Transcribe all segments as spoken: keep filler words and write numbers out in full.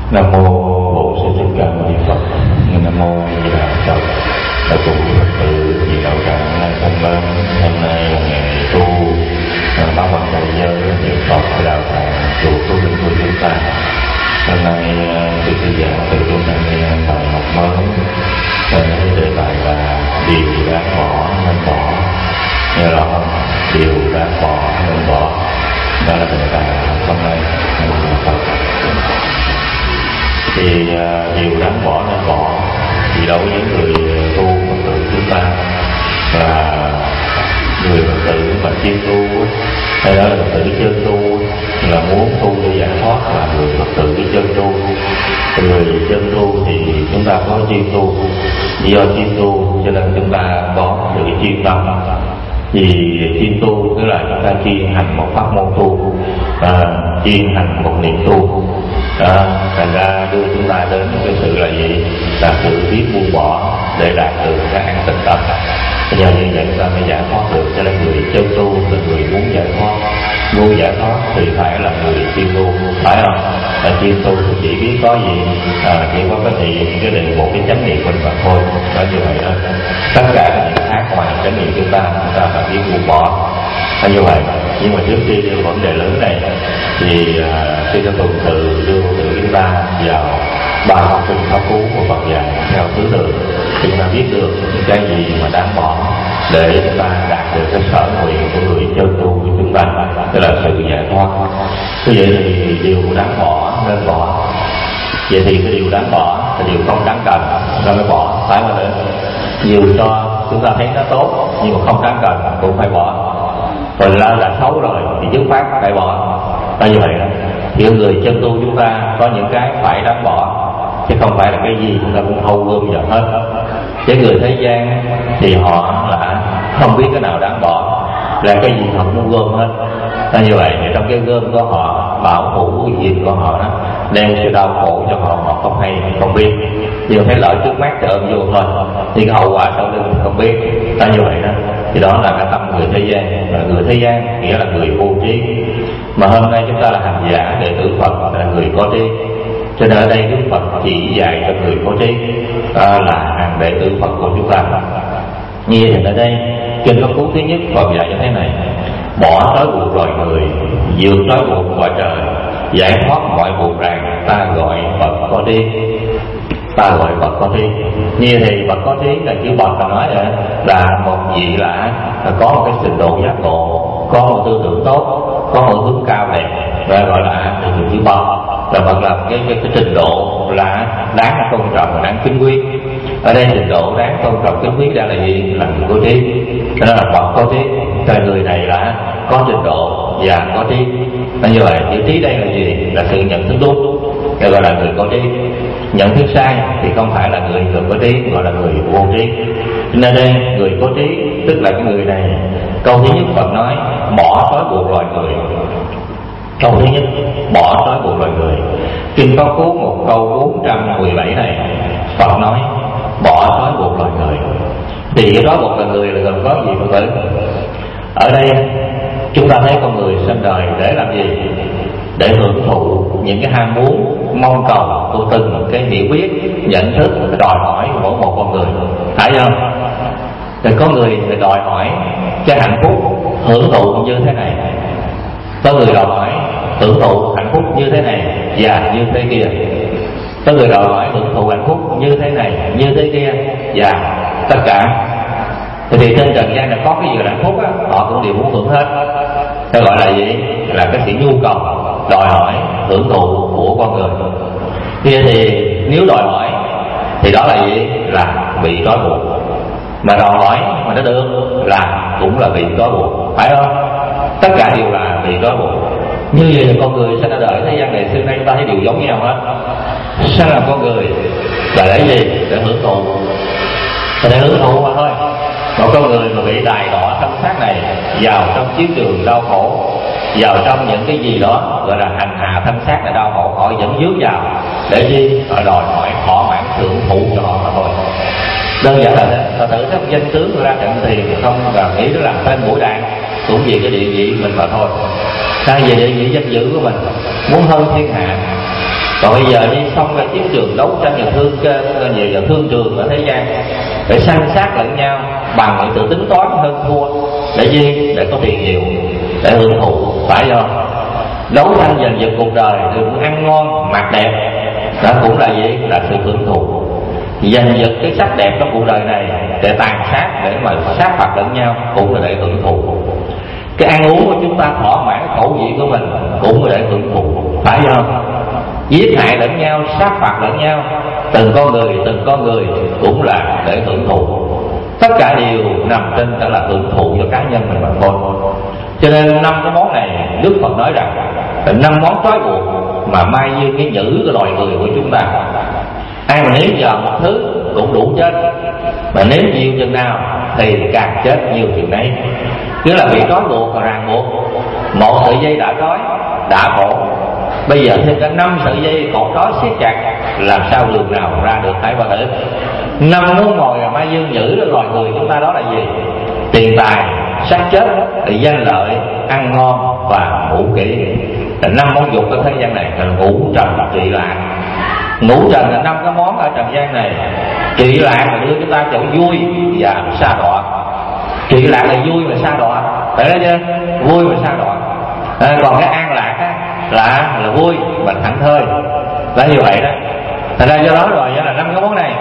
Nam mô Bổn Sư Thích Ca Mâu Ni Phật. Nam mô Di Đà Phật. Đã cùng Phật tử Di Đạo Tràng nay thân mến, hôm nay là ngày tu ba phần đầu giờ niệm Phật của Đạo Tràng chùa Phước Linh của chúng ta. Hôm nay tôi sẽ giảng từ chúng ta nghe bài học mới. Đề bài là điều đáng bỏ nên bỏ. Nghe rõ không? Điều đáng bỏ nên bỏ. Đó là đề bài hôm nay. Phật. Thì uh, điều đáng bỏ nên bỏ. Thì đối với người tu Phật tử chúng ta là người Phật tử mà chuyên tu, hay đó là Phật tử chân tu, là muốn tu để giải thoát là người Phật tử cái chân tu. Người chân tu thì chúng ta có chuyên tu, do chuyên tu cho nên chúng ta có sự chuyên tâm. Vì chuyên tu tức là chúng ta chuyên hành một pháp môn tu, à, chuyên hành một niệm tu, à, thành ra đưa chúng ta đến cái sự là gì, là sự biết buông bỏ để đạt được cái an tịnh tâm. Nhờ như vậy chúng ta mới giải thoát được. Cho nên người chân tu là người muốn giải thoát, muốn giải thoát thì phải là người chuyên tu, phải không? Là chuyên tu thì chỉ biết có gì, à, chỉ có cái gì cái định một cái chánh niệm mình mà thôi. Đó như vậy đó. Tất cả các những khác ngoài chánh niệm chúng ta chúng ta phải biết buông bỏ. Là như vậy. Nhưng mà trước khi đưa vấn đề lớn này thì à, khi cho tuần tự đưa tự chúng ta vào ba học sinh pháp cú của Phật dạy theo thứ tự thì chúng ta biết được những cái gì mà đáng bỏ để chúng ta đạt được cái sở nguyện của người chân tu của chúng ta, tức là sự giải thoát. Như vậy thì điều đáng bỏ nên bỏ. Vậy thì cái điều đáng bỏ là điều không đáng cần chúng ta mới bỏ, phải không? Nhiều cho chúng ta thấy nó tốt nhưng mà không đáng cần cũng phải bỏ. Rồi là, là xấu rồi thì dứt khoát phải bỏ. Là như vậy đó. Thì người chân tu chúng ta có những cái phải đáng bỏ, chứ không phải là cái gì chúng ta cũng thâu gom vào hết. Chứ người thế gian thì họ là không biết cái nào đáng bỏ, là cái gì họ cũng gom hết. Là như vậy, trong cái gom của họ, bảo thủ cái gì của họ đó, đem sự đau khổ cho họ, họ không hay, không biết. Nhưng thấy lợi trước mắt thì ôm vô thôi, thì cái hậu quả sau lưng không biết. Là như vậy đó. Thì đó là cái tâm người thế gian. Là người thế gian nghĩa là người vô trí. Mà hôm nay chúng ta là hành giả đệ tử Phật, là người có trí. Cho nên ở đây Đức Phật chỉ dạy cho người có trí, à, là hàng đệ tử Phật của chúng ta. Như vậy thì ở đây trên pháp cú thứ nhất Phật dạy như thế này: bỏ trói buộc loài người, vượt trói buộc cõi trời, giải thoát mọi buộc ràng, ta gọi Phật có trí. Ta gọi Phật có trí. Như thì Phật có trí là chữ Phật là nói là một vị là có một cái trình độ giác ngộ, có một tư tưởng tốt, có một hướng cao đẹp, và gọi là chữ Phật. Là Phật là cái, cái, cái trình độ là đáng tôn trọng và đáng kính quý. Ở đây trình độ đáng tôn trọng kính quý ra là gì? Là người có trí. Cho nên là Phật có trí. Cho người này là có trình độ và có trí. Nên như vậy chữ trí đây là gì? Là sự nhận thức đúng, để gọi là người có trí. Nhận thức sai thì không phải là người người có trí, gọi là người vô trí. Nên đây người có trí tức là cái người này. Câu thứ nhất Phật nói bỏ trói buộc loài người. Câu thứ nhất bỏ trói buộc loài người. Kinh Pháp Cú một câu bốn trăm mười bảy này Phật nói bỏ trói buộc loài người. Thì cái trói buộc loài người là gồm có gì Phật tử? Ở đây chúng ta thấy con người sinh đời để làm gì? Để hưởng thụ những cái ham muốn, mong cầu của từng cái hiểu biết, nhận thức, đòi hỏi của mỗi một con người, phải không? Thì có người thì đòi hỏi cái hạnh phúc hưởng thụ như thế này, có người đòi hỏi hưởng thụ hạnh phúc như thế này và như thế kia, có người đòi hỏi hưởng thụ hạnh phúc như thế này, như thế kia và tất cả. Thì trên trần gian là có cái gì là hạnh phúc á, họ cũng đều muốn hưởng hết. Nó gọi là gì? Là cái sự nhu cầu, đòi hỏi, hưởng thụ của con người. Thì, thì nếu đòi hỏi thì đó là gì? Là bị trói buộc. Mà đòi hỏi mà nó được là cũng là bị trói buộc, phải không? Tất cả đều là bị trói buộc. Như vậy là con người sinh ra đời thế gian này xưa nay chúng ta thấy đều giống nhau hết. Sao làm con người là để gì? Để hưởng thụ, để hưởng thụ mà thôi. Một con người mà bị đài đọa thân xác này vào trong chiến trường đau khổ, vào trong những cái gì đó gọi là hành hạ thân xác này đau khổ, họ vẫn dướng vào để gì? Họ đòi hỏi họ mãn thưởng thụ cho họ mà thôi. Đơn giản là thế. Họ thử các danh tướng ra trận tiền không cần nghĩ đến làm tên mũi đạn, cũng vì cái địa vị mình mà thôi. Sai về địa vị danh dự của mình, muốn hơn thiên hạ, Còn bây giờ đi xong ra chiến trường đấu tranh và thương về giờ thương trường ở thế gian để săn sát lẫn nhau bằng những tự tính toán hơn thua, để gì? Để có tiền nhiều, để hưởng thụ, phải không? Đấu tranh giành giật cuộc đời, được ăn ngon mặc đẹp, đó cũng là gì? Là sự hưởng thụ. Giành giật cái sắc đẹp trong cuộc đời này để tàn sát, để mà sát phạt lẫn nhau, cũng là để hưởng thụ. Cái ăn uống của chúng ta thỏa mãn khẩu vị của mình cũng là để hưởng thụ, phải không? Giết hại lẫn nhau, sát phạt lẫn nhau, từng con người từng con người cũng là để hưởng thụ. Tất cả đều nằm trên đó là hưởng thụ cho cá nhân mình mà thôi. Cho nên năm cái món này Đức Phật nói rằng là năm món trói buộc mà mai dương cái nhữ cái loài người của chúng ta. Ai mà nếm giờ một thứ cũng đủ chết, mà nếm nhiều chừng nào thì càng chết nhiều chừng nấy. Cứ là bị trói buộc và ràng buộc, một sợi dây đã trói đã khổ, bây giờ thêm cả năm sợi dây cột trói siết chặt, làm sao đường nào ra được hãy bà thử. Năm muốn ngồi mà mai dương nhữ cái loài người chúng ta đó là gì? Tiền tài, sắc chết, thì danh lợi, ăn ngon và ngủ kỹ. Là năm món dục ở thế gian này là ngũ trần trị lạc. Ngũ trần là năm cái món ở trần gian này. Trị lạc là đưa chúng ta chỗ vui và sa đọa. Trị lạc là vui và sa đọa, phải đó chưa? Vui và sa đọa. À, còn cái an lạc á, là là vui và thảnh thơi, là như vậy đó. Thành ra do đó rồi là năm cái món này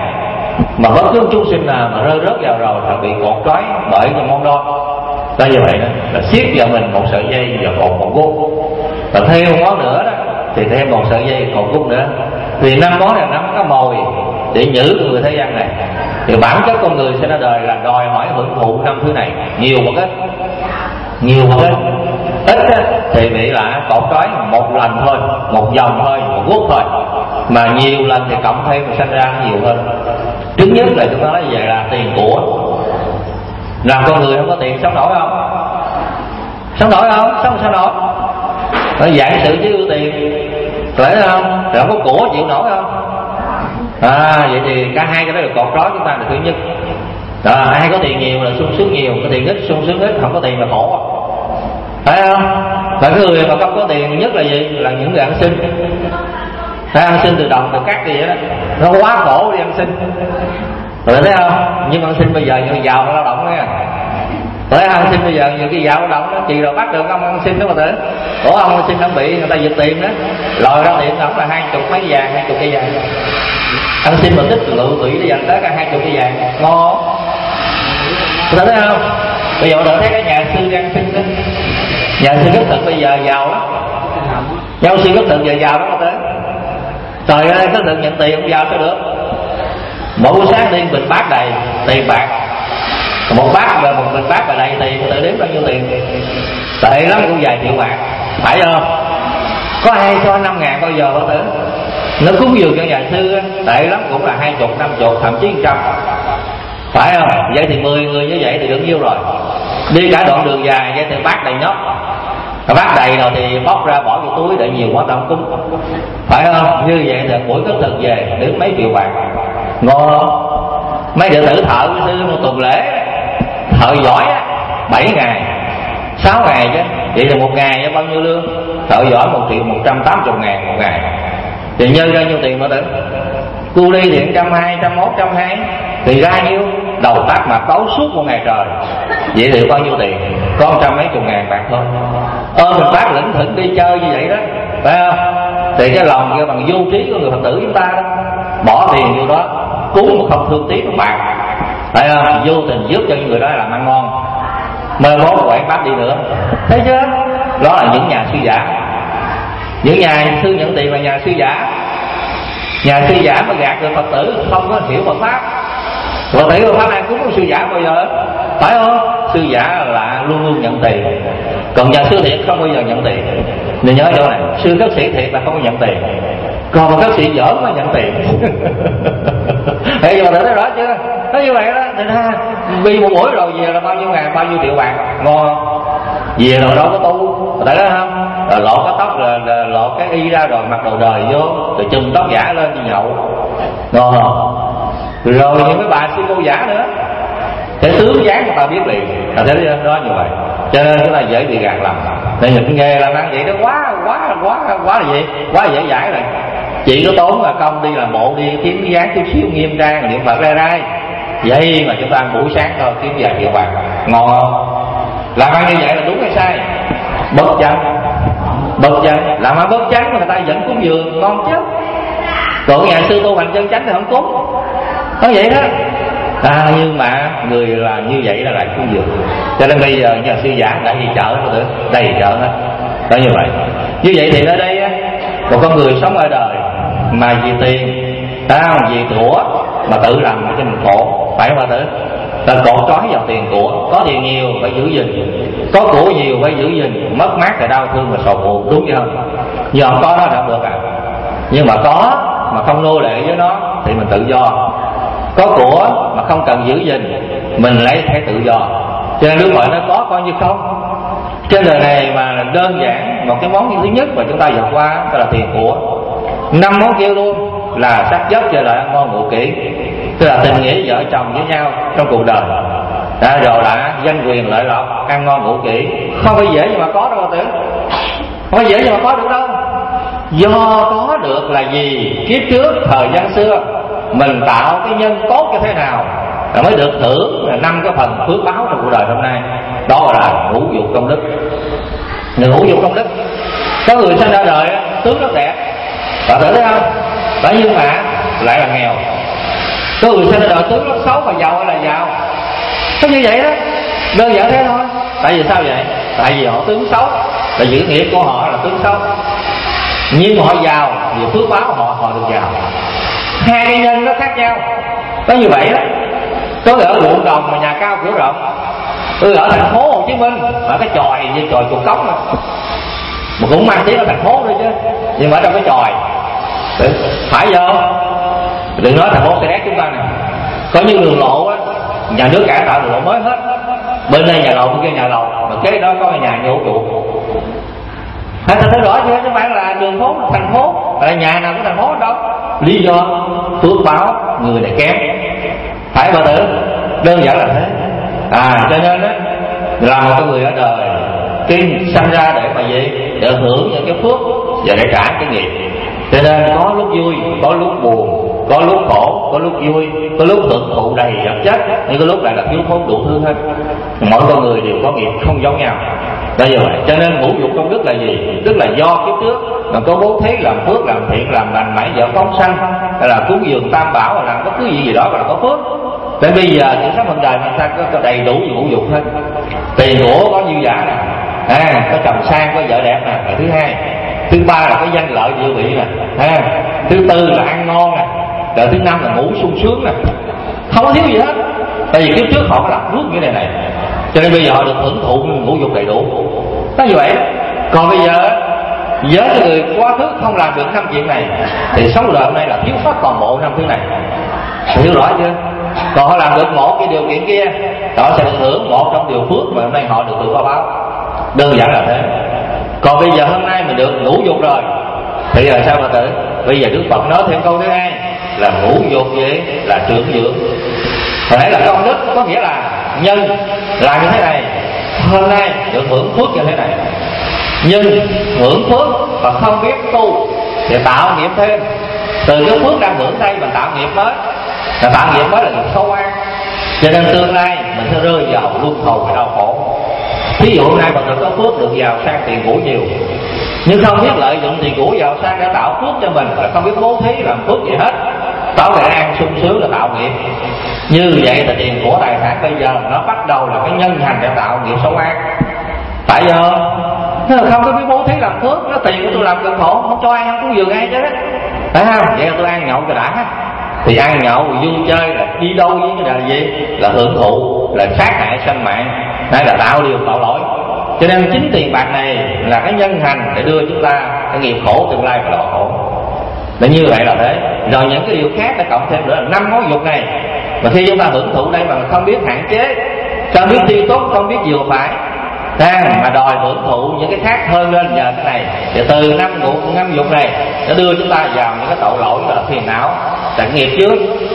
mà bất cứ chúng sinh nào mà rơi rớt vào rồi là bị cột trói bởi cái món đó. Đó như vậy đó, là siết vào mình một sợi dây và cột một gút, và thêm một món nữa đó thì thêm một sợi dây cột gút nữa. Thì năm món này năm cái mồi để nhử người thế gian này. Thì bản chất con người sẽ ra đời là đòi hỏi hưởng thụ năm thứ này, nhiều hoặc ít, nhiều hoặc ít. Ít thì bị là cột trói một lần thôi, một vòng thôi, một gút thôi. Mà nhiều lần thì cộng thêm và sanh ra nhiều hơn. Trước nhất là chúng ta nói về là tiền của. Làm con người không có tiền sống nổi không? Sống nổi không? Sống sao nổi? Nói dạng sự chứ tiền, phải không? Rồi không có của chịu nổi không? À, vậy thì cả hai cái đó được cột trói chúng ta là thứ nhất. À, ai có tiền nhiều là sung sướng nhiều, có tiền ít sung sướng ít, không có tiền là khổ, phải không? Và cái người mà không có tiền nhất là gì? Là những người ăn xin. Phải ăn xin từ đồng từ cát gì đó, nó quá khổ đi ăn xin. Rồi thấy không? Nhưng ăn xin bây giờ nhiều giàu lao động đó nha. Rồi ăn xin bây giờ nhiều cái giàu lao động đó, chị rồi bắt được ông ăn xin đó mà tưởng. Ủa ông ăn xin ông bị người ta giật tiền đó, lòi ra tiền ông là hai chục mấy vàng, hai chục cây vàng. Ăn xin mà tích lượng tụy để dành tới cả hai chục cây vàng, ngon không? Rồi thấy không? Bây giờ đợi thấy cái nhà sư ăn xin đó, nhà sư rất thực bây giờ giàu lắm. Nhà sư rất thực giờ giàu lắm mà tới. Trời ơi, có được nhận tiền không giàu sao được? Mỗi buổi sáng đi bình bát đầy tiền bạc, một bát và một bình bát và đầy tiền, tự đếm bao nhiêu tiền? Tệ lắm cũng vài triệu bạc, phải không? Có ai cho năm ngàn bao giờ bao tử? Nó cúng dường cho nhà sư tệ lắm cũng là hai chục, năm chục, thậm chí trăm, phải không? Vậy thì mười người như vậy thì được nhiêu rồi? Đi cả đoạn đường dài vậy thì bát đầy nhóc. Bát đầy rồi thì bóc ra bỏ vô túi để nhiều quá tao không cúng, phải không? Như vậy thì buổi cất thực về đến mấy triệu bạc, ngon không? Mấy đệ tử thợ sư một tuần lễ, thợ giỏi bảy ngày, sáu ngày chứ. Vậy là một ngày cho bao nhiêu lương? Thợ giỏi một triệu một trăm tám mươi ngàn một ngày. Thì nhân ra nhiêu tiền mà tưởng? Cu ly thì trăm hai, trăm mốt, trăm hai, thì ra nhiêu? Đầu tắt mặt tối suốt một ngày trời. Vậy thì bao nhiêu tiền? Có trăm mấy chục ngàn bạc thôi. Ơ mình bác lĩnh thỉnh đi chơi như vậy đó, phải không? Thì cái lòng kia bằng vô trí của người Phật tử chúng ta đó, bỏ tiền vô đó cúng mà không thương tiếc một bạc, phải không? Vô tình giúp cho những người đó làm ăn ngon, mơ mốt quậy bác đi nữa, thấy chưa? Đó là những nhà sư giả. Những nhà sư nhận tiền là nhà sư giả. Nhà sư giả mà gạt được Phật tử không có hiểu Phật pháp. Phật tử Phật pháp ai cúng sư giả bao giờ, phải không? Sư giả là luôn luôn nhận tiền, còn nhà sư thiệt không bao giờ nhận tiền. Nên nhớ chỗ này, sư cất sĩ thiệt là không có nhận tiền, còn mà cất sĩ dở mới nhận tiền. Bây giờ đã thấy rõ chưa? Nói như vậy đó, thì ha, vì một buổi rồi về là bao nhiêu ngàn, bao nhiêu triệu bạc, ngon không? Về rồi đâu có tu, tại đó không? Rồi lộ cái tóc, là, là lộ cái y ra rồi mặc đồ đời vô, rồi chùm tóc giả lên đi nhậu, ngon không? Rồi những cái bà sư cô giả nữa, để tướng dáng người ta biết liền, là thế đó như vậy. Cho nên chúng ta dễ bị gạt lầm. Nên những nghề làm ăn vậy đó quá quá quá quá là gì? Quá dễ dãi rồi. chỉ có tốn là công đi làm bộ, đi kiếm cái giá chút xíu nghiêm trang niệm Phật ra rai, vậy mà chúng ta ăn buổi sáng thôi kiếm vài triệu bạc, ngon không? Làm ăn như vậy là đúng hay sai? Bất chánh, bất chánh. Làm ăn bất chánh mà người ta vẫn cúng dường ngon chứ. Còn nhà sư tu hành chân chánh thì không cúng, nói vậy đó. À, nhưng mà người làm như vậy là lại cúng dường. Cho nên bây giờ nhà sư giả đã đi chợ rồi, đầy chợ hết. Đó như vậy. Như vậy thì ở đây một con người sống ở đời mà vì tiền, à, vì của mà tự làm cho mình khổ, phải không bà tử? Ta cột trói vào tiền của, có tiền nhiều phải giữ gìn, có của nhiều phải giữ gìn, mất mát là đau thương và sầu buồn, đúng không? Nhưng không có nó không được à. Nhưng mà có mà không nô lệ với nó thì mình tự do. Có của mà không cần giữ gìn, mình lấy thể tự do. Cho nên Đức Phật nó có coi như không. Trên đời này mà đơn giản một cái món thứ nhất mà chúng ta vượt qua đó là tiền của. Năm món kia luôn là sắc dấp cho lại ăn ngon ngủ kỹ, tức là tình nghĩa vợ chồng với nhau trong cuộc đời. Đã rồi là danh quyền lợi lộc, ăn ngon ngủ kỹ, không phải dễ nhưng mà có đâu tử, không phải dễ nhưng mà có được đâu. Do có được là gì? Kiếp trước thời gian xưa mình tạo cái nhân tốt như thế nào là mới được thưởng là năm cái phần phước báo trong cuộc đời hôm nay. Đó là ngũ dục công đức. Ngũ dục công đức. Có người sinh ra đời tướng rất đẹp, bạn tưởng thấy không? Bởi nhưng mà lại là nghèo. Có người sinh ra đời tướng rất xấu và giàu hay là giàu, có như vậy đó, đơn giản thế thôi. Tại vì sao vậy? Tại vì họ tướng xấu, tại vì nghiệp của họ là tướng xấu. Nhưng họ giàu vì phước báo họ họ được giàu. Hai cái nhân nó khác nhau. Có như vậy đó. Có người ở ruộng đồng mà nhà cao cửa rộng, tôi ở thành phố Hồ Chí Minh mà cái chòi như chòi chuột cống mà, mà cũng mang tiếng ở thành phố thôi chứ, nhưng mà ở trong cái chòi phải vô. Đừng nói thành phố xe đét chúng ta nè, có những đường lộ á, nhà nước cải tạo đường lộ mới hết, bên đây nhà lầu bên kia nhà lầu, mà kế đó có cái nhà nhổ trụ. Hãy thấy rõ chưa? Chứ không phải là đường phố thành phố, là nhà nào của thành phố đâu. Lý do phước báo người này kém, phải bà tử, đơn giản là thế. À cho nên á, là một con người ở đời kinh sanh ra để mà gì? Để hưởng những cái phước và để trả cái nghiệp. Cho nên có lúc vui, có lúc buồn, có lúc khổ, có lúc vui, có lúc hưởng thụ đầy vật chất, nhưng có lúc lại là thiếu thốn đủ thứ hết. Mỗi con người đều có nghiệp không giống nhau. Đó như vậy. Cho nên ngũ dục công đức là gì? Tức là do kiếp trước mà có bố thí làm phước, làm thiện, làm lành, mãi vợ phóng sanh, hay là cúng dường tam bảo, hoặc làm bất cứ gì gì đó là có phước. Đến bây giờ những sống hiện đời người ta có đầy đủ những ngũ dục hết. Tiền của có dư giả nè, à, có chồng sang, có vợ đẹp nè, là thứ hai. Thứ ba là cái danh lợi địa vị nè, à, thứ tư là ăn ngon nè, rồi thứ năm là ngủ sung sướng nè, không có thiếu gì hết. Tại vì kiếp trước họ có làm phước như thế này, cho nên bây giờ họ được hưởng thụ ngũ dục đầy đủ. Nó như vậy. Còn bây giờ với người quá khứ không làm được năm chuyện này thì sống đời hôm nay là thiếu sót toàn bộ năm thứ này. Hiểu rõ chưa? Còn họ làm được một cái điều kiện kia, họ sẽ được hưởng một trong điều phước mà hôm nay họ được tự có báo. Đơn giản là thế. Còn bây giờ hôm nay mình được ngũ dục rồi thì giờ sao mà tử? Bây giờ Đức Phật nói thêm câu thứ hai là ngũ dục vậy là trưởng dưỡng. Hồi nãy là công đức, có nghĩa là nhân làm như thế này, hôm nay được hưởng phước như thế này. Nhưng hưởng phước và không biết tu thì tạo nghiệp thêm. Từ cái phước đang hưởng đây mình tạo nghiệp mới, là tạo nghiệp mới là nghiệp xấu ác. Cho nên tương lai mình sẽ rơi vào luân hồi và đau khổ. Ví dụ hôm nay bạn được có phước được giàu sang tiền của nhiều, nhưng không biết lợi dụng tiền của giàu sang để tạo phước cho mình, là không biết bố thí làm phước gì hết, tạo để ăn sung sướng là tạo nghiệp. Như vậy là tiền của tài sản bây giờ nó bắt đầu là cái nhân hành để tạo nghiệp xấu ác. Tại giờ không có biết bố thí làm phước, nó tiền của tôi làm cực khổ, không cho ai, không cúng dường ai chứ, phải không? Vậy là tôi ăn nhậu cho đã. Thì ăn nhậu vui chơi là đi đâu với cái là gì? Là hưởng thụ, là sát hại sanh mạng, hay là tạo điều tội lỗi. Cho nên chính tiền bạc này là cái nhân hành để đưa chúng ta cái nghiệp khổ tương lai và đau khổ. Để như vậy là thế. Rồi những cái điều khác đã cộng thêm nữa là năm mối dục này. Mà khi chúng ta hưởng thụ đây mà không biết hạn chế, không biết tiêu tốt, không biết vừa phải, à, mà đòi hưởng thụ những cái khác hơn lên nhờ cái này, thì từ năm ngũ năm dục này nó đưa chúng ta vào những cái tội lỗi là phiền não, là nghiệp trước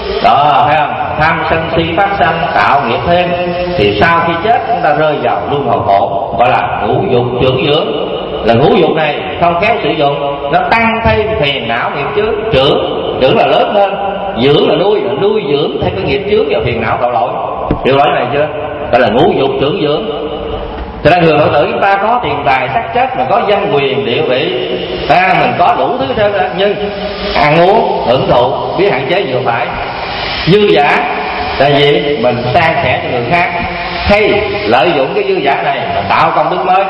đó, thấy không? Tham sân si phát sanh tạo nghiệp thêm, thì sau khi chết chúng ta rơi vào luân hồi khổ, gọi là ngũ dục trưởng dưỡng. là ngũ dục này không khéo sử dụng, nó tăng thêm phiền não nghiệp chướng. Trưởng trưởng là lớn hơn, dưỡng là nuôi, là nuôi dưỡng thêm cái nghiệp chướng và phiền não tội lỗi. Điều nói này chưa? Đó là ngũ dục trưởng dưỡng. Cho nên người Phật tử chúng ta có tiền tài sắc chất, mình có danh quyền địa vị, à, mình có đủ thứ hết đó, nhưng ăn uống hưởng thụ biết hạn chế vừa phải. Dư giả là gì? Mình san sẻ cho người khác, hay lợi dụng cái dư giả này mà tạo công đức mới.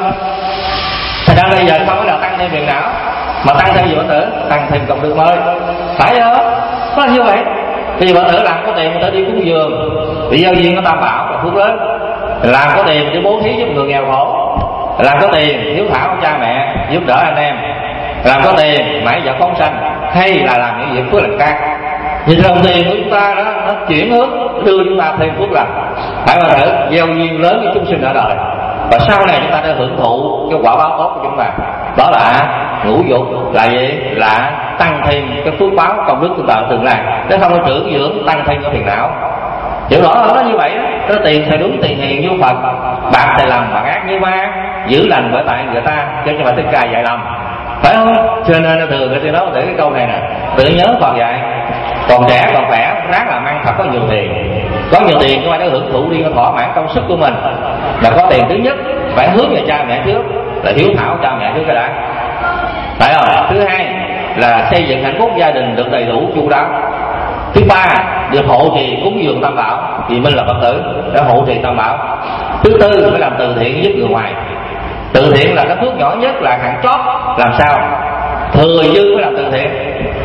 Thành ra bây giờ không có nào tăng thêm phiền não, mà tăng thêm gì Phật tử? Tăng thêm công đức mới. Phải không? Có như vậy. Thì Phật tử làm có tiền người ta đi cúng dường, đi giao duyên có tam bảo là phước lớn. Làm có tiền để bố thí giúp người nghèo khổ, làm có tiền hiếu thảo cha mẹ, giúp đỡ anh em, làm có tiền mãi vợ phóng sanh, hay là làm những việc phước lành khác. Vì đồng tiền của chúng ta đó nó chuyển hướng đưa chúng ta thêm phước lành. Phải Phật tử gieo duyên lớn với chúng sinh ở đời, và sau này chúng ta đã hưởng thụ cái quả báo tốt của chúng ta. Đó là ngũ dục, là gì? Là tăng thêm cái phước báo công đức chúng ta ở tương lai, chứ không có trưởng dưỡng tăng thêm cái phiền não. Hiểu rõ nó như vậy đó. Có tiền xài đúng, tiền hiền như Phật, bạc xài lầm, bạc ác như ma, giữ lành bởi tại người ta, chứ không phải Thích Ca dạy lầm, phải không? Cho nên thường người ta nói để cái câu này nè, tự nhớ Phật dạy, còn trẻ còn khỏe ráng làm ăn thật có nhiều tiền. Có nhiều tiền nhưng mà nó hưởng thụ đi, thỏa mãn công sức của mình. Là có tiền thứ nhất phải hướng về cha mẹ trước, là hiếu thảo cha mẹ trước cái đã, phải không? Thứ hai là xây dựng hạnh phúc gia đình được đầy đủ chu đáo. Thứ ba được hộ trì cúng dường tam bảo, vì mình là Phật tử để hộ trì tam bảo. Thứ tư phải làm từ thiện giúp người ngoài. Từ thiện là cái phước nhỏ nhất, là hạng chót. Làm sao thừa dư mới làm từ thiện.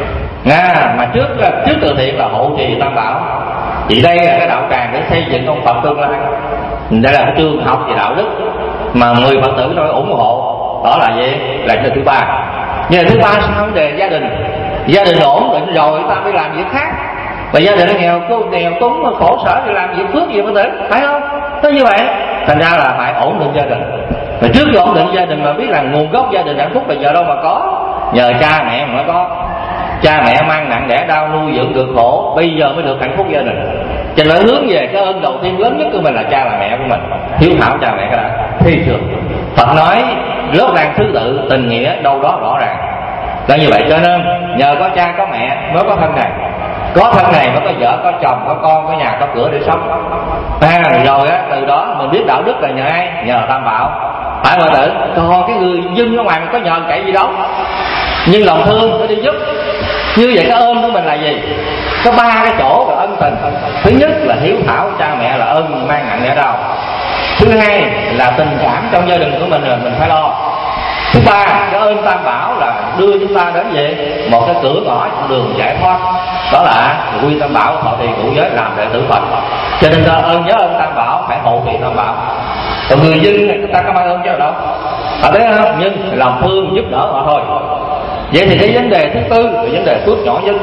À, mà trước trước từ thiện là hộ trì tam bảo. Vì đây là cái đạo tràng để xây dựng công Phật tương lai. Đây là cái trường học về đạo đức mà người Phật tử nói ủng hộ. Đó là gì? Là cái thứ ba. Nhưng thứ ba sao vấn đề gia đình. Gia đình ổn định rồi ta mới làm việc khác. Và gia đình nghèo nghèo túng khổ sở thì làm việc phước gì Phật tử, phải không? Thế như vậy thành ra là phải ổn định gia đình. Mà trước khi ổn định gia đình mà biết là nguồn gốc gia đình hạnh phúc bây giờ đâu mà có, nhờ cha mẹ mà mới có. Cha mẹ mang nặng đẻ đau nuôi dưỡng cực khổ, bây giờ mới được hạnh phúc gia đình. Cho nên hướng về cái ơn đầu tiên lớn nhất của mình là cha là mẹ của mình, hiếu thảo cha mẹ cái đã thi trường. Phật nói rốt ràng thứ tự tình nghĩa đâu đó rõ ràng là như vậy. Cho nên nhờ có cha có mẹ mới có thân này, có thân này mới có vợ có chồng có con có nhà có cửa để sống. À, rồi á, từ đó mình biết đạo đức là nhờ ai? Nhờ tam bảo. Phải Phật tử. Còn cái người dân ở ngoài mình có nhờ cậy gì đâu, nhưng lòng thương phải đi giúp. Như vậy cái ơn của mình là gì? Có ba cái chỗ là ân tình. Thứ nhất là hiếu thảo cha mẹ là ơn mang nặng đẻ đau. Thứ hai là tình cảm trong gia đình của mình là mình phải lo. Thứ ba cái ơn tam bảo là đưa chúng ta đến gì? Một cái cửa ngõ đường giải thoát. Đó là quy tam bảo, thọ trì ngũ giới, làm đệ tử Phật. Cho nên ta ơn nhớ ơn tam bảo, phải hộ trì tam bảo. Còn người dân này chúng ta có mang ơn cho đâu, à, đấy không? Nhưng lòng thương giúp đỡ họ thôi. Vậy thì cái vấn đề thứ tư là vấn đề phước nhỏ nhất,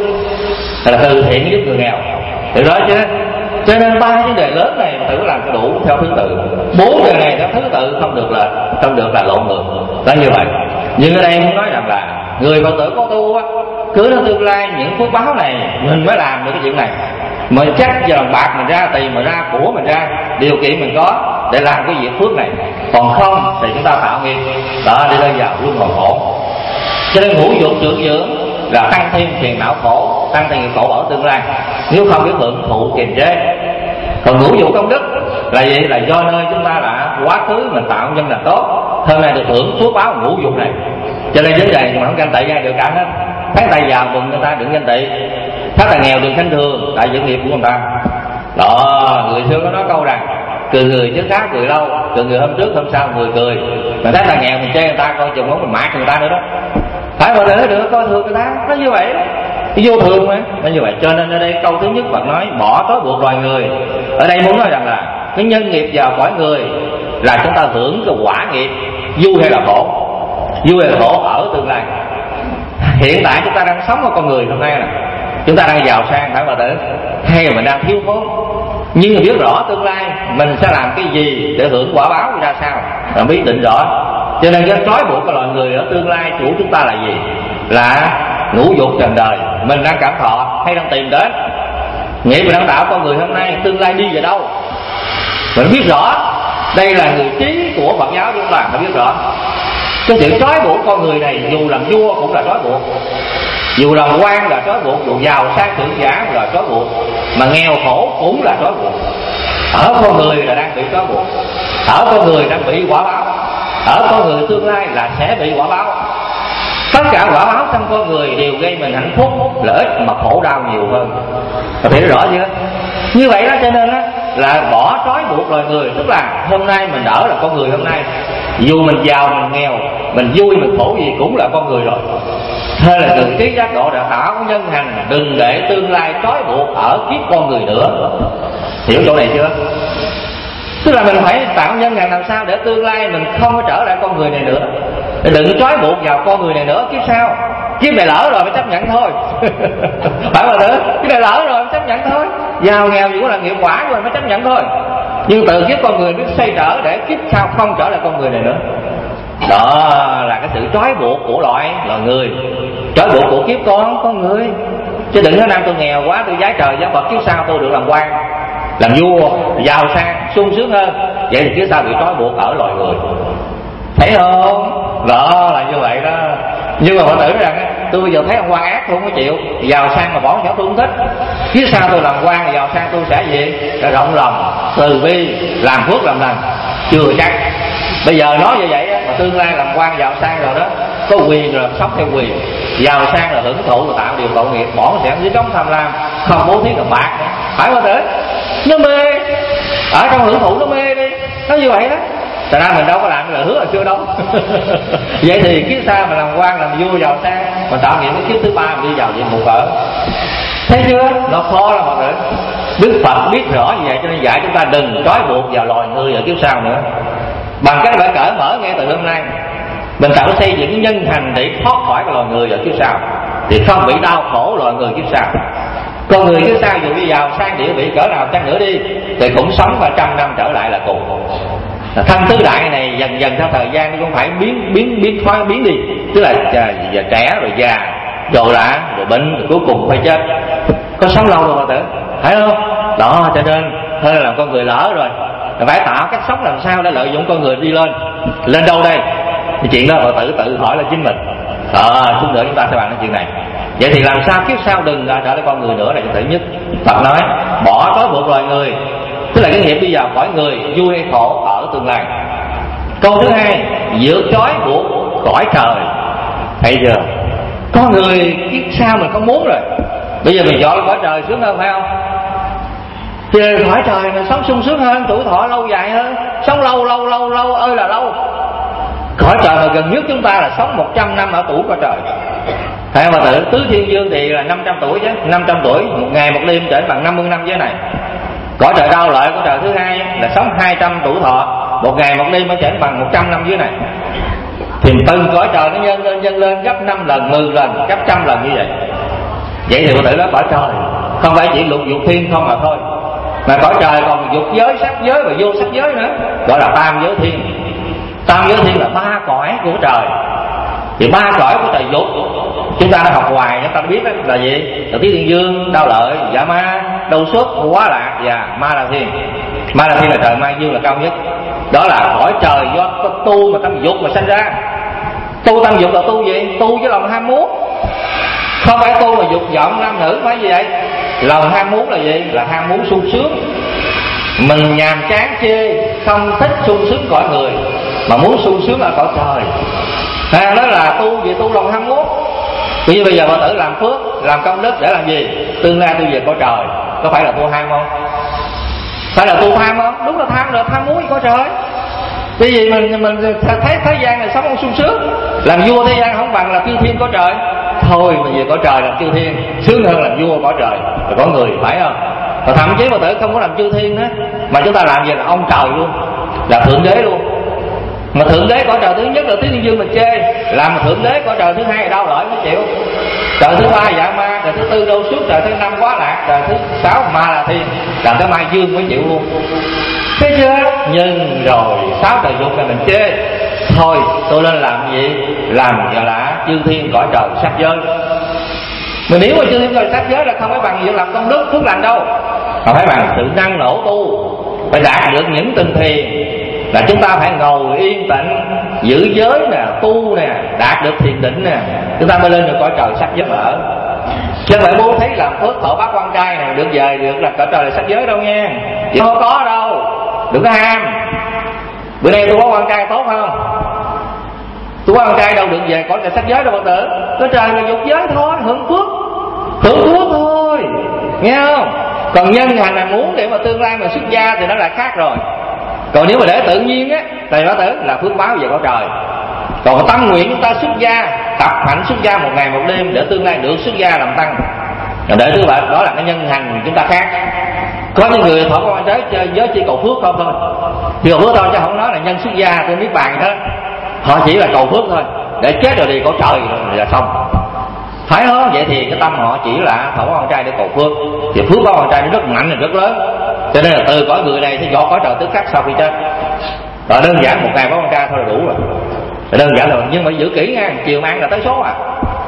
là từ thiện giúp người nghèo. Được đó chứ. Cho nên ba vấn đề lớn này tự làm cho đủ theo thứ tự. Bốn đề này theo thứ tự không được là không được là lộn ngược. Đó như vậy. Nhưng ở đây muốn nói rằng là người Phật tử có tu á, cứ đến tương lai những phước báo này mình mới làm được cái chuyện này. Mình chắc giờ bạc mình ra, tiền mình ra, của mình ra, điều kiện mình có để làm cái việc phước này. Còn không thì chúng ta tạo nghiệp đó đi lên vào luân hồi khổ. Cho nên ngũ dục trưởng dưỡng là tăng thêm phiền não khổ, tăng thêm khổ ở tương lai nếu không biết hưởng thụ kiềm chế. Còn ngũ dục công đức là gì? Là do nơi chúng ta là quá khứ mình tạo nhân là tốt, hôm nay được hưởng phước báo ngũ dục này. Cho nên vấn đề mà không ganh tị ai được cả hết. Thấy tay giàu mừng người ta đừng ganh tị, thấy tay nghèo đừng khinh thường, tại dựng nghiệp của người ta. Đó, người xưa có nói câu rằng cười người chứ khác cười lâu, cười người hôm trước hôm sau người cười. Mà thấy tay nghèo mình chê người ta, coi chừng muốn mình mạt người ta nữa đó. Phải mà để được coi thường người ta, nó như vậy, cái vô thường mà, nó như vậy. Cho nên ở đây câu thứ nhất Phật nói bỏ trói buộc loài người. Ở đây muốn nói rằng là cái nhân nghiệp vào cõi người là chúng ta hưởng cái quả nghiệp, vui hay là khổ, vui hay là khổ ở tương lai. Hiện tại chúng ta đang sống ở con người hôm nay nè, chúng ta đang giàu sang phải mà tử, hay là mình đang thiếu thốn, nhưng mà biết rõ tương lai mình sẽ làm cái gì để hưởng quả báo ra sao là biết định rõ. Cho nên cái trói buộc của loài người ở tương lai chủ chúng ta là gì? Là ngũ dục trần đời mình đang cảm thọ hay đang tìm đến. Nghĩa mình đang tạo con người hôm nay, tương lai đi về đâu mình biết rõ. Đây là người trí của Phật giáo chúng ta phải biết rõ. Cái sự trói buộc con người này, dù làm vua cũng là trói buộc, dù làm quan là trói buộc, dù giàu sang thượng giả là trói buộc, mà nghèo khổ cũng là trói buộc. Ở con người là đang bị trói buộc, ở con người đang bị quả báo, ở con người tương lai là sẽ bị quả báo. Tất cả quả báo trong con người đều gây mình hạnh phúc, lợi ích, mà khổ đau nhiều hơn. Có thể rõ chưa? Như vậy đó, cho nên đó, là bỏ trói buộc loài người. Tức là hôm nay mình ở là con người hôm nay, dù mình giàu mình nghèo, mình vui mình khổ gì cũng là con người rồi. Thế là từ trí giác độ đã tạo nhân hành, đừng để tương lai trói buộc ở kiếp con người nữa. Hiểu chỗ này chưa? Tức là mình phải tạo nhân hành làm sao để tương lai mình không có trở lại con người này nữa, để đừng trói buộc vào con người này nữa. Kiếp sau, kiếp này lỡ rồi phải chấp nhận thôi. Phải mà nữa, kiếp này lỡ rồi phải chấp nhận thôi. Giàu nghèo gì cũng là nghiệp quả rồi, phải chấp nhận thôi. Nhưng từ kiếp con người biết xoay trở để kiếp sau không trở lại con người này nữa. Đó là cái sự trói buộc của loại loài người, trói buộc của kiếp con con người. Chứ đừng nói năm tôi nghèo quá, tôi vái trời vái Phật, kiếp sau tôi được làm quan, làm vua, giàu sang, sung sướng hơn. Vậy thì kiếp sau bị trói buộc ở loài người. Thấy không? Đó là như vậy đó. Nhưng mà họ tưởng rằng tôi bây giờ thấy ông quan ác tôi không có chịu, giàu sang mà bỏ nhỏ tôi không thích. Phía sau tôi làm quan, giàu sang tôi sẽ gì? Là rộng lòng, từ bi, làm phước làm lành. Chưa chắc. Bây giờ nói như vậy mà tương lai làm quan giàu sang rồi đó, có quyền rồi sống theo quyền, giàu sang là hưởng thụ rồi tạo điều tội nghiệp, bỏ sẽ dưới cống tham lam, không bố thí làm bạc. Phải không tử? Nó mê, ở trong hưởng thụ nó mê đi, nó như vậy đó. Tại ra mình đâu có làm là hứa là chưa đâu. Vậy thì kiếp sau mà làm quan làm vua giàu sang, mà tạo nghiệp cái kiếp thứ ba mình đi vào diện mù cỡ. Thấy chưa? Nó khó lắm mọi người. Đức Phật biết rõ như vậy cho nên dạy chúng ta đừng trói buộc vào loài người ở kiếp sau nữa. Bằng cách phải cởi mở ngay từ hôm nay, mình tạo xây dựng nhân hành để thoát khỏi cái loài người ở kiếp sau, thì không bị đau khổ loài người kiếp sau. Con người kiếp sau dù đi giàu sang địa vị cỡ nào chăng nữa đi, thì cũng sống và trăm năm trở lại là cùng. Thân tứ đại này dần dần theo thời gian nó cũng phải biến biến biến thoái biến đi, tức là giờ trẻ rồi già, rồi lạ, rồi bệnh, rồi cuối cùng phải chết. Có sống lâu đâu mà tử, phải không? Đó, cho nên hơi là con người lỡ rồi, phải tạo cách sống làm sao để lợi dụng con người đi lên. Lên đâu đây? Thì chuyện đó Phật tử tự hỏi là chính mình. Ờ, chút nữa chúng ta sẽ bàn cái chuyện này. Vậy thì làm sao kiếp sau đừng trở lại con người nữa là chuyện thứ nhất. Phật nói bỏ trói buộc loài người, tức là cái nghiệp đi vào khỏi người, vui hay khổ ở tương lai. Câu thứ hai, vượt trói buộc cõi trời. Thấy chưa? Con người kiếp sau mình không muốn rồi, bây giờ mình chọn cõi trời sướng hơn phải không? Thì cõi trời mình sống sung sướng hơn, tuổi thọ lâu dài hơn, sống lâu lâu lâu lâu ơi là lâu. Cõi trời mà gần nhất chúng ta là sống một trăm năm ở tuổi cõi trời. Theo mà tự tứ thiên dương thì là năm trăm tuổi chứ, năm trăm tuổi, một ngày một đêm trở bằng năm mươi năm dưới này. Cõi trời đau lợi cõi trời thứ hai là sống hai trăm tuổi thọ, một ngày một đêm mới trở bằng một trăm năm dưới này. Thì từng cõi trời nó nhân lên nhân lên gấp năm lần, mười lần, gấp trăm lần như vậy. Vậy thì có thể nói cõi trời không phải chỉ lục dục thiên không mà thôi, mà cõi trời còn dục giới, sắc giới và vô sắc giới nữa, gọi là tam giới thiên. Tam giới thiên là ba cõi của trời. Thì ba cõi của trời dục chúng ta đã học hoài, chúng ta biết đó là gì? Là Tứ Thiên Dương, Đao Lợi, Dạ Ma, Đâu Xuất, Quá Lạc và Ma La Thiên. Ma La Thiên là trời, Ma Dương là cao nhất. Đó là cõi trời do tu mà tâm dục mà sanh ra. Tu tâm dục là tu gì? Tu với lòng ham muốn, không phải tu mà dục vọng nam nữ. Phải như vậy. Lòng ham muốn là gì? Là ham muốn sung sướng. Mình nhàm chán chê, không thích sung sướng cõi người, mà muốn sung sướng ở cõi trời. À, đó là tu gì? Tu lòng ham muốn. Vì bây giờ Phật tử làm phước, làm công đức để làm gì? Tương lai tôi về cõi trời. Có phải là tu ham không? Phải là tu tham không? Đúng là tham rồi, tham muốn gì cõi trời. Vì gì mình mình thấy thế gian này sống không sung sướng, làm vua thế gian không bằng là chư thiên cõi trời. Thôi mà về cõi trời làm chư thiên sướng hơn làm vua cõi trời là có người, phải không? Và thậm chí Phật tử không có làm chư thiên đó, mà chúng ta làm gì là ông trời luôn, là thượng đế luôn. Mà thượng đế cõi trời thứ nhất là Tứ Thiên Dương mình chê, làm thượng đế cõi trời thứ hai là Đao Lợi mới chịu, trời thứ ba Dạ Ma, trời thứ tư Đâu Xuất, trời thứ năm Quá Lạc, trời thứ sáu Ma La Thiên, trời thứ Mai Dương mới chịu luôn. Thấy chưa? Nhưng rồi sáu trời dục là mình chê, thôi tôi lên làm gì? Làm gọi là chư thiên cõi trời sắc giới. Mình nếu mà chư thiên cõi sắc giới là không phải bằng việc làm công đức phước lành đâu, mà phải bằng sự năng nổ tu, phải đạt được những tinh thiền là chúng ta phải ngồi yên tĩnh, giữ giới nè, tu nè, đạt được thiền định nè, chúng ta mới lên được cõi trời sắc giới ở. Chứ phải bố thí làm phước thọ bát quan trai này được về được là cõi trời là sắc giới đâu nha, chứ không có đâu, đừng có ham. Bữa nay tôi có quan trai tốt không? Tôi có quan trai đâu được về cõi trời sắc giới đâu Phật tử. Cõi trời là dục giới thôi, hưởng phước, hưởng phước thôi, nghe không? Còn nhân hành là muốn để mà tương lai mà xuất gia thì nó là khác rồi. Còn nếu mà để tự nhiên á, thì nó tử là phước báo về cõi trời. Còn tâm nguyện chúng ta xuất gia, tập hạnh xuất gia một ngày một đêm để tương lai được xuất gia làm tăng, để thứ bảy đó là cái nhân hành chúng ta khác. Có những người thọ quan trái giới chỉ cầu phước không thôi, chỉ cầu phước thôi chứ không nói là nhân xuất gia tôi niết bàn hết. Họ chỉ là cầu phước thôi, để chết rồi đi cõi trời rồi là xong, phải không? Vậy thì cái tâm họ chỉ là thọ quan trai để cầu phước, thì phước báo quan trai nó rất mạnh, rất lớn. Cho nên là từ cõi người này sẽ dọn cõi trời tức khắc sau khi chết. Rồi đơn giản một ngày báo quan trai thôi là đủ rồi. Rồi đơn giản là, nhưng mà giữ kỹ nha, chiều ăn là tới số à.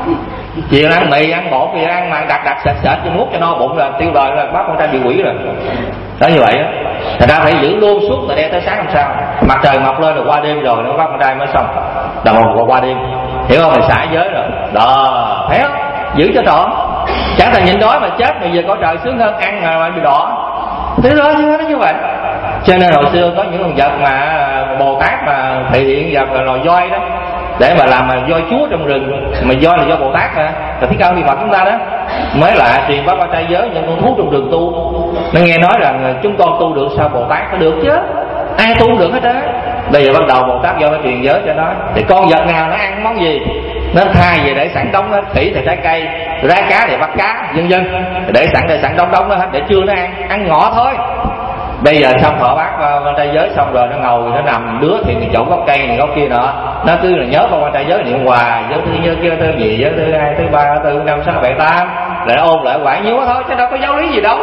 Chiều ăn mì, ăn bột, thì ăn mà đặt đặt sệt sệt cho nuốt cho no bụng là tiêu đời là bác con trai bị quỷ rồi. Đó như vậy á. Thành ra phải giữ luôn suốt từ đây tới sáng hôm sau. Mặt trời mọc lên rồi qua đêm rồi nó bác con trai mới xong. Là một qua đêm. Hiểu không? Mình xả giới rồi. Đó, thấy không? Giữ cho trọn. Chẳng thà nhịn đói mà chết mà về cõi trời sướng hơn ăn mà bị đỏ. Thế đó chứ nó như vậy. Cho nên hồi xưa có những con vật mà Bồ Tát mà thể hiện vật là loài voi đó, để mà làm mà voi chúa trong rừng, mà voi là do Bồ Tát mà, là Thích Ca Mâu Ni Phật chúng ta đó mới là truyền bác quan trai giới những con thú trong rừng tu. Nó nghe nói rằng chúng con tu được sao Bồ Tát có được chứ, ai tu cũng được hết á. Bây giờ bắt đầu Bồ Tát do nó truyền giới cho nó, thì con vật nào nó ăn món gì nó thay về để sẵn đống, nó khỉ thì trái cây, rái cá thì bắt cá, vân vân, để sẵn để sẵn đống đống đó hết để trưa nó ăn, ăn ngọ thôi. Bây giờ xong thọ bác quan trai giới xong rồi nó ngồi nó nằm đứa thì chỗ gốc cây này gốc kia nọ, nó cứ là nhớ quan trai giới niệm hoài, giới thứ giới kia thứ gì, giới thứ hai thứ ba thứ năm sáu bảy tám, lại ôn lại quảng nhúa thôi chứ đâu có giáo lý gì đâu.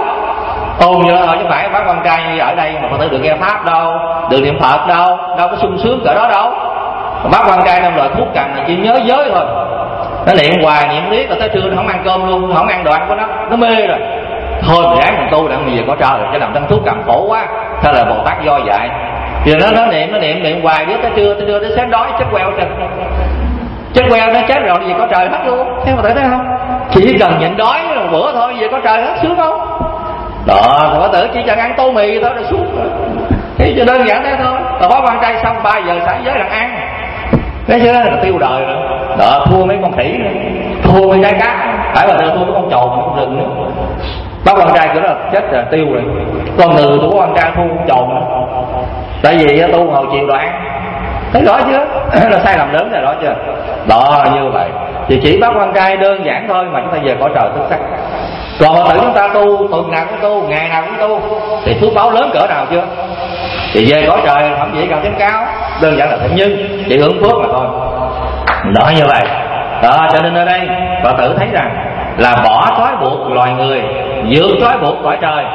Ôn như thôi chứ phải bác quan trai như ở đây mà Phật tử được nghe pháp đâu, được niệm Phật đâu, đâu có sung sướng cỡ đó đâu. Bác quan trai trong lời thuốc cần là chỉ nhớ giới thôi, nó niệm hoài niệm riết rồi tới trưa nó không ăn cơm luôn, không ăn đồ ăn của nó, nó mê rồi. Thôi mình ráng mình tu để mình về có trời, chứ làm trong thuốc cầm khổ quá. Thế là Bồ Tát do dạy, giờ nó nó niệm nó niệm niệm hoài biết tới trưa tới trưa tới sáng đói chết queo trời, chết queo nó chết rồi về có trời hết luôn. Thế mà thấy thấy không? Chỉ cần nhịn đói một bữa thôi về có trời hết, sướng không? Đó, thì Phật tử chỉ cần ăn tô mì thôi là xuống rồi. Thì cho đơn giản thế thôi. Rồi bác quan trai xong ba giờ sáng giới là ăn, thấy chưa? Là tiêu đời rồi. Đó, thua mấy con khỉ nữa, thua mấy trái cá, phải là thua mấy con trồn trong rừng nữa. Bác quan trai kiểu đó chết rồi, tiêu rồi. Con người tôi có quan trai thu con trồn nữa. Tại vì tu hồi chiều đoạn, thấy rõ chưa? Là sai lầm lớn rồi đó chưa? Đó như vậy. Thì chỉ bác quan trai đơn giản thôi mà chúng ta về cõi trời tức sắc. Còn Phật tử chúng ta tu tuần nào cũng tu, ngày nào cũng tu, thì phước báo lớn cỡ nào chưa? Thì về cõi trời thậm chí càng thêm cao, đơn giản là thêm nhân, chỉ hưởng phước mà thôi. Đó như vậy. Đó cho nên ở đây Phật tử thấy rằng là bỏ trói buộc loài người, vượt trói buộc cõi trời.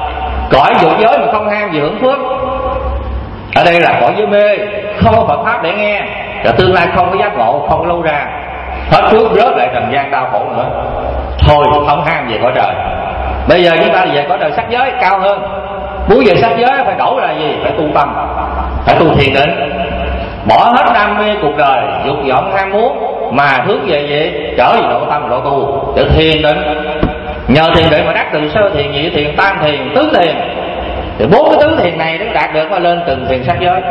Cõi dục giới mà không ham gì hưởng phước, ở đây là cõi giới mê, không có Phật pháp để nghe, rồi tương lai không có giác ngộ, không có lâu ra, hết phước rớt lại trần gian đau khổ nữa. Thôi không ham về cõi trời. Bây giờ chúng ta về cõi trời sắc giới cao hơn. Muốn về sắc giới phải đổi là gì? Phải tu tâm, phải tu thiền định, bỏ hết đam mê cuộc đời, dục vọng ham muốn, mà hướng về gì? Trở về độ tâm độ tu để thiền định. Nhờ thiền định mà đắc từ sơ thiền, nhị thiền, tam thiền, tứ thiền. Thì bốn cái tứ thiền này nó đạt được mà lên từng thiền sắc giới.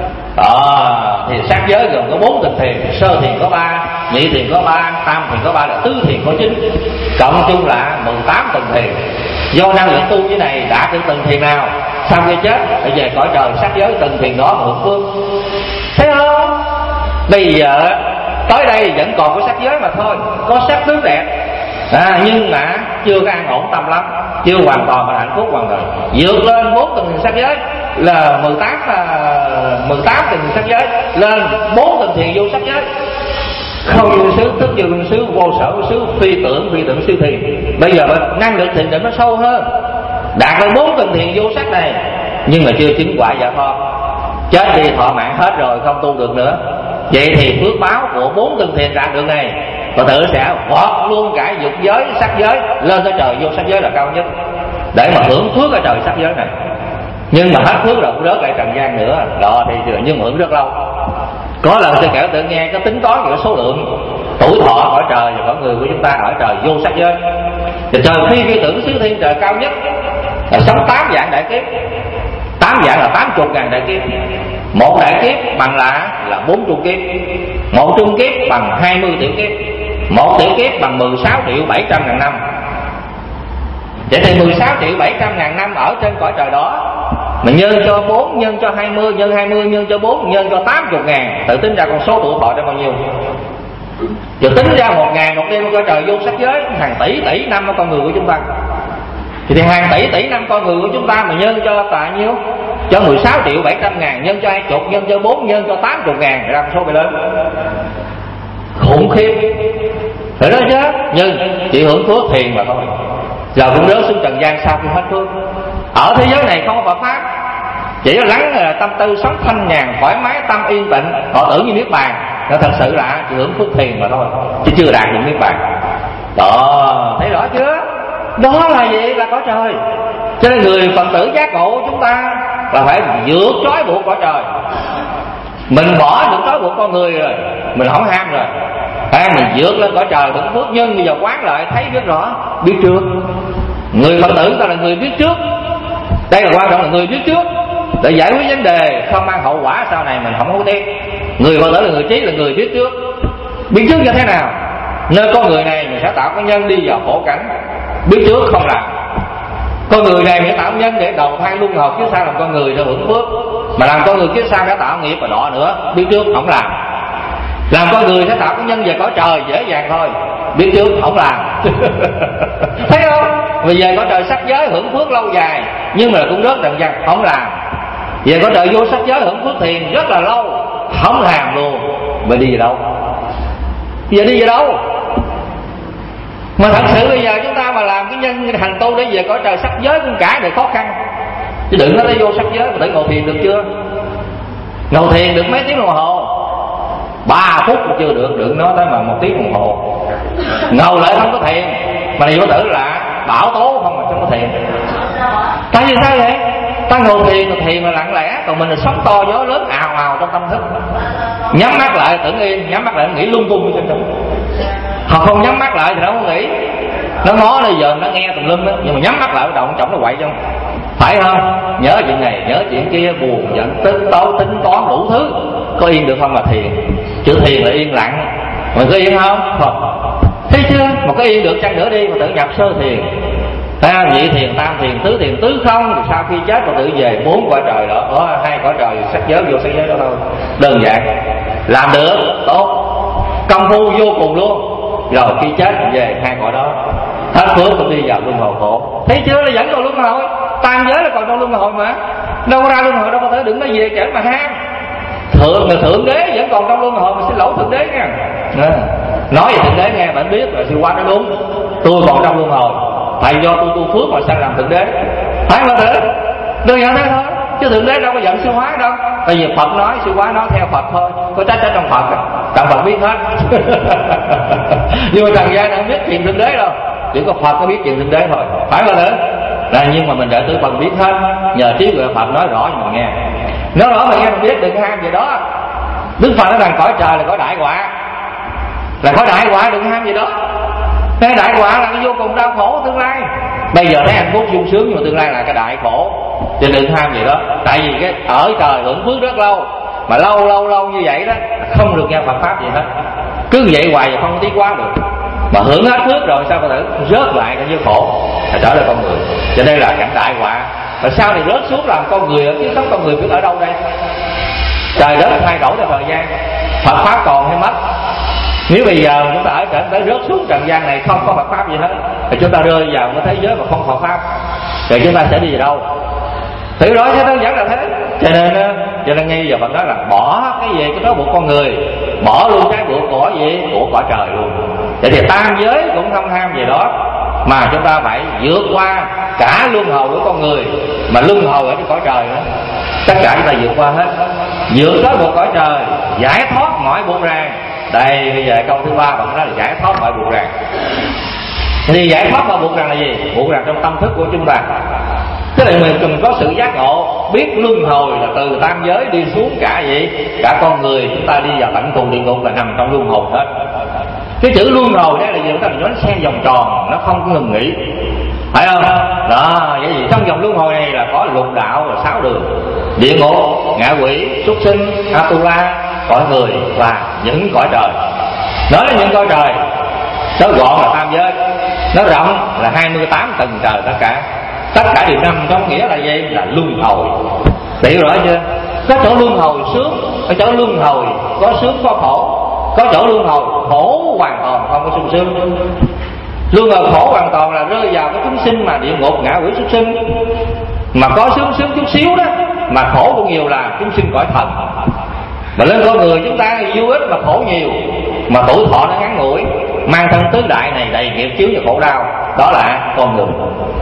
Đó, thì sắc giới gồm có bốn từng thiền, sơ thiền có ba, nhị thiền có ba, tam thiền có ba, là tứ thiền có chín, cộng chung là mười tám từng thiền. Do năng lượng tu như này đạt được từng thiền nào, sau khi chết phải về cõi trời sắc giới từng thiền đó mà hưởng phước. Thấy không? Bây giờ tới đây vẫn còn có sắc giới mà thôi, có sắc tướng đẹp, à, nhưng mà chưa có an ổn tâm lắm, chưa hoàn toàn mà hạnh phúc hoàn toàn. Vượt lên bốn từng sắc giới là mười tám mười tám từng sắc giới, lên bốn từng thiền vô sắc giới, không vô xứ, tức vô luân xứ, vô sở vô xứ, phi tưởng phi tưởng siêu thiền. Bây giờ năng lực thiền định nó sâu hơn, đạt được bốn từng thiền vô sắc này, nhưng mà chưa chứng quả dạ thoát. Chết đi thọ mạng hết rồi, không tu được nữa. Vậy thì phước báo của bốn từng thiền đạt được này, Phật tử sẽ vọt luôn cả dục giới, sắc giới, lên tới trời vô sắc giới là cao nhất, để mà hưởng phước ở trời sắc giới này. Nhưng mà hết phước rồi cũng rớt lại trần gian nữa đó, thì nhưng hưởng rất lâu. Có lần tôi kể tự nghe có tính toán về số lượng tuổi thọ cõi trời và cõi người của chúng ta ở trời vô sắc giới. Thì trời phi phi tưởng xứ thiên trời cao nhất là sống tám vạn đại kiếp. Tám vạn là tám chục ngàn đại kiếp. Một đại kiếp bằng là là bốn trung kiếp. Một trung kiếp bằng hai mươi tiểu kiếp. Một tiểu kiếp bằng mười sáu triệu bảy trăm ngàn năm. Vậy thì mười sáu triệu bảy trăm ngàn năm ở trên cõi trời đó, mình nhân cho bốn, nhân cho hai mươi, nhân hai mươi, nhân cho bốn, nhân cho tám mươi ngàn. Tự tính ra con số tuổi thọ ra bao nhiêu. Rồi tính ra một ngàn một đêm cõi trời vô sắc giới, hàng tỷ tỷ năm của con người của chúng ta. Thì, thì hàng tỷ tỷ năm con người của chúng ta mà nhân cho tại nhiêu? Cho mười sáu triệu bảy trăm ngàn, nhân cho hai chục, nhân cho bốn, nhân cho tám mươi ngàn, ra con số bị lớn. Khủng khiếp. Phải đó chứ. Nhưng chỉ hưởng phước thiền mà thôi. Giờ cũng rớt xuống trần gian sau khi hết phước. Ở thế giới này không có Phật pháp, chỉ là lắng là tâm tư sống thanh nhàn thoải mái, tâm yên tịnh, họ tưởng như niết bàn. Nó thật sự là chỉ hưởng phước thiền mà thôi, chứ chưa đạt được niết bàn. Đó, thấy rõ chưa? Đó là gì? Là cõi trời. Cho nên người Phật tử giác ngộ chúng ta là phải vượt trói buộc cõi trời. Mình bỏ được trói buộc con người rồi, mình không ham rồi. À, mình vượt lên cõi trời hưởng phước. Nhưng bây giờ quán lại thấy rất rõ, biết trước. Người Phật tử ta là người biết trước. Đây là quan trọng, là người biết trước để giải quyết vấn đề không mang hậu quả sau này mình không hối tiếc. Người Phật tử là người trí, là người biết trước. Biết trước như thế nào? Nơi con người này mình sẽ tạo cái nhân đi vào khổ cảnh, biết trước không làm. Con người này mình tạo nhân để đầu thai luân hồi kiếp sau làm con người để hưởng phước, mà làm con người kiếp sau sẽ tạo nghiệp và đọa nữa, biết trước không làm. Làm con người sẽ tạo cái nhân về cõi trời dễ dàng thôi, biết trước không làm. Thấy không? Vì về cõi trời sắc giới hưởng phước lâu dài, nhưng mà cũng rất trần gian, không làm. Về cõi trời vô sắc giới hưởng phước thiền rất là lâu, không làm luôn. Mà đi về đâu? Giờ đi về đâu? Mà thật sự bây giờ chúng ta mà làm cái nhân hành tu để về cõi trời sắc giới cũng cả đời khó khăn. Chứ đừng nói tới vô sắc giới mà tự ngồi thiền được chưa? Ngồi thiền được mấy tiếng đồng hồ, ba phút cũng chưa được, đừng nói tới mà một tiếng đồng hồ. Ngồi lại không có thiền. Mà này vô tử là bảo tố không mà không có thiền. Tại vì sao vậy? Ta ngồi thiền là thiền là lặng lẽ, còn mình là sóng to gió lớn ào ào trong tâm thức. Nhắm mắt lại tưởng yên, nhắm mắt lại nghĩ lung tung trên trong. Họ không nhắm mắt lại thì nó không nghĩ, nó ngó nó giờ nó nghe tùm lum đó. Nhưng mà nhắm mắt lại động trọng nó quậy trong, phải không? Nhớ chuyện này nhớ chuyện kia, buồn giận tính tố tính toán đủ thứ. Có yên được không mà thiền? Chữ thiền là yên lặng, mình có yên không? Không. Thấy chưa? Mà có yên được chăng nữa đi mà tự nhập sơ thiền, ta nhị thiền, tam thiền, tứ thiền, tứ không. Thì sau khi chết mà tự về bốn cõi trời đó, có hai cõi trời sắc giới vô sắc giới đó thôi. Đơn giản, làm được tốt, công phu vô cùng luôn. Rồi khi chết về hai cõi đó, hết phước cũng đi vào luân hồi khổ. Thấy chưa? Là vẫn còn luân hồi, tam giới là còn trong luân hồi mà, đâu có ra luân hồi đâu có thể, đừng nói về chảy mà ham. Thượng là thượng đế vẫn còn trong luân hồi, mà xin lỗi thượng đế nha. À, nói về thượng đế nghe bạn biết là sư Quán nói đúng, tôi còn trong luân hồi, tại do tôi tu phước mà sang làm thượng đế, phải không thử? Đơn giản thế thôi, chứ thượng đế đâu có giận sư Hóa đâu. Tại vì Phật nói, sư Hóa nói theo Phật thôi, có trách trách trong Phật, trong Phật biết hết. Nhưng mà trần gian không biết chuyện thượng đế đâu, chỉ có Phật có biết chuyện thượng đế thôi, phải không thử? Là nhưng mà mình đệ tử Phật biết hết, nhờ trí huệ Phật nói rõ cho mình nghe. Nói rõ mà nghe mình biết, đừng ham về đó. Đức Phật nói rằng cõi trời là cõi đại họa, là cõi đại họa, đừng ham gì đó. Cái đại họa là cái vô cùng đau khổ tương lai. Bây giờ thấy hạnh phúc sung sướng, nhưng mà tương lai là cái đại khổ, cho đừng ham gì đó. Tại vì cái ở trời hưởng phước rất lâu, mà lâu lâu lâu như vậy đó không được nghe Phật pháp gì hết, cứ vậy hoài và không tiến quá được. Mà hưởng hết phước rồi sao có thể rớt lại cái dưới khổ, là trở lại con người. Cho đây là cảnh đại họa. Và sau này rớt xuống làm con người, ở kiếp sống con người biết ở đâu đây? Trời đất thay đổi theo thời gian, Phật pháp còn hay mất? Nếu bây giờ chúng ta ở trển tới rớt xuống trần gian này không có Phật pháp gì hết, thì chúng ta rơi vào cái thế giới mà không Phật pháp, thì chúng ta sẽ đi về đâu? Thử nói thế đơn giản là thế. Cho nên cho nên ngay giờ Phật nói là bỏ cái gì cái đó buộc con người, bỏ luôn cái buộc của gì của cõi trời luôn. Vậy thì tam giới cũng không ham gì đó, mà chúng ta phải vượt qua cả luân hồi của con người, mà luân hồi ở trên cõi trời nữa, tất cả chúng ta vượt qua hết, vượt tới một cõi trời, giải thoát mọi buộc ràng. Đây bây giờ câu thứ ba Phật nói là giải thoát mọi buộc ràng. Thì giải thoát mọi buộc ràng là gì? Buộc ràng trong tâm thức của chúng ta. Tức Tức là mình cần có sự giác ngộ, biết luân hồi là từ tam giới đi xuống cả gì, cả con người chúng ta đi vào tận cùng địa ngục là nằm trong luân hồi hết. Cái chữ luân hồi đây là gì? Chúng ta nói xe vòng tròn, nó không có ngừng nghỉ, phải không? Đó, vậy gì trong vòng luân hồi này là có lục đạo là sáu đường: địa ngục, ngạ quỷ, súc sinh, Atula, cõi người và những cõi trời. Nói là những cõi trời, nó gọn là tam giới, nó rộng là hai mươi tám tầng trời tất cả. Tất cả đều nằm trong nghĩa là gì? Là luân hồi. Hiểu rõ chưa? Có chỗ luân hồi sướng, có chỗ luân hồi có sướng có khổ, có chỗ luân hồi khổ hoàn toàn không có sung sướng. Luân hồi khổ hoàn toàn là rơi vào cái chúng sinh mà địa ngục, ngạ quỷ, súc sinh. Mà có sướng sướng chút xíu đó, mà khổ cũng nhiều là chúng sinh cõi thần. Mà lên con người chúng ta vui ít mà khổ nhiều, mà tuổi thọ nó ngắn ngủi, mang thân tứ đại này đầy nghiệp chướng và khổ đau. Đó là con người.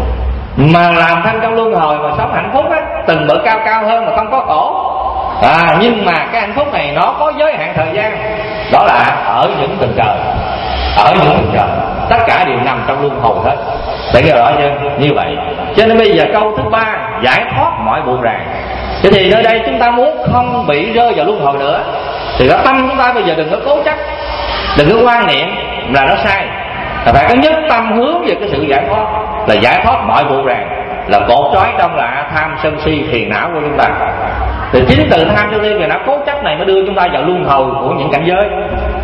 Mà làm thân trong luân hồi mà sống hạnh phúc á, từng bậc cao cao hơn mà không có khổ. À, nhưng mà cái hạnh phúc này nó có giới hạn thời gian, đó là ở những tầng trời, ở những tầng trời, tất cả đều nằm trong luân hồi hết. Để nghe rõ chưa? Như vậy, cho nên bây giờ câu thứ ba, giải thoát mọi buộc ràng. Thế thì nơi đây chúng ta muốn không bị rơi vào luân hồi nữa, thì cái tâm chúng ta bây giờ đừng có cố chấp, đừng có quan niệm là nó sai, là phải có nhất tâm hướng về cái sự giải thoát, là giải thoát mọi buộc ràng, là cột trói trong là tham sân si phiền não của chúng ta. Thì chính từ tham sân si phiền não cố chấp này mới đưa chúng ta vào luân hồi của những cảnh giới.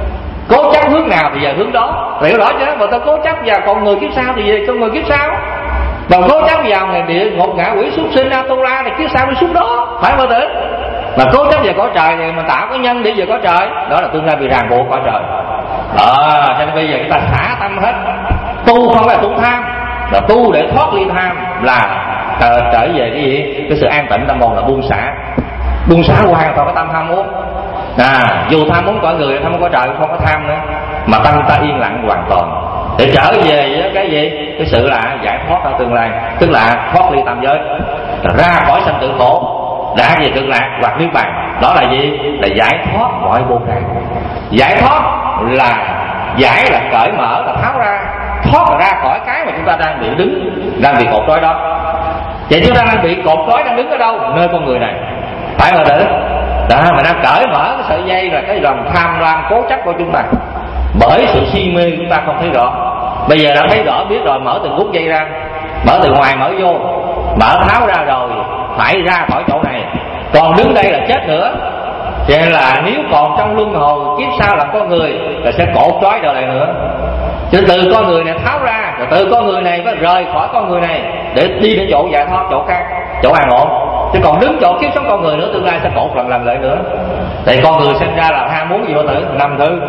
Cố chấp hướng nào thì giờ hướng đó, hiểu rõ chứ? Mà ta cố chấp vào con người kiếp sau thì về con người kiếp sau, mà cố chấp vào ngày địa ngục, ngạ quỷ, súc sinh, Atula thì kiếp sau đi xuống đó, phải không tử? Mà cố chấp về cõi trời thì mình tạo cái nhân để về cõi trời, đó là tương lai bị ràng buộc cõi trời. Đó, cho nên bây giờ chúng ta xả tâm hết, tu không phải tu tham, là tu để thoát ly tham, là trở, trở về cái gì? Cái sự an tịnh tâm hồn, là buông xả, buông xả hoàn toàn cái tâm tham muốn. À, dù tham muốn cõi người, tham muốn cõi trời, không có tham nữa, mà tâm ta yên lặng hoàn toàn để trở về với cái gì? Cái sự là giải thoát ở tương lai, tức là thoát ly tam giới, ra khỏi sanh tử khổ, đã về cực lạc hoặc niết bàn. Đó là gì? Là giải thoát mọi buộc ràng. Giải thoát là giải là cởi mở, là tháo ra, thoát là ra khỏi cái mà chúng ta đang bị đứng, đang bị cột trói đó. Vậy chúng ta đang bị cột trói, đang đứng ở đâu? Nơi con người này, phải không tử? Đó, mà đang cởi mở cái sợi dây là cái lòng tham lam cố chấp của chúng ta, bởi sự si mê chúng ta không thấy rõ. Bây giờ đã thấy rõ, biết rồi, mở từng phút dây ra, mở từ ngoài mở vô, mở tháo ra rồi phải ra khỏi chỗ này, còn đứng đây là chết nữa. Cho nên là nếu còn trong luân hồi kiếp sau làm con người là sẽ cột trói đời này nữa. Chứ từ con người này tháo ra, rồi từ con người này phải rời khỏi con người này để đi đến chỗ giải thoát, chỗ khác, chỗ an ổn. Chứ còn đứng chỗ kiếp sống con người nữa, tương lai sẽ cột lần lần lại nữa. Tại con người sinh ra là ham muốn gì tử? Năm thứ.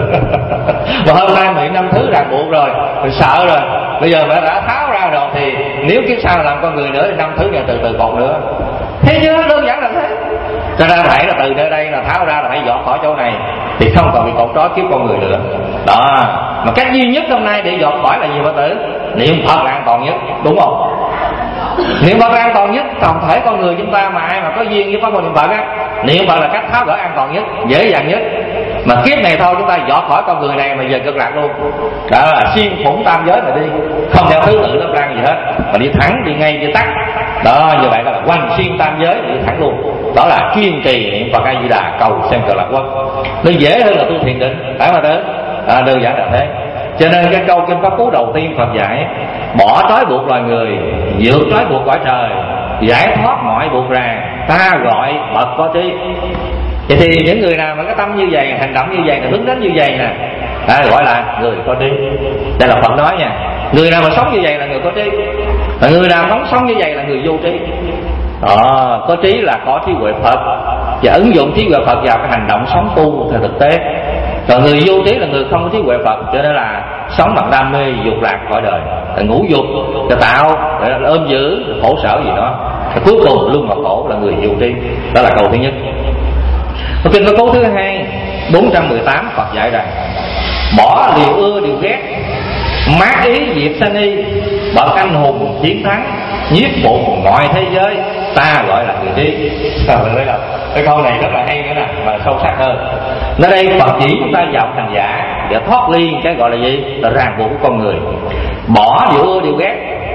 Mà hôm nay bị năm thứ ràng buộc rồi, mình sợ rồi. Bây giờ mà đã tháo ra rồi thì nếu kiếp sau làm con người nữa thì năm thứ này từ từ cột nữa. Thế chứ đơn giản là thế. Cho nên phải là từ nơi đây là tháo ra là phải dọn khỏi chỗ này thì không còn bị cột trói kiếp con người nữa. Đó. Mà cách duy nhất hôm nay để dọn khỏi là gì Phật tử? Niệm Phật là an toàn nhất, đúng không? Niệm Phật là an toàn nhất. Tổng thể con người chúng ta mà ai mà có duyên với pháp môn niệm Phật á, niệm Phật là cách tháo gỡ an toàn nhất, dễ dàng nhất. Mà kiếp này thôi chúng ta dọn khỏi con người này mà về cực lạc luôn. Đó là xuyên phủng tam giới mà đi, không theo thứ tự lớp rang gì hết, mà đi thẳng, đi ngay, đi tắt. Đó, như vậy là quanh xuyên tam giới đi thẳng luôn. Đó là kiên trì niệm Phật A Di Đà cầu sanh cực lạc quốc. Nó dễ hơn là tu thiền định, phải mà tới. À, đơn giản là thế. Cho nên cái câu kinh pháp cú đầu tiên Phật dạy, bỏ trói buộc loài người, vượt trói buộc cõi trời, giải thoát mọi buộc ràng, ta gọi bậc có trí. Vậy thì những người nào mà cái tâm như vậy, hành động như vậy, hướng đến như vậy nè, à, gọi là người có trí. Đây là Phật nói nha. Người nào mà sống như vậy là người có trí, và người nào không sống như vậy là người vô trí. Đó, có trí là có trí huệ Phật, và ứng dụng trí huệ Phật vào cái hành động sống tu theo thực tế. Còn người vô trí là người không có trí huệ Phật, cho nên là sống bằng đam mê dục lạc cõi đời, là ngũ dục, là tạo, là ôm giữ, là khổ sở gì đó, và cuối cùng luôn vào khổ là người vô trí. Đó là câu thứ nhất. Ở kinh câu thứ hai, bốn trăm mười tám, Phật dạy rằng bỏ điều ưa điều ghét, mát ý diệt sanh y, bậc anh hùng chiến thắng, nhiếp bụng mọi thế giới, ta gọi là người trí. Cái câu này rất là hay nữa nè, mà sâu sắc hơn. Nơi đây Phật chỉ chúng ta vào thành giả để thoát ly cái gọi là gì? Là ràng buộc của con người. Bỏ điều ưa điều ghét.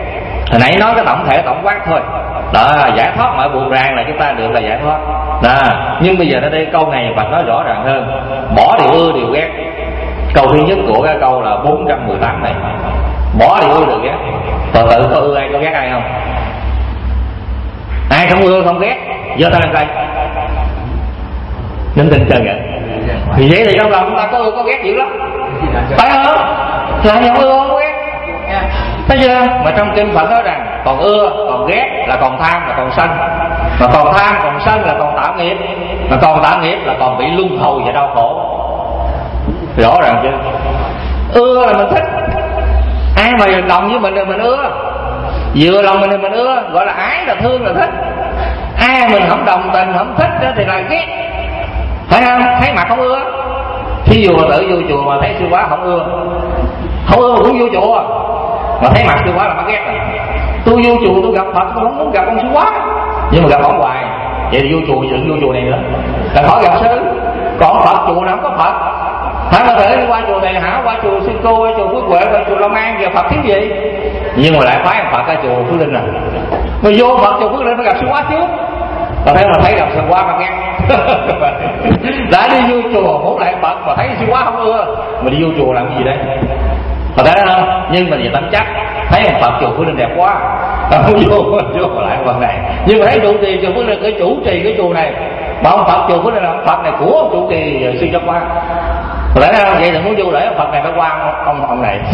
Hồi nãy nói cái tổng thể tổng quát thôi, đó giải thoát mọi buồn ràng là chúng ta được là giải thoát đó. Nhưng bây giờ ở đây câu này Phật nói rõ ràng hơn, bỏ điều ưa điều ghét. Câu thứ nhất của cái câu là bốn trăm mười tám này, bỏ điều ưa điều ghét. Phật tử có ưa ai có ghét ai không? Ai không ưa không ghét giơ tay lên tay, nên tình trời vậy. Thì vậy thì trong lòng chúng ta có ưa có ghét dữ lắm, phải không? Là không ưa không ghét, thấy chưa? Mà trong kinh Phật nói rằng còn ưa còn ghét là còn tham là còn sân, mà còn tham còn sân là còn tạo nghiệp, mà còn tạo nghiệp là còn bị luân hồi và đau khổ. Rõ ràng chưa? Ưa là mình thích, ai mà đồng với mình thì mình ưa, vừa lòng mình thì mình ưa, gọi là ái là thương là thích. Ai mình không đồng tình không thích đó thì là ghét, phải không? Thấy mặt không ưa. Thí dụ mà tự vô chùa mà thấy sư quá không ưa, không ưa cũng vô chùa, mà thấy mặt sư quá là bắt ghét rồi. Tôi vô chùa tôi gặp Phật tôi không muốn gặp ông sư quá, nhưng mà gặp ông hoài, vậy thì vô chùa đừng vô chùa này nữa, là khỏi gặp sư. Còn Phật chùa nào không có Phật, hả? Mà thể đi qua chùa này hả, qua chùa Sư Cô, qua chùa Phước Huệ, qua chùa Long An, giờ Phật thiếu gì? Nhưng mà lại phái Phật ở chùa Phước Linh à, mà vô Phật chùa Phước Linh phải gặp sư quá trước. Và thấy mà thấy gặp sư quá mà nghe đã đi vô chùa muốn lại Phật mà thấy sư quá không ưa, mà đi vô chùa làm cái gì đấy? Mà thấy không? Nhưng mà về tâm chắc thấy ông Phật chùa Phước Linh đẹp quá, không vô vô lại Phật này. Nhưng mà thấy trụ trì chùa Phước Linh cái chủ trì cái chùa này, mà ông Phật chùa Phước Linh là ông Phật này của ông chủ trì sư cho qua. Mà thấy không? Vậy đừng muốn vô lễ ông Phật này phải qua ông ông, ông này.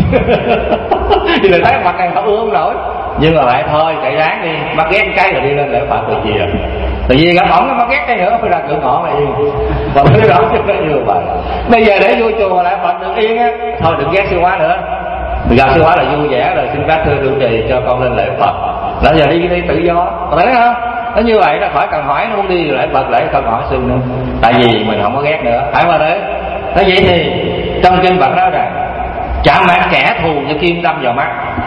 Thì mình thấy ông Phật này không ưa không nổi, nhưng mà lại thôi chạy ráng đi, bắt ghét cái rồi đi lên lễ Phật rồi gì à? Tại vì gặp ổng nó bắt ghét cái nữa phải ra cửa ngõ mà yên. Và cái đó chứ nó vừa vậy. Bây giờ để vô chùa lại Phật được yên á, thôi đừng ghét sư quá nữa. Mình gặp sư quá là vui vẻ rồi, xin bác thưa trụ trì cho con lên lễ Phật. Đó giờ đi đi tự do, có thấy không? Nó như vậy nó khỏi cần hỏi, nó muốn đi lễ Phật lễ không hỏi sư nữa. Tại vì mình không có ghét nữa, phải mà đấy. Nói vậy thì trong kinh Phật nói rằng chạm mặt kẻ thù như kim đâm vào mắt.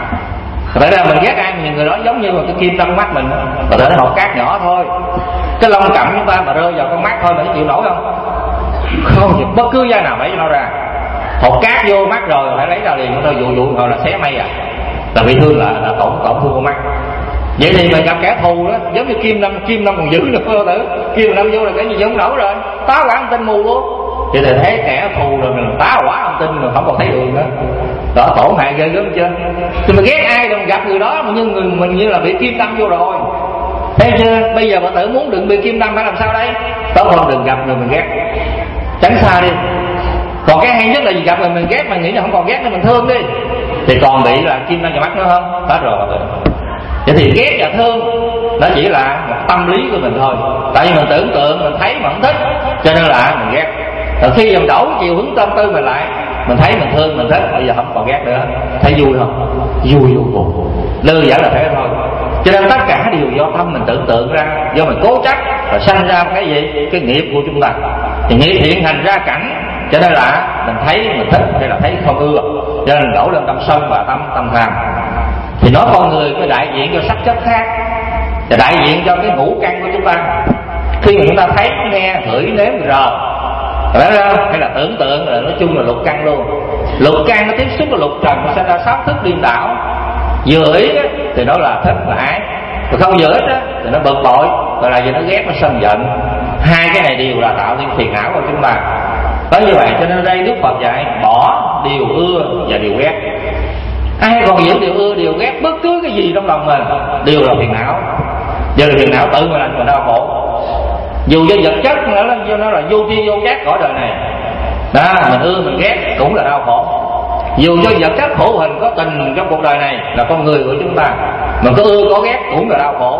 Tại ra mình ghét ai thì người đó giống như là cái kim đâm mắt mình, và để hột cát nhỏ thôi, cái lông cặm chúng ta mà rơi vào con mắt thôi mình chịu nổi không? Không chịu bất cứ da nào lấy cho nó ra. Hột cát vô mắt rồi phải lấy ra liền, nó dụ dụ rồi là xé mây à, là bị thương là, là tổn tổn thương con mắt. Vậy thì mình gặp kẻ thù đó giống như kim đâm, kim đâm còn dữ được cơ tử, kim đâm vô là cái gì giống nổi rồi, tá quả âm tinh mù luôn. Vậy thì thấy kẻ thù rồi mình tá quả âm tinh rồi không còn thấy đường nữa, đó tổn hại ghê gớm chưa? Thì mình ghét ai rồi mình gặp người đó mà như người mình như là bị kim đâm vô rồi, thấy chưa? Bây giờ Phật tử muốn đừng bị kim đâm phải làm sao đây? Tốt hơn đừng gặp người mình ghét, tránh xa đi. Còn cái hay nhất là gì, gặp người mình ghét mà nghĩ là không còn ghét nữa mình thương đi, thì còn bị là kim đâm vào mắt nữa không? Hết rồi Phật tử. Vậy thì ghét và thương nó chỉ là một tâm lý của mình thôi, tại vì mình tưởng tượng mình thấy mà không thích cho nên là mình ghét. Rồi khi mình đổi chiều hướng tâm tư mình lại, mình thấy mình thương mình thích, bây giờ không còn ghét nữa, thấy vui không? Vui vô cùng, đơn giản là thế thôi. Cho nên tất cả đều do tâm mình tưởng tượng ra, do mình cố chấp rồi sanh ra cái gì, cái nghiệp của chúng ta. Thì nghiệp hiện thành ra cảnh, cho nên là mình thấy mình thích hay là thấy không ưa, cho nên mình đổ lên tâm sân và tâm tâm tham. Thì nói con người cái đại diện cho sắc chất khác, và đại diện cho cái ngũ căn của chúng ta. Khi mà chúng ta thấy, nghe, ngửi, nếm, rờ, hay là tưởng tượng là nói chung là lục căn luôn. Lục căn nó tiếp xúc với lục trần, nó sẽ ra sáu thức điên đảo. Vừa ý thì nó là thích là ái, còn không vừa ý thì nó bực bội, gọi là gì, nó ghét, nó sân giận. Hai cái này đều là tạo nên phiền não của chúng ta. Đó như vậy cho nên đây Đức Phật dạy bỏ điều ưa và điều ghét. Ai còn giữ điều ưa điều ghét bất cứ cái gì trong lòng mình đều là phiền não, đều là phiền não tự mình làm mình đau khổ. Dù cho vật chất nó là nó là vô tri vô giác cõi đời này đó, mình ưa mình ghét cũng là đau khổ. Dù cho vật chất hữu hình có tình trong cuộc đời này là con người của chúng ta, mình có ưa có ghét cũng là đau khổ.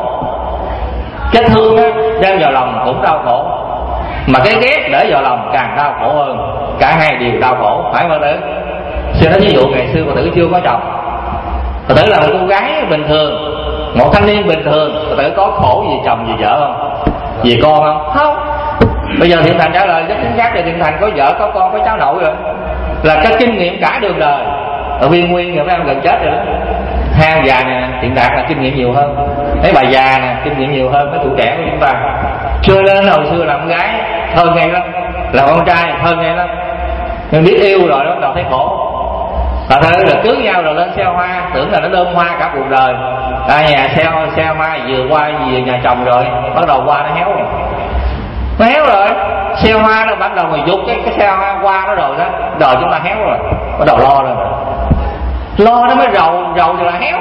Cái thương á đem vào lòng cũng đau khổ, mà cái ghét để vào lòng càng đau khổ hơn. Cả hai đều đau khổ, phải không tử? Xin nói ví dụ ngày xưa Phật tử chưa có chồng, Phật tử là một cô gái bình thường, một thanh niên bình thường, Phật tử có khổ vì chồng vì vợ không? Vì con không? Không. Bây giờ Thiện Thành trả lời rất chính xác, thì Thiện Thành có vợ có con có cháu nội rồi, là cái kinh nghiệm cả đường đời. Ở Viên Nguyên rồi mấy ông gần chết rồi đó. Hai ông già nè, Thiện Đạt là kinh nghiệm nhiều hơn, mấy bà già nè kinh nghiệm nhiều hơn mấy tuổi trẻ của chúng ta. Chưa lên hồi xưa làm con gái thơ ngay lắm, làm con trai thơ ngay lắm, nhưng biết yêu rồi đó bắt đầu thấy khổ. Và thế là cưới nhau rồi lên xe hoa, tưởng là nó đơm hoa cả cuộc đời, ra nhà xe xe mai vừa qua về nhà chồng rồi bắt đầu qua nó héo rồi, nó héo rồi, xe hoa nó bắt đầu mà dục cái cái xe hoa qua nó rồi đó, đời chúng ta héo rồi, bắt đầu lo rồi, lo nó mới rầu rầu thì là héo.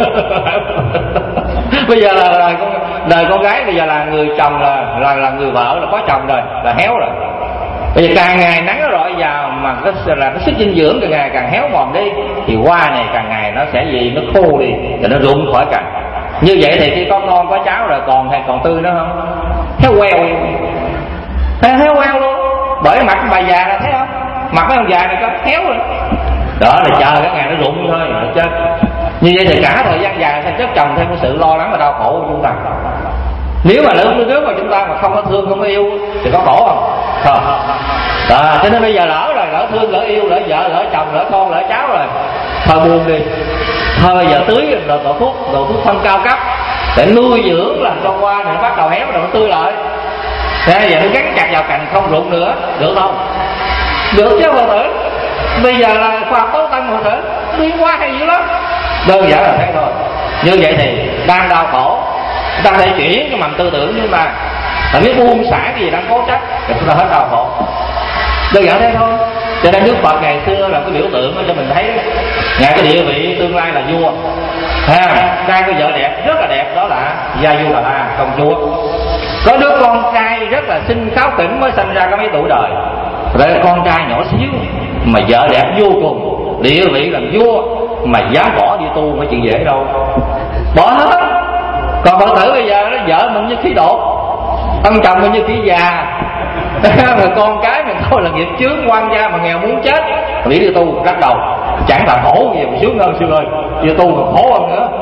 Bây giờ là đời con, đời con gái bây giờ là người chồng là là là người vợ là có chồng rồi là héo rồi. Bây giờ càng ngày nắng nó rọi vào mà cái là cái sức dinh dưỡng càng ngày càng héo mòn đi, thì hoa này càng ngày nó sẽ gì nó khô đi, rồi nó rụng khỏi cành. Như vậy thì khi có con có cháu rồi còn hay còn tươi nữa không? Héo queo, héo héo queo luôn. Bởi mặt bà già là thấy không? Mặt mấy ông già này có héo rồi. Đó là chờ cái ngày nó rụng thôi rồi chết. Như vậy thì cả thời gian dài sẽ chất chồng thêm cái sự lo lắng và đau khổ của chúng ta. Nếu mà lớn nước mà chúng ta mà không có thương không có yêu thì có khổ không? Không. À, cho nên bây giờ lỡ rồi, lỡ thương, lỡ yêu, lỡ vợ, lỡ chồng, lỡ con, lỡ cháu rồi, thôi buông đi. Thôi bây giờ tưới đồ, đồ thuốc, đồ thuốc phân cao cấp để nuôi dưỡng làm cho hoa này nó bắt đầu héo rồi nó tươi lại. Thế giờ nó gắn chặt vào cành không rụng nữa, được không? Được chứ Phật tử. Bây giờ là khoa học tố tăng Phật tử, đi qua hay dữ lắm. Đơn giản là thế thôi. Như vậy thì đang đau khổ, chúng ta phải chuyển cái mầm tư tưởng chúng ta. Tại nếu buông xả cái gì đang cố chấp thì chúng ta hết đau khổ. Đơn giản thế thôi. Cho nên Đức Phật ngày xưa là cái biểu tượng cho mình thấy ngài cái địa vị tương lai là vua, ha, trai có vợ đẹp rất là đẹp, đó là Gia Du Bà La công chúa. Có đứa con trai rất là xinh kháo khỉnh mới sinh ra có mấy tuổi đời, rồi con trai nhỏ xíu mà vợ đẹp vô cùng, địa vị làm vua mà dám bỏ đi tu mới chuyện dễ đâu, bỏ hết. Còn Phật tử bây giờ nó vợ mình như khí đột, ông chồng mình như khí già, mà con cái mình thôi là nghiệp chướng quan gia mà nghèo muốn chết, nghĩ đi tu lắc đầu chẳng là khổ gì mà sướng hơn sư ơi, đi tu còn khổ hơn nữa.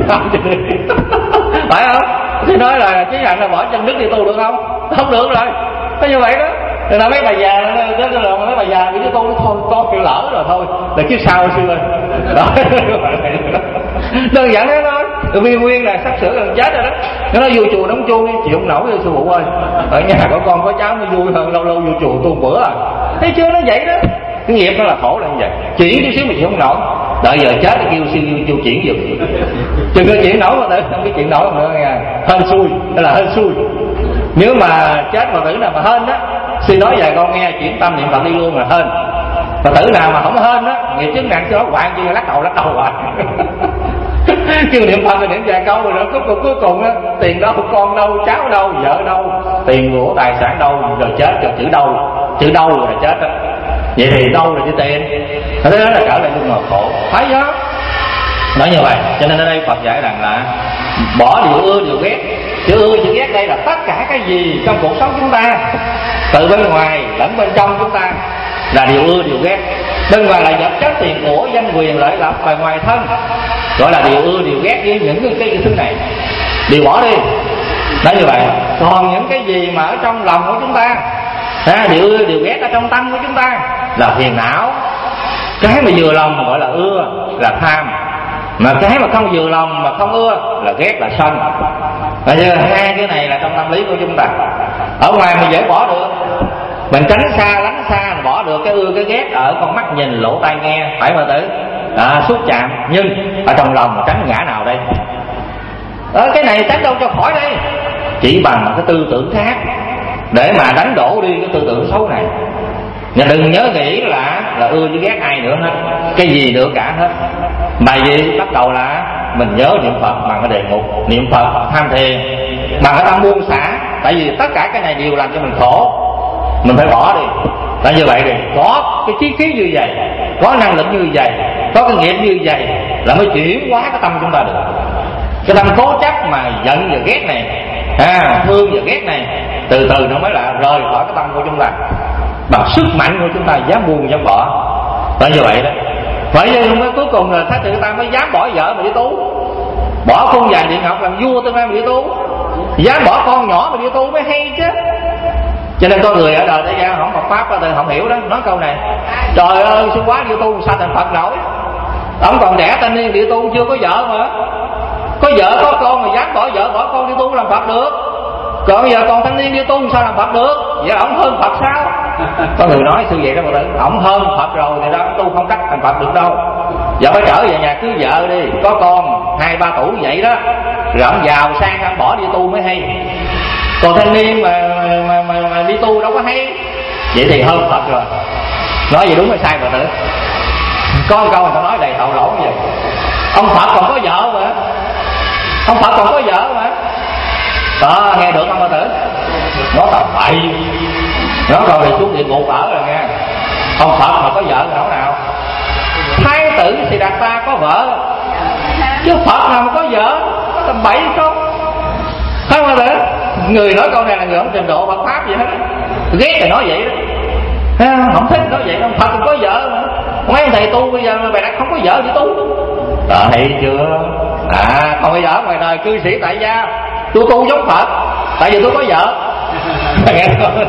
Phải không? Thì nói là chứ hẳn là bỏ chân đức đi tu được không? Không được rồi, có như vậy đó. Thì là mấy bà già đó, đó là mấy bà già đi tu nó thôi con chịu lỡ rồi thôi, để kiếp sau sư ơi. Đó. Đơn giản thế thôi. Viên Nguyên là sắp sửa gần chết rồi đó, nó nói vô chùa đóng chuông chịu không nổi sư phụ ơi, ở nhà có con có cháu nó vui hơn, lâu lâu vô chùa tu bữa à. Thấy chưa, nó vậy đó. Cái nghiệp nó là khổ là như vậy. Chuyển chút xíu mà chịu không nổi, đợi giờ chết thì kêu siêu vô chuyển giùm. Chừng có chuyện nổi mà tử không biết chuyện nổi nữa nha, hên xui, đó là hên xui. Nếu mà chết mà tử nào mà hên đó, xin nói vài con nghe, chuyển tâm niệm Phật đi luôn là hên. Mà tử nào mà không hên đó, nghiệp chứng nặng cho nó hoạn chi lắc đầu lắc đầu hoài. Kêu niệm Phật là niệm vài câu rồi cuối cùng cuối cùng á, tiền đâu, con đâu, cháu đâu, vợ đâu, tiền của tài sản đâu, rồi chết rồi chữ đâu, chữ đâu rồi là chết đó. Vậy thì đâu là chữ tiền, thế đó là trở lại luân hồi khổ, phải chứ? Nói như vậy, cho nên ở đây Phật dạy rằng là bỏ điều ưa điều ghét. Chữ ưa chữ ghét đây là tất cả cái gì trong cuộc sống chúng ta, từ bên ngoài lẫn bên trong chúng ta là điều ưa điều ghét. Bên ngoài là vật chất tiền của danh quyền lợi lộc bề ngoài thân, gọi là điều ưa điều ghét với những cái, cái, cái thứ này điều bỏ đi. Nói như vậy. Còn những cái gì mà ở trong lòng của chúng ta, à, điều ưa điều ghét ở trong tâm của chúng ta là phiền não. Cái mà vừa lòng gọi là ưa là tham, mà cái mà không vừa lòng mà không ưa là ghét là sân. Và như hai cái này là trong tâm lý của chúng ta. Ở ngoài mình dễ bỏ được, mình tránh xa lánh xa mình bỏ được cái ưa cái ghét ở con mắt nhìn lỗ tai nghe, phải mà tử à, xúc chạm. Nhưng ở trong lòng mà tránh ngã nào đây? Ở cái này tránh đâu cho khỏi đây, chỉ bằng cái tư tưởng khác để mà đánh đổ đi cái tư tưởng xấu này. Nhưng đừng nhớ nghĩ là là ưa với ghét ai nữa hết, cái gì được cả hết. Bài gì bắt đầu là mình nhớ niệm Phật bằng cái đề mục niệm Phật tham thiền, bằng cái tâm buông xả. Tại vì tất cả cái này đều làm cho mình khổ, mình phải bỏ đi. Tại như vậy thì có cái chí khí như vậy, có năng lực như vậy, có cái nghiệp như vậy là mới chuyển hóa cái tâm chúng ta được. Cái tâm cố chấp mà giận và ghét này, à, thương và ghét này, từ từ nó mới là rời khỏi cái tâm của chúng ta. Bằng sức mạnh của chúng ta dám buông dám bỏ. Tại như vậy đó. Vậy nên cuối cùng là Thái tử ta mới dám bỏ vợ mà đi tu, bỏ cung vàng điện ngọc làm vua tương lai mà đi tu, dám bỏ con nhỏ mà đi tu mới hay chứ. Cho nên có người ở đời thế gian không học pháp thì không hiểu đó, nói câu này: trời ơi sư quá đi tu sao thành Phật nổi. Ông còn trẻ thanh niên đi tu chưa có vợ mà, có vợ có con mà dám bỏ vợ bỏ con đi tu làm Phật được. Còn bây giờ còn thanh niên đi tu sao làm Phật được? Vậy là ông hơn Phật sao? Có người nói sư vậy đó mà, ông hơn Phật rồi thì đó tu không cách thành Phật được đâu. Giờ phải trở về nhà cưới vợ đi, có con hai ba tuổi vậy đó, rồi ông giàu sang ông bỏ đi tu mới hay. Còn thanh niên mà mà, mà, mà đi tu đâu có hay. Vậy thì hơn Phật rồi. Nói gì đúng hay sai mà tử? Có một câu người ta nói đầy tội lỗi vậy. Ông Phật còn có vợ mà, ông Phật còn có vợ mà. Đó, nghe được không bà tử? Nó tầm bậy, nó rồi thì xuống địa ngục ở rồi nghe. Ông Phật mà có vợ thì đâu nào? Thái tử Siddhartha có vợ, chứ Phật nào mà có vợ? Nó tầm bậy không? Không bà tử? Người nói câu này là người không trình độ Phật pháp vậy hết. Ghét thì nói vậy đó, không thích nói vậy. Ông Phật còn có vợ mà. Mấy ông thầy tu bây giờ mà bày đặt không có vợ thì tu. Đó, thấy chưa? À, còn bây giờ ở ngoài đời cư sĩ tại gia, tôi tu giống Phật tại vì tôi có vợ. Nghe không?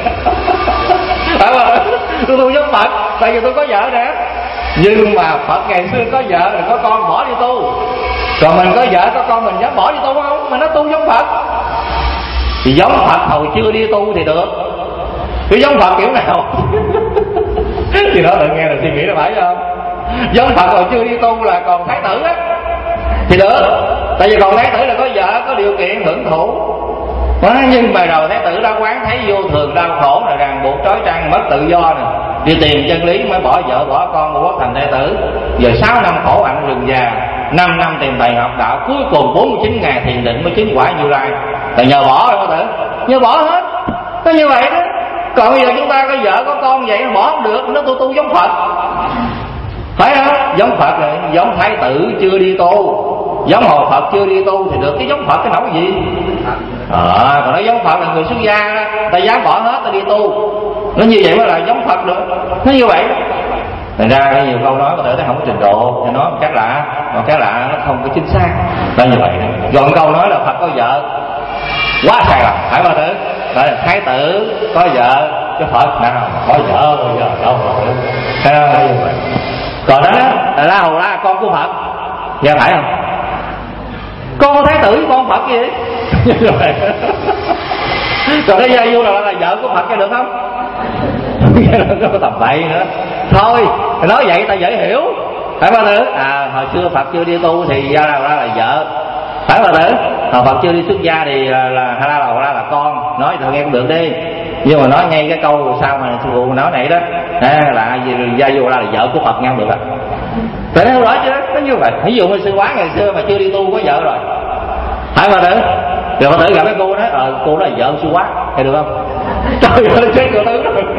Tôi tu giống Phật tại vì tôi có vợ nè. Nhưng mà Phật ngày xưa có vợ rồi có con bỏ đi tu, còn mình có vợ có con mình dám bỏ đi tu không? Mà nó tu giống Phật thì giống Phật hồi chưa đi tu thì được. Cái giống Phật kiểu nào? Thì nó tự nghe là suy nghĩ là phải không? Giống Phật hồi chưa đi tu là còn thái tử á thì được, tại vì còn thái tử là có vợ có điều kiện hưởng thụ. Đó, nhưng mà rồi thái tử đã quán thấy vô thường đau khổ là ràng buộc trói trang mất tự do nè, đi tìm chân lý mới bỏ vợ bỏ con của quốc thành thái tử. Giờ sáu năm khổ hạnh rừng già, năm năm tìm thầy học đạo, cuối cùng bốn mươi chín ngày thiền định mới chứng quả Như Lai. Là nhờ bỏ rồi có tử, nhờ bỏ hết. Có như vậy đó. Còn bây giờ chúng ta có vợ có con vậy bỏ không được, nó tu tu giống Phật, phải không? Giống Phật rồi, giống thái tử chưa đi tu, giống hồi Phật chưa đi tu thì được. Cái giống Phật cái nổi gì? À, còn nói giống Phật là người xuất gia đó, ta dám bỏ hết ta đi tu, nó như vậy mới là giống Phật được. Nó như vậy. Thành ra có nhiều câu nói có thể nó không có trình độ, thì nói một cách lạ, một cách lạ nó không có chính xác. Nó như vậy. Rồi một câu nói là Phật có vợ quá sai lầm, phải không tử? Đó là thái tử có vợ, chứ Phật nào có vợ bây giờ đâu rồi. Thấy không? Như vậy. Còn đó là La Hầu La con của Phật, nghe phải không? Con của thái tử con Phật gì vậy? Còn đó Gia Du là, là vợ của Phật, nghe được không? Nó có tầm bậy nữa. Thôi nói vậy ta dễ hiểu, phải không tử? À, hồi xưa Phật chưa đi tu thì Gia La Hầu La là vợ, phải không tử? Hồi Phật chưa đi xuất gia thì là La Hầu La là con. Nói thôi nghe cũng được đi, nhưng mà nói ngay cái câu sao mà sư phụ nói này đó à, là Gia Du La là vợ của Phật, nghe không được á. Phải nói rõ chứ, nó như vậy. Ví dụ như sư quán ngày xưa mà chưa đi tu có vợ rồi, phải mà tử? Rồi mà tử gặp cái cô đó, ờ cô đó là vợ sư quán, thấy được không? Trời ơi chết cô tử rồi.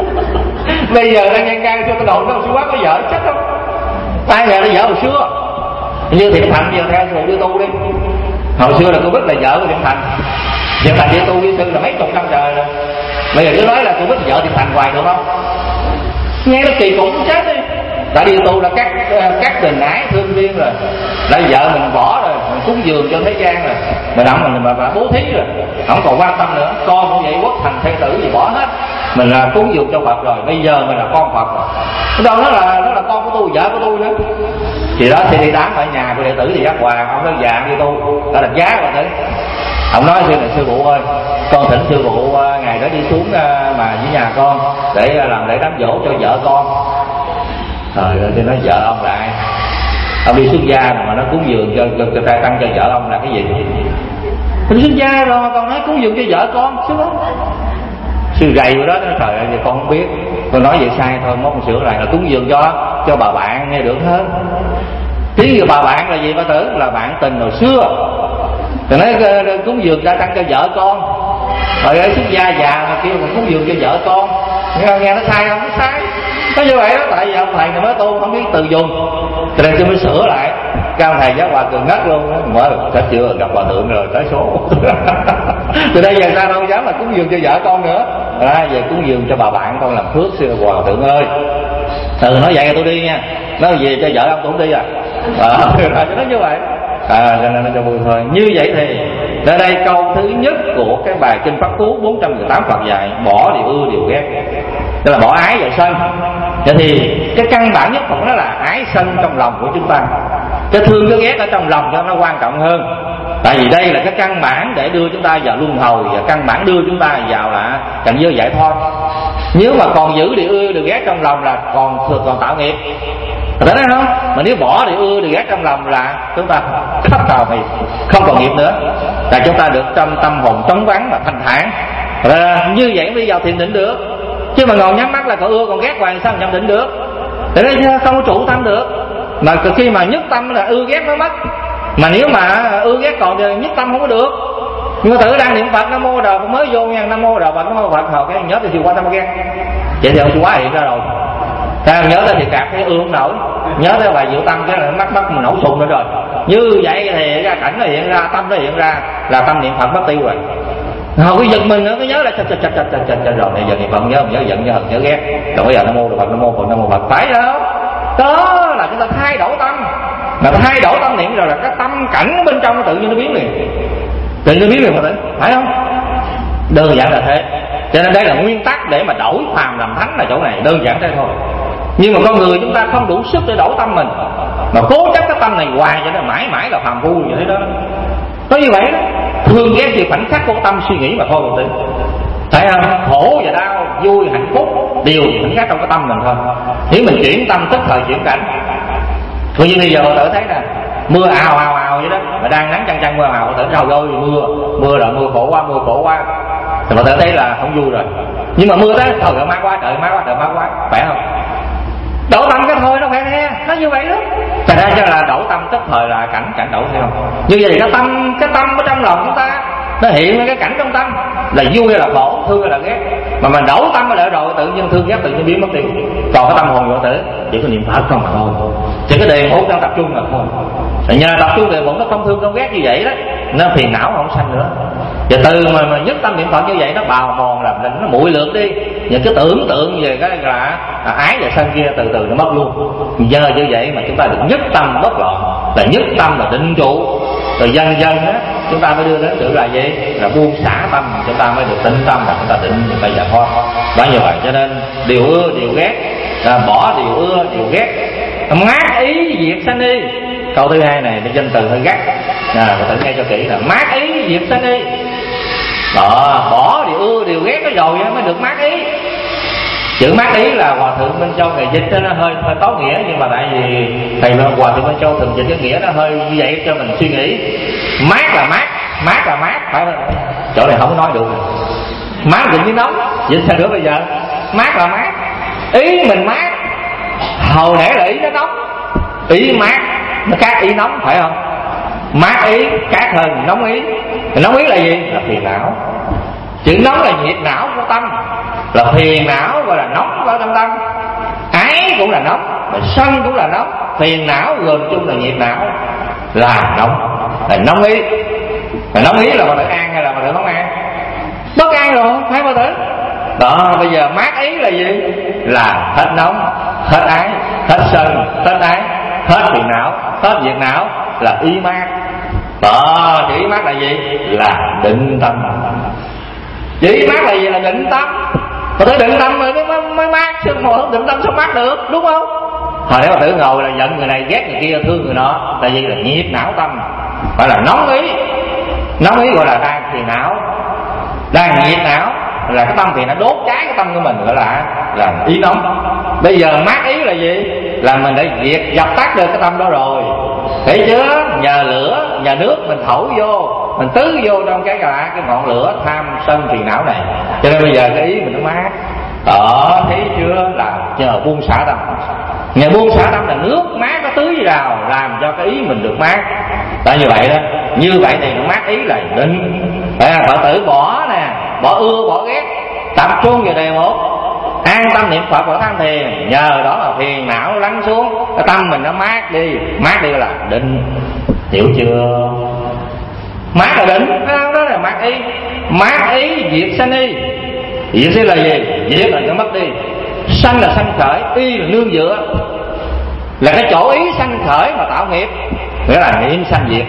Bây giờ đang ngang ngang cho cái đồn đó sư quán có vợ chắc không? Ai ngờ nó vợ hồi xưa. Như Thiện Thành giờ theo sư phụ đi tu đi. Hồi xưa là cô biết là vợ của Thiện Thành, Thiện Thành đi tu với sư là mấy chục năm trời rồi. Bây giờ cứ nói là cô biết vợ Thiện Thành hoài được không? Nghe nó kỳ cục chết đi. Đã đi tu là cắt cắt tình ái thương duyên rồi, lại vợ mình bỏ rồi, mình cúng dường cho thế gian rồi, mình động mình mà, mà bố thí rồi, không còn quan tâm nữa. Con cũng vậy, quốc thành thái tử gì bỏ hết, mình là cúng dường cho Phật rồi, bây giờ mình là con Phật rồi. Đâu nó là nó là con của tôi, vợ của tôi nữa. Thì đó thì đi đám ở nhà của đệ tử thì Giác Hòa, ông nói già đi tu, đã đặt giá rồi đấy. Ông nói sư này sư phụ ơi, con thỉnh sư phụ ngày đó đi xuống mà với nhà con để làm lễ đám dỗ cho vợ con. Trời ơi, thì nói vợ ông là ai? Ông đi xuất gia mà nó cúng dường cho, cho, cho trai tăng cho vợ ông là cái gì? Mình xuất gia rồi mà còn nói cúng dường cho vợ con, sư đó. Sư gầy rồi đó, nó trời ơi, con không biết. Con nói vậy sai thôi, mốt con sửa lại là cúng dường cho cho bà bạn nghe được hết. Tiếng của bà bạn là gì bà tử? Là bạn tình hồi xưa. Rồi nói cúng dường trai tăng cho vợ con. Rồi ở xuất gia già mà kêu mình cúng dường cho vợ con. Nghe, nghe nó sai không? Nó sai. Nó như vậy đó, tại vì ông thầy này mới tu không biết từ dùng, cho nên tôi mới sửa lại. Cao thầy Giác Hòa cười ngất luôn, mở hết chưa gặp hòa thượng rồi tới số. Từ đây về ra đâu dám là cúng dường cho vợ con nữa, à, về cúng dường cho bà bạn con làm phước sư hòa thượng ơi. Ừ nói vậy tôi đi nha, nói về cho vợ ông tôi không đi à, à cho nó như vậy. À, cho nên nó cho vui thôi. Như vậy thì ở đây câu thứ nhất của cái bài kinh Pháp Cú bốn trăm mười tám Phật dạy bỏ điều ưa điều ghét, tức là bỏ ái và sân. Vậy thì cái căn bản nhất của nó là ái sân trong lòng của chúng ta. Cái thương cái ghét ở trong lòng cho nó quan trọng hơn. Tại vì đây là cái căn bản để đưa chúng ta vào luân hồi, và căn bản đưa chúng ta vào là cảnh giới giải thoát. Nếu mà còn giữ điều ưa điều ghét trong lòng là còn còn tạo nghiệp. Thấy đấy không? Mà nếu bỏ thì ưa thì ghét trong lòng là chúng ta khắp trào thì không còn nghiệp nữa, là chúng ta được trong tâm hồn trống vắng và thanh thản. Và như vậy mới vào thiền định được. Chứ mà ngồi nhắm mắt là còn ưa còn ghét hoài sao nhập định được? Để đây không có trụ tâm được. Mà khi mà nhất tâm là ưa ghét mới mất. Mà nếu mà ưa ghét còn thì nhất tâm không có được. Nhưng mà tự đang niệm Phật Nam Mô Đà Phật mới vô nha, Nam Mô Đà Phật Nam Mô Phật hồi cái nhớ thì chịu qua tâm ghét. Vậy thì ông chịu quá hiện ra rồi. Sao nhớ tới thì cạp cái ưa không nổi, nhớ tới bài diệu tâm cái là mắt mắt mình nổ sùng nữa rồi. Như vậy thì ra cảnh nó hiện ra, tâm nó hiện ra là tâm niệm Phật mất tiêu rồi. Hồi cái giật mình nữa cái nhớ là chật chật chật chật chật chật rồi. Bây giờ niệm Phật nhớ nhớ giận nhớ hận nhớ ghét. Rồi bây giờ Nam Mô Đà Phật Nam Mô Phật Nam Mô Phật phải không? Đó là chúng ta thay đổi tâm. Mà thay đổi tâm niệm rồi là cái tâm cảnh bên trong nó tự nhiên nó biến liền, tự nhiên nó biến liền mà tỉnh, phải không? Đơn giản là thế. Cho nên đây là nguyên tắc để mà đổi phàm làm thánh là chỗ này, đơn giản thế thôi. Nhưng mà con người chúng ta không đủ sức để đổi tâm mình, mà cố chấp cái tâm này hoài cho nên mãi mãi là phàm phu như thế đó. Có như vậy đó, thương ghét thì khoảnh khắc của tâm suy nghĩ mà thôi một tí. Thấy không? Khổ và đau, vui, hạnh phúc đều khoảnh khắc trong cái tâm mình thôi. Nếu mình chuyển tâm tức thời chuyển cảnh. Coi như bây giờ tự thấy nè, mưa ào ào ào vậy đó, mà đang nắng chăng chăng mưa ào, tự rồi ơi mưa, mưa rồi mưa khổ quá, mưa khổ quá. Thì mà tự thấy là không vui rồi. Nhưng mà mưa tới trời ơi mát quá, trời mát quá, trời mát quá, phải không? Đổ tâm cái thôi nó phải nghe, nó như vậy đó. Thành ra cho là đổ tâm tức thời là cảnh cảnh đổ theo. Như vậy cái tâm cái tâm ở trong lòng chúng ta nó hiện lên cái cảnh trong tâm là vui hay là khổ, thương hay là ghét. Mà mình đổ tâm lại rồi tự nhiên thương ghét tự nhiên biến mất đi. Còn cái tâm hồn vọng tử chỉ có niệm Phật không mà thôi. Chỉ có đề mục đang tập trung là thôi. Và nhờ tập trung đề mục nó không thương không ghét như vậy đó, nó phiền não không sanh nữa. Và từ mà, mà nhất tâm niệm Phật như vậy nó bào mòn làm nó muội lượt đi. Những cái tưởng tượng về cái là, là ái và sân kia từ từ nó mất luôn. Giờ như vậy mà chúng ta được nhất tâm bất loạn, là nhất tâm là định trụ. Rồi dần dần á chúng ta mới đưa đến sự là gì? Là buông xả tâm, chúng ta mới được tĩnh tâm và chúng ta định chúng ta giải thoát. Đó như vậy cho nên điều ưa điều ghét, à, bỏ điều ưa điều ghét, mát ý diệt sanh đi. Câu thứ hai này cái danh từ hơi gắt, à, tự nghe cho kỹ là mát ý diệt sanh đi. Đó, bỏ điều ưa điều ghét nó rồi mới được mát ý. Chữ mát ý là Hòa Thượng Minh Châu ngày dịch đó, nó hơi hơi tối nghĩa, nhưng mà tại vì thầy Hòa Thượng Minh Châu thường dịch cái nghĩa nó hơi như vậy cho mình suy nghĩ. Mát là mát, mát là mát, phải không? Chỗ này không nói được. Mát gần như nóng, dịch sao nữa bây giờ? Mát là mát, ý mình mát, hồi nãy là ý nó nóng, ý mát nó khác ý nóng, phải không? Mát ý khác hơn nóng ý. Nóng ý là gì? Là phiền não. Chữ nóng là nhiệt não của tâm, là phiền não gọi là nóng ở trong tâm. Ái cũng là nóng, và sân cũng là nóng, phiền não gồm chung là nhiệt não, là nóng, là nóng ý. Là nóng ý là mà tự an hay là mà tự nóng an? Bất an rồi, phải bao tử. Đó, bây giờ mát ý là gì? Là hết nóng, hết ái, hết sân, hết ái, hết phiền não, hết nhiệt não, là ý mát. Đó, chữ ý mát là gì? Là định tâm. Chữ ý mát là gì? Là định tâm. Mà tới định tâm rồi mới, mới mát, chứ không định tâm sao mát được, đúng không? Hồi nếu mà tự ngồi là giận người này, ghét người kia, thương người nọ, tại vì là nhiệt não tâm, phải là nóng ý. Nóng ý gọi là đang phiền não, đang nhiệt não, là cái tâm thì nó đốt cháy cái tâm của mình, gọi là là ý nóng. Bây giờ mát ý là gì? Là mình đã diệt dập tắt được cái tâm đó rồi, thấy chưa? Nhờ lửa, nhờ nước mình thổi vô, mình tứ vô trong cái là cái ngọn lửa tham sân phiền não này, cho nên bây giờ cái ý mình nó mát. Đó, thấy chưa? Là nhờ buông xả tâm. Nhờ buông xả tâm là nước mát nó tưới vào, làm cho cái ý mình được mát. Tại như vậy đó, như vậy thì nó mát ý là định. À, Phật tử bỏ nè, bỏ ưa bỏ ghét, tập trung vào đề mục, an tâm niệm Phật và tham thiền, nhờ đó là phiền não lắng xuống, cái tâm mình nó mát đi. Mát đi là định, hiểu chưa? Mát là định, đó là mát ý. Mát ý diệt sanh y. Diệt sanh là gì? Diệt là nó mất đi. Sanh là sanh khởi, y là nương dựa, là cái chỗ ý sanh khởi mà tạo nghiệp, nghĩa là niệm sanh diệt.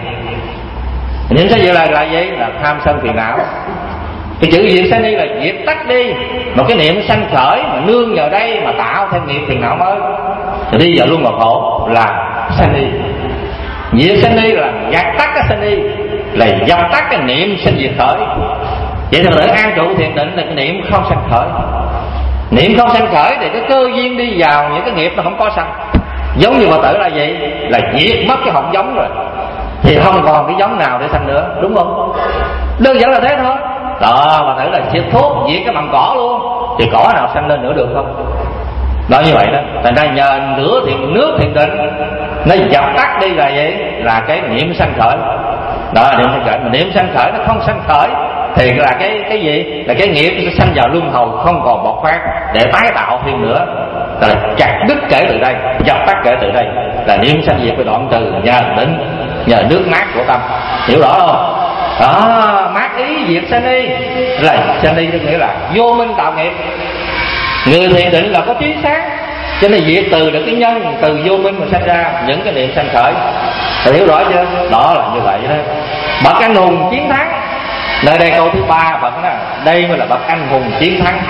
Niệm sanh diệt là là gì? Là tham sân phiền não. Cái chữ diệt sanh đi là diệt tắt đi một cái niệm sanh khởi mà nương vào đây mà tạo thêm nghiệp phiền não mới, rồi đi vào luôn vào khổ, là sanh đi. Diệt sanh đi là dập tắt cái sanh đi, là dập tắt cái niệm sanh diệt khởi. Vậy thì để an trụ thiền định là cái niệm không sanh khởi. Niệm không sanh khởi thì cái cơ duyên đi vào những cái nghiệp nó không có sanh. Giống như Phật tử là gì? Là diệt mất cái hạt giống rồi, thì không còn cái giống nào để sanh nữa, đúng không? Đơn giản là thế thôi. Đó, Phật tử là xịt thuốc diệt cái mầm cỏ luôn, thì cỏ nào sanh lên nữa được không? Đó, như vậy đó. Thành ra nhờ nửa thiền nước thiền định nó dập tắt đi là gì? Là cái niệm sanh khởi. Đó, niệm sanh khởi. Mà niệm sanh khởi nó không sanh khởi thì là cái cái gì? Là cái nghiệp sanh vào luân hồi không còn bộc phát để tái tạo thêm nữa. Là chặt đứt kể từ đây, dập tắt kể từ đây, là niệm sanh diệt phải đoạn trừ nhờ định, nhờ nước mát của tâm. Hiểu rõ không? Đó, mát ý diệt sanh đi. Là sanh đi tức nghĩa là vô minh tạo nghiệp. Người thiền định là có trí sáng, cho nên diệt từ được cái nhân từ vô minh mà sanh ra những cái niệm sanh khởi. Phải hiểu rõ chưa? Đó là như vậy đó. Bậc anh hùng chiến thắng. Nơi đây câu thứ ba Phật đó, đây mới là bậc anh hùng chiến thắng.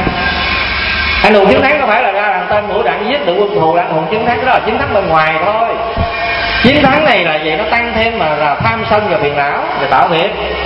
Anh hùng chiến thắng không phải là ra làm tên mũi đạn giết được quân thù, là anh hùng chiến thắng đó là chiến thắng bên ngoài thôi. Chiến thắng này là gì? Nó tăng thêm mà là tham sân và phiền não và tạo nghiệp.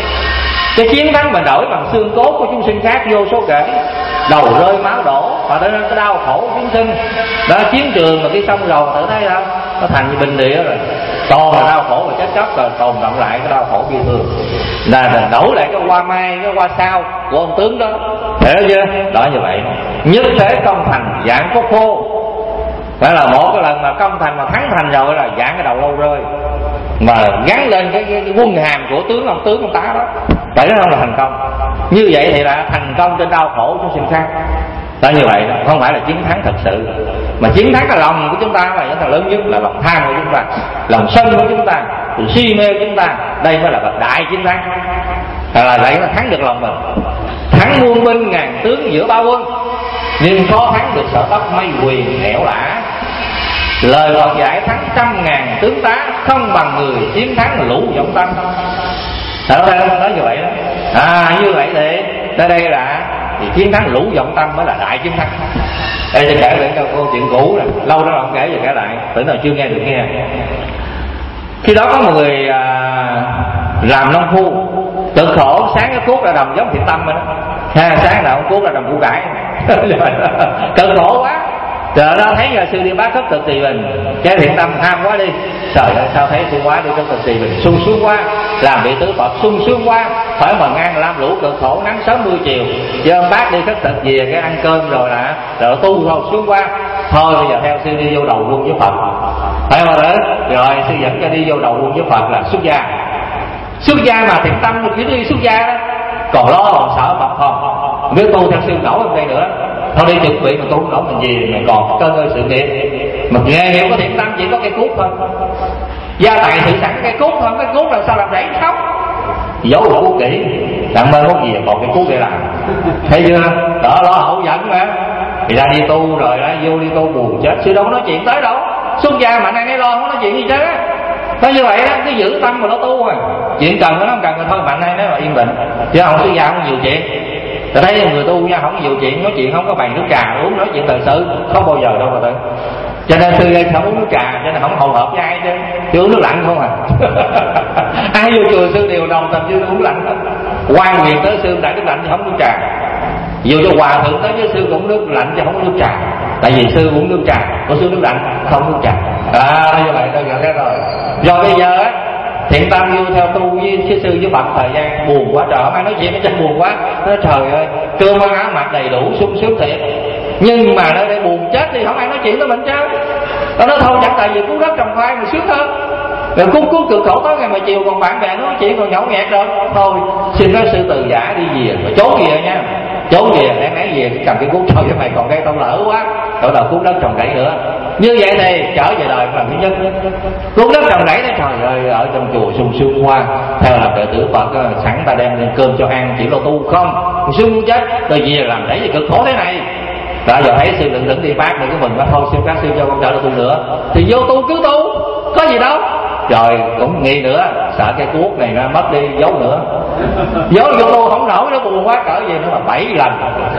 Cái chiến thắng mà đổi bằng xương cốt của chúng sinh khác vô số kể, đầu rơi máu đổ, và tới cái đau khổ chúng sinh. Đó, chiến trường mà khi xong rồi tự thấy không? Nó thành như bình địa rồi, toàn là đau khổ và chết chóc, rồi tồn động lại cái đau khổ bi thương. Là đổi lại cái hoa mai, cái hoa sao của ông tướng đó. Hiểu chưa? Đó, như vậy. Nhất thế công thành dạng có khô. Đó là một cái lần mà công thành mà thắng thành rồi là dạng cái đầu lâu rơi, mà gắn lên cái, cái, cái quân hàm của tướng ông tướng ông tá đó. Vậy đó không là thành công. Như vậy thì là thành công trên đau khổ chúng sinh khác. Đó, như vậy đó, không phải là chiến thắng thật sự. Mà chiến thắng cái lòng của chúng ta là những thằng lớn nhất, là lòng tham của chúng ta, lòng sân của chúng ta, sự si mê của chúng ta. Đây mới là bậc đại chiến thắng. Là vậy nó thắng được lòng mình. Thắng muôn binh ngàn tướng giữa ba quân, nhưng khó thắng được sở tóc mây quyền hẻo lả. Lời Phật dạy thắng trăm ngàn tướng tá, không bằng người chiến thắng lũ vọng tâm. Đó, nói như vậy đó. À, như vậy thì tới đây là thì chiến thắng lũ vọng tâm mới là đại chiến thắng. Đây tôi kể lại câu chuyện cũ rồi, lâu đó không kể giờ kể lại, tưởng nào chưa nghe được nghe. Khi đó có một người à, làm nông phu cực khổ, sáng cái cuốc ra đồng giống thiện tâm rồi đó. Ha, sáng nào ông cuốc ra đồng củ cải. Cực khổ quá. Trời đó thấy nhà sư đi bác khất thực trì bình, cái thiện tâm ham quá đi. Trời ơi sao thấy sung quá đi khất thực trì bình, sung sướng quá, làm vị tứ Phật sung sướng quá, phải mà ngang lam lũ cực khổ nắng sớm mưa chiều. Chứ ông bác đi khất thực về cái ăn cơm rồi là rồi tu thôi sướng quá. Thôi bây giờ theo sư đi vô đầu quân với Phật. Phải mà đó, rồi sư dẫn cho đi vô đầu quân với Phật là xuất gia. Xuất gia mà thiện tâm được chỉ đi xuất gia đó, còn lo còn sợ Phật không? Nếu tu theo sư nổi ở đây nữa, thôi đi chuẩn bị mà tu không nổi mình gì mà còn cơ ngơi sự nghiệp. Mà nghề nghiệp có thiện tâm chỉ có cây cuốc thôi, gia tài sự sẵn cây cuốc thôi, cái cuốc làm sao làm rẫy khóc. Giấu là cuốc kỹ, đặng mơ mốt gì còn cái cuốc để làm. Thấy chưa? Đó, lo hậu giận mà. Thì ra đi tu rồi đó, vô đi tu buồn chết, sư đâu có nói chuyện tới đâu. Xuất gia mà anh ấy lo không có nói chuyện gì chứ. Nói như vậy đó, cứ giữ tâm mà nó tu rồi. Chuyện cần nó không cần thôi, mạnh hay nói là yên tĩnh. Chứ không xuất gia không nhiều chuyện. Tôi thấy người tu nha, không có nhiều chuyện, nói chuyện không có bày nước trà uống, nói chuyện thời sự không bao giờ đâu mà tự. Cho nên sư không uống nước trà, cho nên không hầu hợp với ai chứ, chứ uống nước lạnh không à. Ai vô chùa sư đều đồng tình chứ uống lạnh hết. Quan quyền tới sư đại nước lạnh thì không uống nước trà. Dù cho hòa thượng tới với sư cũng nước lạnh chứ không có nước trà. Tại vì sư uống nước trà, có sư nước lạnh không uống nước trà. À, như vậy tôi nhận thế rồi. Do bây giờ á, thiện tâm vô theo tu với sư sư với Phật thời gian buồn quá, trời ai nói chuyện nó chân buồn quá. Nói trời ơi, cơm ăn áo mặc đầy đủ sung sướng thiệt, nhưng mà nó để buồn chết thì không ai nói chuyện với mình chứ. Nó nói thôi chẳng tại vì cứu đất trồng khoai mà sướng hơn. Rồi cút cút cực khổ tới ngày mà chiều còn bạn bè nói chuyện còn nhậu nhẹt rồi. Thôi xin nói sư từ giả đi về, mà trốn về nha, trốn về lẽ nãy về cầm cái cuốc thôi chứ mày còn đây tao lỡ quá, tao lỡ cuốc đất trồng rẫy nữa. Như vậy thì trở về đời là thứ nhất. Cuốc đất trồng rẫy đó, trời ơi ở trong chùa sung sướng qua, theo làm đệ tử Phật sẵn ta đem lên cơm cho ăn, chỉ lo tu không sướng muốn chết. Rồi về làm rẫy gì cực khổ thế này. Đó giờ thấy sư đừng đừng đi bác nữa của mình, mà thôi sư các sư cho con trở lại tu nữa thì vô tu cứ tu, có gì đâu. Rồi cũng nghi nữa, sợ cái cuốc này nó mất đi giấu nữa, giấu vô tu không nổi, nó buồn quá cỡ gì nữa mà bảy lần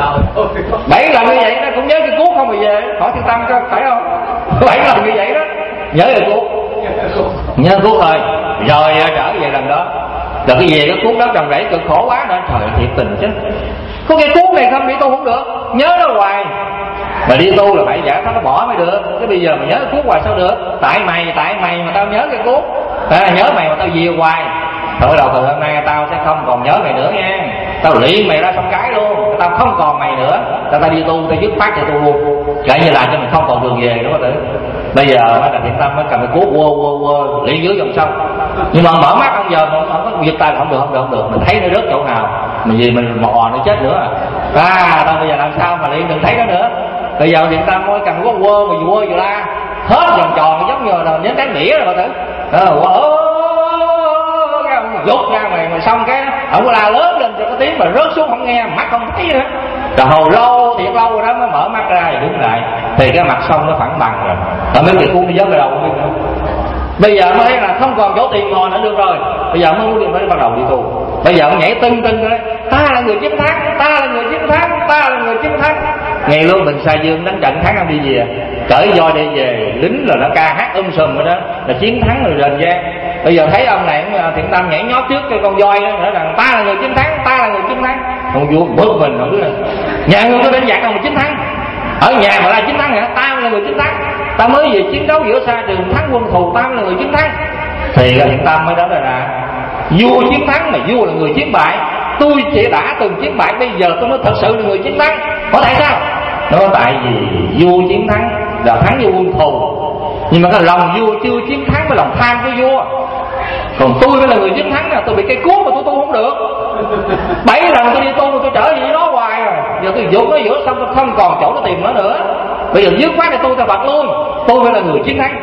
bảy lần như vậy nó cũng nhớ cái cuốc không mà về hỏi thiên tâm cho phải không. Bảy lần như vậy đó nhớ cái cuốc, nhớ cuốc thôi. Rồi trở về lần đó rồi cái về cái cuốc đó trồng rẫy cực khổ quá nữa, trời thiệt tình chứ có cái cuốc này không bị tu không được, nhớ nó hoài. Mà đi tu là phải giải thoát nó bỏ mới được. Cái bây giờ mà nhớ cái cuốc hoài sao được? Tại mày, tại mày mà tao nhớ cái cuốc, à, nhớ mày mà tao dìu hoài. Thôi đầu từ hôm nay tao sẽ không còn nhớ mày nữa nha. Tao luyện mày ra xong cái luôn, tao không còn mày nữa. Tao ta đi tu, tao dứt phát cho tu luôn. Kể như là cho mình không còn đường về đúng không tử? Bây giờ mới là thiện tâm mới cầm cái cuốc quơ quơ quơ luyện dưới dòng sông. Nhưng mà mở mắt ông giờ không có giật tay, không được không được không được. Mình thấy nó rớt chỗ nào, mình gì mình mò nó chết nữa. À, tao bây giờ làm sao mà luyện đừng thấy nó nữa. Bây giờ thiện tâm mới cầm cái cuốc quơ mà quơ vừa la hết vòng tròn giống như là nhớ đánh đĩa rồi bà tử. Ờ, rút ra mày mà xong cái ông có la lớn lên cho có tiếng mà rớt xuống không nghe, mắt không thấy nữa. Rồi hồi lâu thiệt lâu rồi đó mới mở mắt ra rồi đứng lại thì cái mặt sông nó phẳng bằng rồi. Rồi mấy người cuốn nó dớt cái đầu không biết nữa. Bây giờ mới là không còn chỗ tiền ngồi nữa được rồi. Bây giờ mới đi mới bắt đầu đi tu. Bây giờ ông nhảy tưng tưng rồi. Ta là người chiến thắng, ta là người chiến thắng, ta là người chiến thắng. Nghe luôn Bình Sa Dương đánh trận thắng ông đi về, cởi voi đi về, lính rồi nó ca hát um sùm rồi đó, là chiến thắng rồi rền vang. Bây giờ thấy ông này thiện tâm nhảy nhót trước cho con voi đó, nói rằng ta là người chiến thắng, ta là người chiến thắng. Ông vua bực mình không biết là nhà ngươi có đánh giặc ông chiến thắng, ở nhà mà là chiến thắng hả? Ta là người chiến thắng, ta mới về chiến đấu giữa xa trường thắng quân thù, ta là người chiến thắng. Thì thiện tâm mới đó là, là vua chiến thắng mà vua là người chiến bại. Tôi chỉ đã từng chiến bại, bây giờ tôi mới thật sự là người chiến thắng. Có tại sao? Nó tại vì vua chiến thắng là thắng với quân thù, nhưng mà cái lòng vua chưa chiến thắng với lòng tham của vua. Còn tôi mới là người chiến thắng, là tôi bị cây cuốc mà tôi tu không được. Bảy lần tôi đi tu mà tôi trở về nó hoài rồi. Giờ tôi dũng nó giữa xong tôi không còn chỗ để tìm nó nữa. Bây giờ dứt khoát để tôi ta Phật luôn. Tôi mới là người chiến thắng.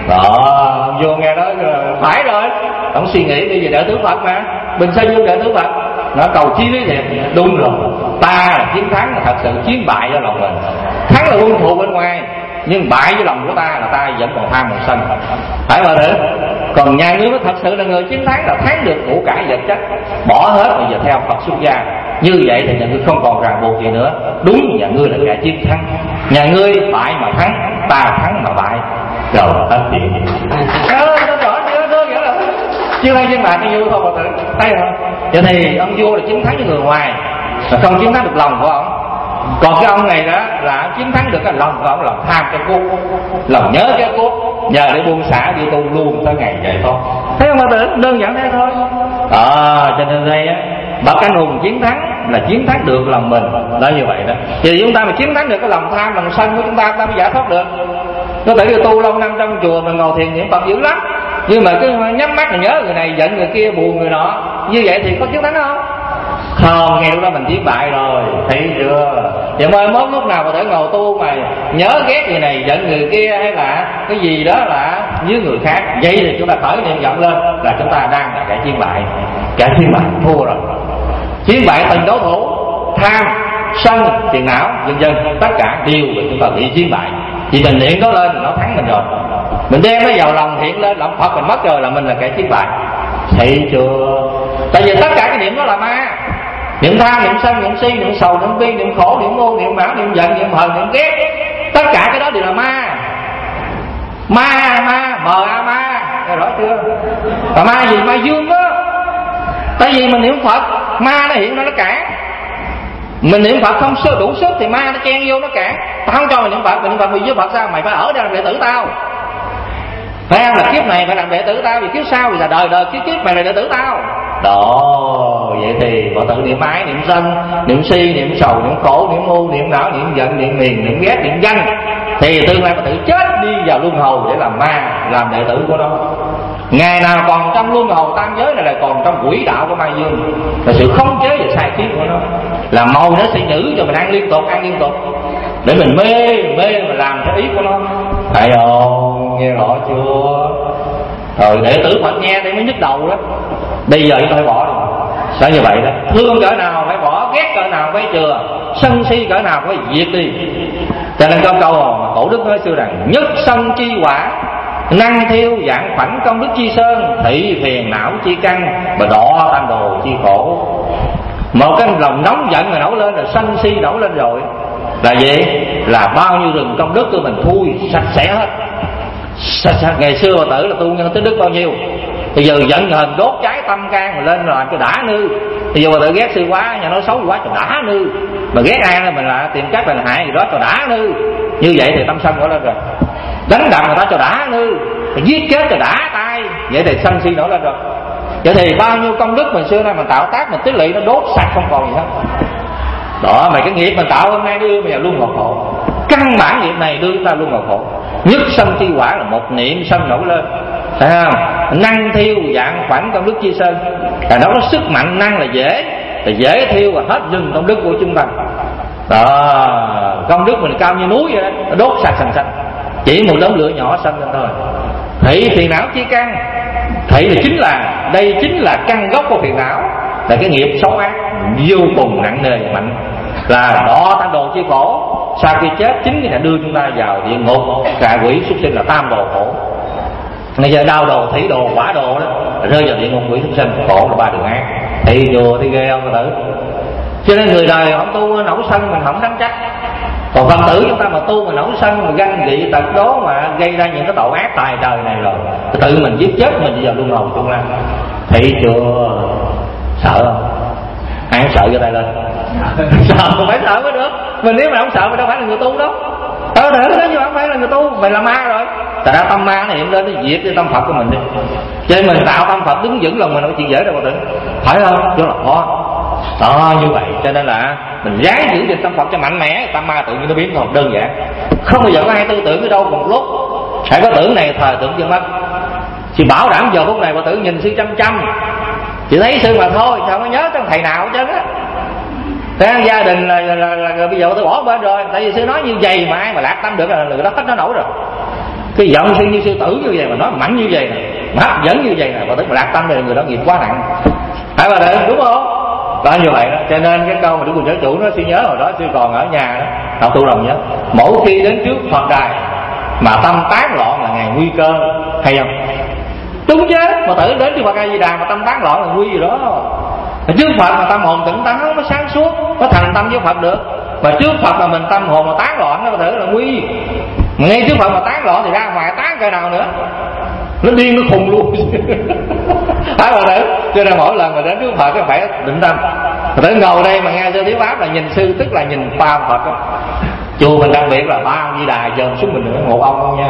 Đó, vô nghe đó phải rồi. Ông suy nghĩ bây giờ đệ tử Phật mà, Bình Sa Dương đệ tử Phật, nó cầu chí lý thiệt. Đúng rồi, ta là chiến thắng là thật sự chiến bại cho lòng mình. Thắng là quân thù bên ngoài, nhưng bại với lòng của ta là ta vẫn còn tham còn sân, phải mà được. Còn nhà ngươi mới thật sự là người chiến thắng, là thắng được của cải vật chất, bỏ hết bây giờ theo Phật xuất gia. Như vậy thì nhà ngươi không còn ràng buộc gì nữa. Đúng, nhà ngươi là kẻ chiến thắng. Nhà ngươi bại mà thắng, ta thắng mà bại. Rồi hết chuyện. Ờ, nó rõ chưa, đơn giản là chưa hay chiến bại cái vua thôi mà tự thấy không? Vậy thì ông vua là chiến thắng với người ngoài, là không chiến thắng được lòng của ông. Còn cái ông này đó là chiến thắng được cái lòng của ông, lòng tham cái cốt, lòng nhớ cái cốt, nhờ để buông xả đi tu luôn tới ngày vậy thôi. Thấy không mà tự đơn giản thế thôi. À, cho nên đây á, bậc anh hùng chiến thắng là chiến thắng được lòng mình, đó như vậy đó. Thì chúng ta mà chiến thắng được cái lòng tham, lòng sân của chúng ta, ta mới giải thoát được. Có thể là tu lâu năm trong chùa mình ngồi thiền niệm Phật dữ lắm, nhưng mà cứ nhắm mắt là nhớ người này giận người kia buồn người nọ, như vậy thì có chiến thắng không? Không, ngay lúc đó mình chiến bại rồi, thấy chưa? Vậy mai mốt lúc nào mà thể ngồi tu mà nhớ ghét người này giận người kia, hay là cái gì đó là với người khác, vậy thì chúng ta khởi niệm giận lên là chúng ta đang là kẻ chiến bại. Kẻ chiến bại thua rồi. Chiến bại từng đối thủ, tham, sân, phiền não, vân vân, tất cả đều là chúng ta bị chiến bại. Chỉ mình niệm nó lên nó thắng mình rồi, mình đem nó vào lòng hiện lên lòng Phật mình mất rồi là mình là kẻ chiến bại. Thấy chưa? Tại vì tất cả cái niệm đó là ma. Niệm tham, niệm sân, niệm si, niệm sầu, niệm bi, niệm khổ, niệm ngu, niệm não, niệm giận, niệm hờn, niệm ghét, tất cả cái đó đều là ma. Ma, ma, mờ a ma, nghe rõ chưa? Và ma gì? Ma dương đó. Tại vì mình niệm Phật, ma nó hiện ra nó cản. Mình niệm Phật không sơ đủ sức thì ma nó chen vô nó cản. Tao không cho mày niệm Phật, mày niệm Phật vì với Phật sao? Mày phải ở đây làm đệ tử tao. Phải không? Là kiếp này mày làm đệ tử tao, vì kiếp sau thì là đời đời kiếp kiếp mày là đệ tử tao. Đó, vậy thì bỏ tự niệm ái, niệm sân, niệm si, niệm sầu, niệm khổ, niệm ngu, niệm não, niệm giận, niệm miền, niệm ghét, niệm danh, thì tương lai mà tự chết đi vào luân hồi để làm ma, làm đệ tử của nó. Ngày nào còn trong luân hồi tam giới này là còn trong quỹ đạo của ma dương, là sự khống chế và sai khiến của nó, là màu nó sẽ giữ cho mình ăn liên tục, ăn liên tục để mình mê, mê mà làm theo ý của nó. Thấy không? Nghe rõ chưa? Rồi đệ tử Phật nghe thì mới nhức đầu đó. Bây giờ chúng ta phải bỏ rồi. Sao như vậy đó? Thương cỡ nào phải bỏ, ghét cỡ nào phải chừa, sân si cỡ nào phải diệt đi. Cho nên có câu mà Cổ Đức nói xưa rằng: nhất sân chi quả, năng thiêu dạng khoảnh công đức chi sơn, thị phiền não chi căn, mà đọ tam đồ chi khổ. Một cái lòng nóng giận mà nổi lên là sân si nổi lên rồi, là gì? Là bao nhiêu rừng công đức của mình thui sạch sẽ hết. Sạch sạch. Ngày xưa bà tử là tu nhân tới đức bao nhiêu, bây giờ giận hờn đốt cháy tâm can mà lên làm cho đã nư, Thì dù mà tự ghét sư quá, nhà nói xấu quá cho đã nư, mà ghét ai là mình là tìm cách là hại gì đó cho đã nư. Như vậy thì tâm sân nổi lên rồi. Đánh đập người ta cho đã nư, giết chết cho đã tay, vậy thì sân si nổi lên rồi. Vậy thì bao nhiêu công đức mình xưa nay mình tạo tác, mình tích lũy nó đốt sạch không còn gì hết. Đó, mà cái nghiệp mình tạo hôm nay đưa bây giờ luôn ngọt khổ. Căn bản nghiệp này đưa chúng ta luôn ngọt khổ. Nhất sân chi quả là một niệm sân nổi lên, thấy không? Năng thiêu dạng khoảnh công đức chi sơn, là nó có sức mạnh năng là dễ, là dễ thiêu và hết dừng công đức của chúng ta. Đó, công đức mình cao như núi vậy đó, nó đốt sạch sành sạch. Chỉ một đốm lửa nhỏ sân lên thôi. Thị phiền não chi căn, thị là chính là đây chính là căn gốc của phiền não, là cái nghiệp xấu ác vô cùng nặng nề và mạnh, là đọa tam đồ chi khổ. Sau khi chết chính là đưa chúng ta vào địa ngục, cạ quỷ súc sinh là tam đồ khổ. Bây giờ đau đồ, thủy đồ, quả đồ đó, rơi vào địa ngục quỷ súc sinh khổ là ba đường ác. Thì chùa thì ghê không Phật tử? Cho nên người đời không tu nổi sân mình không đánh trách. Còn Phật tử chúng ta mà tu mà nổi sân mà ganh dị tật đố mà gây ra những cái tội ác tài trời này rồi, tự mình giết chết mình vào luân hồi tương lai. Thì chùa sợ không? Ai không sợ cho tay lên. Sợ phải sợ mới được. Mình nếu mà không sợ mình đâu phải là người tu đâu. Ờ thể đó nhưng mà không phải là người tu, mày là ma rồi. Tại ra tâm ma nó hiện lên nó diệt cái tâm Phật của mình đi. Cho nên mình tạo tâm Phật đứng vững lòng mình đâu có chuyện dễ đâu Phật tử. Phải không? Chứ là khó. Đó như vậy cho nên là mình ráng giữ gìn tâm Phật cho mạnh mẽ, tâm ma tự nhiên nó biến thôi, đơn giản. Không bao giờ có ai tư tưởng cái đâu một lúc. Hãy có tưởng này thời tưởng chưa mất. Chị bảo đảm giờ phút này Phật tử nhìn sư chăm chăm, chị thấy sư mà thôi, sao không nhớ trong thầy nào hết trơn á. Thế gia đình là, là, là, là bây giờ tôi bỏ bên rồi, tại vì sư nói như vậy mà ai mà lạc tâm được là người đó hết nó nổi rồi. Cái giọng sư như sư tử như vậy mà nói mạnh như vậy nè, mà hấp dẫn như vậy nè, và tức mà lạc tâm thì người đó nghiệp quá nặng. Phải bà đấy đúng không? Đó như vậy đó. Cho nên cái câu mà Đức Quỳnh Giáo Chủ nó sư nhớ hồi đó sư còn ở nhà đó, đọc tu lòng nhớ. Mỗi khi đến trước Phật đài mà tâm tán loạn là ngày nguy cơ, hay không? Đúng chứ, mà tử đến trước Phật A Di Đà mà tâm tán loạn là nguy gì đó. Trước Phật mà tâm hồn tỉnh táo nó sáng suốt, nó thành tâm với Phật được. Mà trước Phật mà mình tâm hồn mà tán loạn nó có thể là nguy. Mà ngay trước Phật mà tán loạn thì ra ngoài tán cái nào nữa, nó điên nó khùng luôn. Phải rồi đấy. Cho nên mỗi lần mà đến trước Phật phải định tâm. Mà tới ngồi đây mà nghe sư thuyết pháp là nhìn sư, tức là nhìn ba Phật đó. Chùa mình đặc biệt là ba ông Di Đà dòm xuống mình nữa, một ông không nha.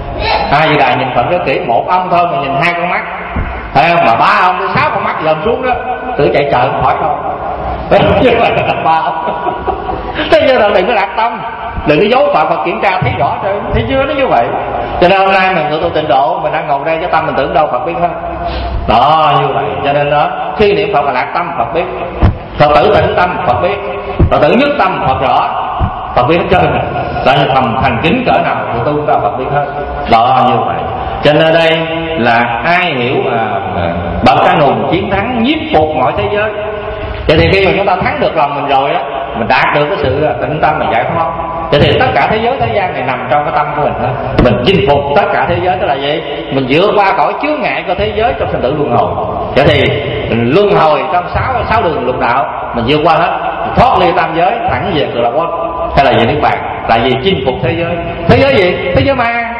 A Di Đà nhìn Phật rất kỹ, một ông thôi mà nhìn hai con mắt, thấy không? Mà ba ông tới sáu con mắt dòm xuống đó, tự chạy chợ không hỏi đâu. Chứ là ba ông. Thế cho nên đừng có lạc tâm, đừng có giấu Phật, Phật kiểm tra thấy rõ rồi, thấy chưa, nó như vậy. Cho nên hôm nay mình tự tu tịnh độ, mình đang ngồi đây cái tâm mình tưởng đâu Phật biết hết. Đó như vậy. Cho nên đó khi niệm Phật là lạc tâm Phật biết, Phật tử tĩnh tâm Phật biết, Phật tử nhất tâm Phật rõ, Phật biết hết trơn. Là thầm thành kính cỡ nào thì tu ta Phật biết hết. Đó như vậy. Cho nên đây là ai hiểu à, bậc ca nùng chiến thắng nhiếp phục mọi thế giới. Vậy thì khi mà chúng ta thắng được lòng mình rồi á, mình đạt được cái sự tĩnh tâm và giải thoát. Vậy thì tất cả thế giới thế gian này nằm trong cái tâm của mình hết. Mình chinh phục tất cả thế giới, tức là gì? Mình vượt qua cõi chướng ngại của thế giới trong sinh tử luân hồi. Vậy thì mình luân hồi trong sáu sáu đường lục đạo, mình vượt qua hết, mình thoát ly tam giới thẳng về cực lạc quốc, hay là về niết bàn, là gì? Chinh phục thế giới. Thế giới gì? Thế giới ma.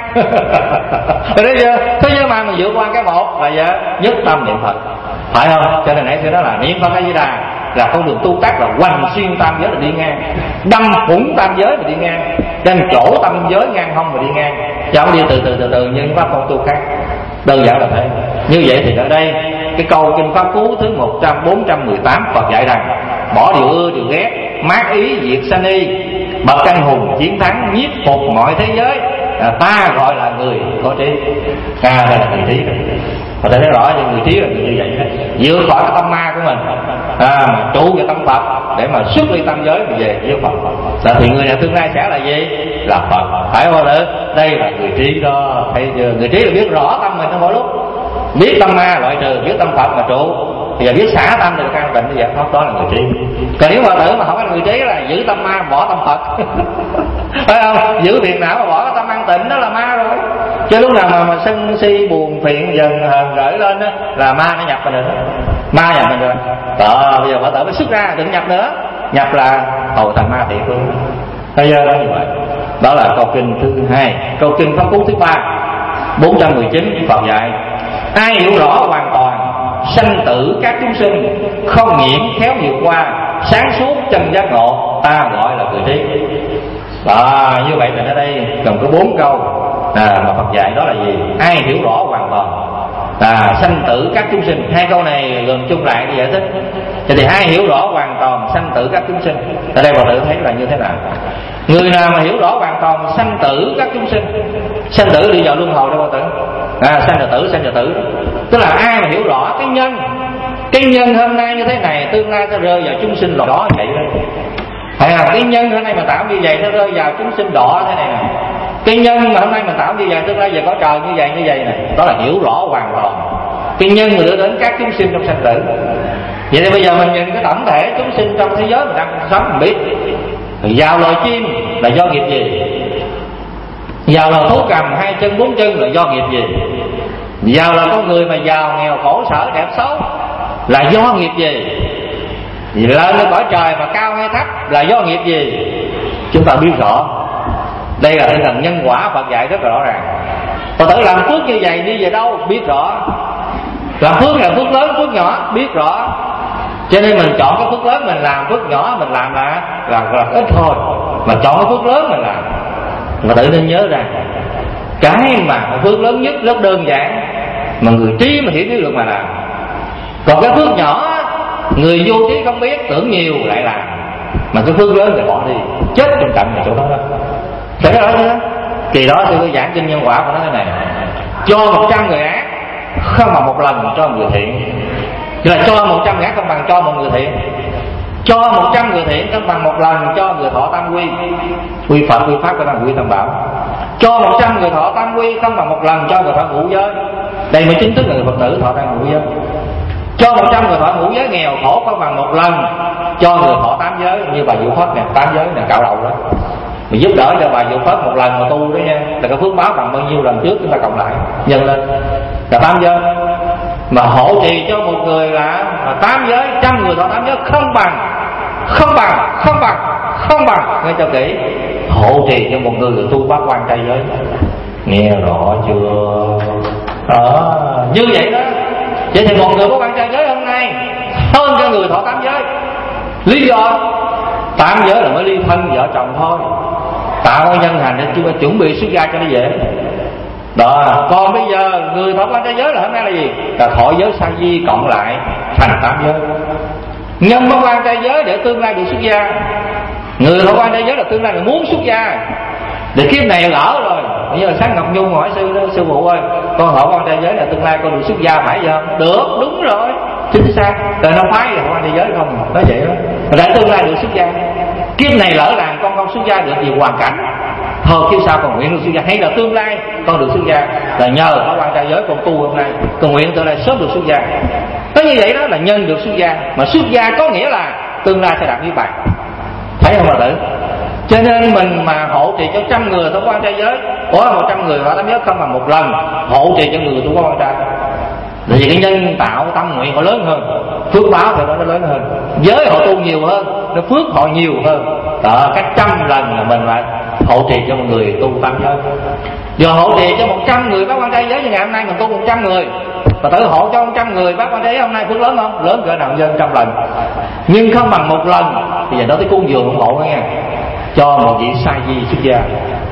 Thế giới, thế giới ma mình vượt qua cái một là gì? Nhất tâm niệm Phật, phải không? Cho nên nãy sẽ nói là niệm Phật A Di Đà là con đường tu tác là hoành xuyên tam giới là đi ngang, đâm thủng tam giới mà đi ngang, trên chỗ tam giới ngang hông mà đi ngang, chứ không đi từ từ từ từ như pháp con tu khác. Đơn giản là thế. Như vậy thì ở đây cái câu kinh Pháp Cú thứ một trăm bốn trăm mười tám Phật dạy rằng bỏ điều ưa điều ghét, mát ý diệt sanh y, bậc căn hùng chiến thắng nhiếp phục mọi thế giới, à, ta gọi là người có trí. À đây là người trí rồi. Và ta thấy rõ cho người trí là người như vậy hết, vượt khỏi cái tâm ma của mình, à, mà trụ vào tâm Phật để mà xuất ly tam giới mà về với Phật. Là thì người này tương lai sẽ là gì? Là Phật, phải không ạ? Đây là người trí đó, thấy chưa? Người trí là biết rõ tâm mình trong mỗi lúc, biết tâm ma loại trừ, biết tâm Phật mà trụ, thì giờ biết xả tâm thì căn tịnh thì giải thoát, đó là người trí. Còn nếu mà tử mà không phải là người trí là giữ tâm ma bỏ tâm Phật. Phải không? Giữ việc não mà bỏ cái tâm an tịnh đó là ma rồi. Chứ lúc nào mà, mà sân si buồn phiền dần hờn gởi lên đó, là ma nó nhập mình rồi, ma nhập mình rồi. Đó, bây giờ Phật tử mới xuất ra đừng nhập nữa, nhập là hồi thành ma thiệt luôn. Bây giờ đó như vậy. Đó là câu kinh thứ hai. Câu kinh Pháp Cú thứ ba bốn trăm mười chín Phật dạy ai hiểu rõ hoàn toàn sanh tử các chúng sinh, không nhiễm khéo vượt qua, sáng suốt chân giác ngộ, ta gọi là người trí. Đó, như vậy là ở đây cần có bốn câu à, mà Phật dạy, đó là gì? Ai hiểu rõ hoàn toàn à, sanh tử các chúng sinh. Hai câu này gồm chung lại để giải thích. Thì ai hiểu rõ hoàn toàn sanh tử các chúng sinh, ở đây Phật tử thấy là như thế nào? Người nào mà hiểu rõ hoàn toàn sanh tử các chúng sinh, sanh tử đi vào luân hồi đâu Phật tử à, sanh là tử, sanh là tử, tức là ai mà hiểu rõ cái nhân, cái nhân hôm nay như thế này tương lai sẽ rơi vào chúng sinh loại đó vậy đó. Hay là cái nhân hôm nay mà tạo như vậy nó rơi vào chúng sinh đỏ thế này nè, cái nhân mà hôm nay mình tạo như vậy tương lai về có trời như vậy như vậy nè, đó là hiểu rõ hoàn toàn cái nhân mà đưa đến các chúng sinh trong sanh tử. Vậy thì bây giờ mình nhìn cái tổng thể chúng sinh trong thế giới mình đang sống, mình biết vào loài chim là do nghiệp gì, vào loài thú cầm hai chân bốn chân là do nghiệp gì, vào là con người mà giàu nghèo khổ sở đẹp xấu là do nghiệp gì, vì lên lên cõi trời mà cao hay thấp là do nghiệp gì, chúng ta biết rõ. Đây là tinh thần nhân quả Phật dạy rất là rõ ràng. Phật tử làm phước như vậy đi về đâu biết rõ, làm phước là phước lớn phước nhỏ biết rõ. Cho nên mình chọn cái phước lớn mình làm, phước nhỏ mình làm là là, là ít thôi, mà chọn cái phước lớn mình làm. Mà tự nên nhớ rằng cái mà phước lớn nhất rất đơn giản mà người trí mà hiểu biết được mà làm. Còn cái phước nhỏ người vô trí không biết, tưởng nhiều lại làm, mà cái phước lớn thì bỏ đi, chết trong trận là chỗ đó đó. Thế đó chứ. Kỳ đó tôi có giảng kinh nhân quả của nó thế này: cho một trăm người ác không bằng một lần cho một người thiện. Nghĩa là cho một trăm người ác không bằng cho một người thiện, cho một trăm người thiện không bằng một lần cho người thọ tam quy, quy Phật quy Pháp và quy Tam Bảo. Cho một trăm người thọ tam quy không bằng một lần cho người thọ ngũ giới. Đây mới chính thức là người Phật tử thọ tam ngũ giới. Cho một trăm người thọ ngũ giới nghèo khổ không bằng một lần cho người thọ tám giới, như bà Diệu Pháp nè, tám giới nè, cạo đầu đó. Mình giúp đỡ cho bà Diệu Pháp một lần mà tu đó nha, là cái phước báo bằng bao nhiêu lần trước chúng ta cộng lại nhân lên là tám giới. Mà hộ trì cho một người là tám giới, trăm người thọ tám giới không bằng, không bằng, không bằng, không bằng. Nghe cho kỹ, hộ trì cho một người tu bát quan trai giới. Nghe rõ chưa? Đó, như vậy đó. Vậy thì một người bát quan trai giới hôm nay hơn cho người thọ tám giới. Lý do tám giới là mới ly thân vợ chồng thôi, tạo cái nhân hành để chúng ta chuẩn bị xuất gia cho nó dễ. Đó, còn bây giờ người thọ quan trai giới là hôm nay là gì? Là thọ giới sa di cộng lại thành tám giới. Nhân bát quan trai giới để tương lai được xuất gia. Người thọ quan trai giới là tương lai là muốn xuất gia, để kiếp này lỡ rồi. Như là sáng Ngọc Nhung hỏi sư đó: sư phụ ơi, con thọ quan trai giới là tương lai con được xuất gia phải không? Được, đúng rồi, chính xác. Rồi nó phái là thọ quan trai giới không? Nói vậy đó. Để tương lai được xuất gia. Kiếp này lỡ làng con không xuất gia được vì hoàn cảnh, thôi kiếp sau còn nguyện được xuất gia, hay là tương lai con được xuất gia là nhờ thọ quan trai giới con tu hôm nay, con nguyện tương lai sớm được xuất gia. Nói như vậy đó là nhân được xuất gia, mà xuất gia có nghĩa là tương lai sẽ đạt niết bàn. Thấy không bà tử? Cho nên mình mà hộ trì cho trăm người thọ quan trai giới, có một trăm người thọ tám giới không bằng một lần hộ trì cho người tu quan trai. Bởi vì cái nhân tạo tâm nguyện họ lớn hơn, phước báo thì nó lớn hơn, giới họ tu nhiều hơn, nó phước họ nhiều hơn. Đó, cách trăm lần là mình lại hộ trì cho một người tu tám giới. Giờ hộ trì cho một trăm người bác quan trai giới, như ngày hôm nay mình tu một trăm người, và tự hộ cho một trăm người bác quan trai giới hôm nay phước lớn không? Lớn cỡ nào dân trăm lần, nhưng không bằng một lần. Bây giờ nói tới cung dường ủng hộ đó nha, cho một vị sa di xuất gia.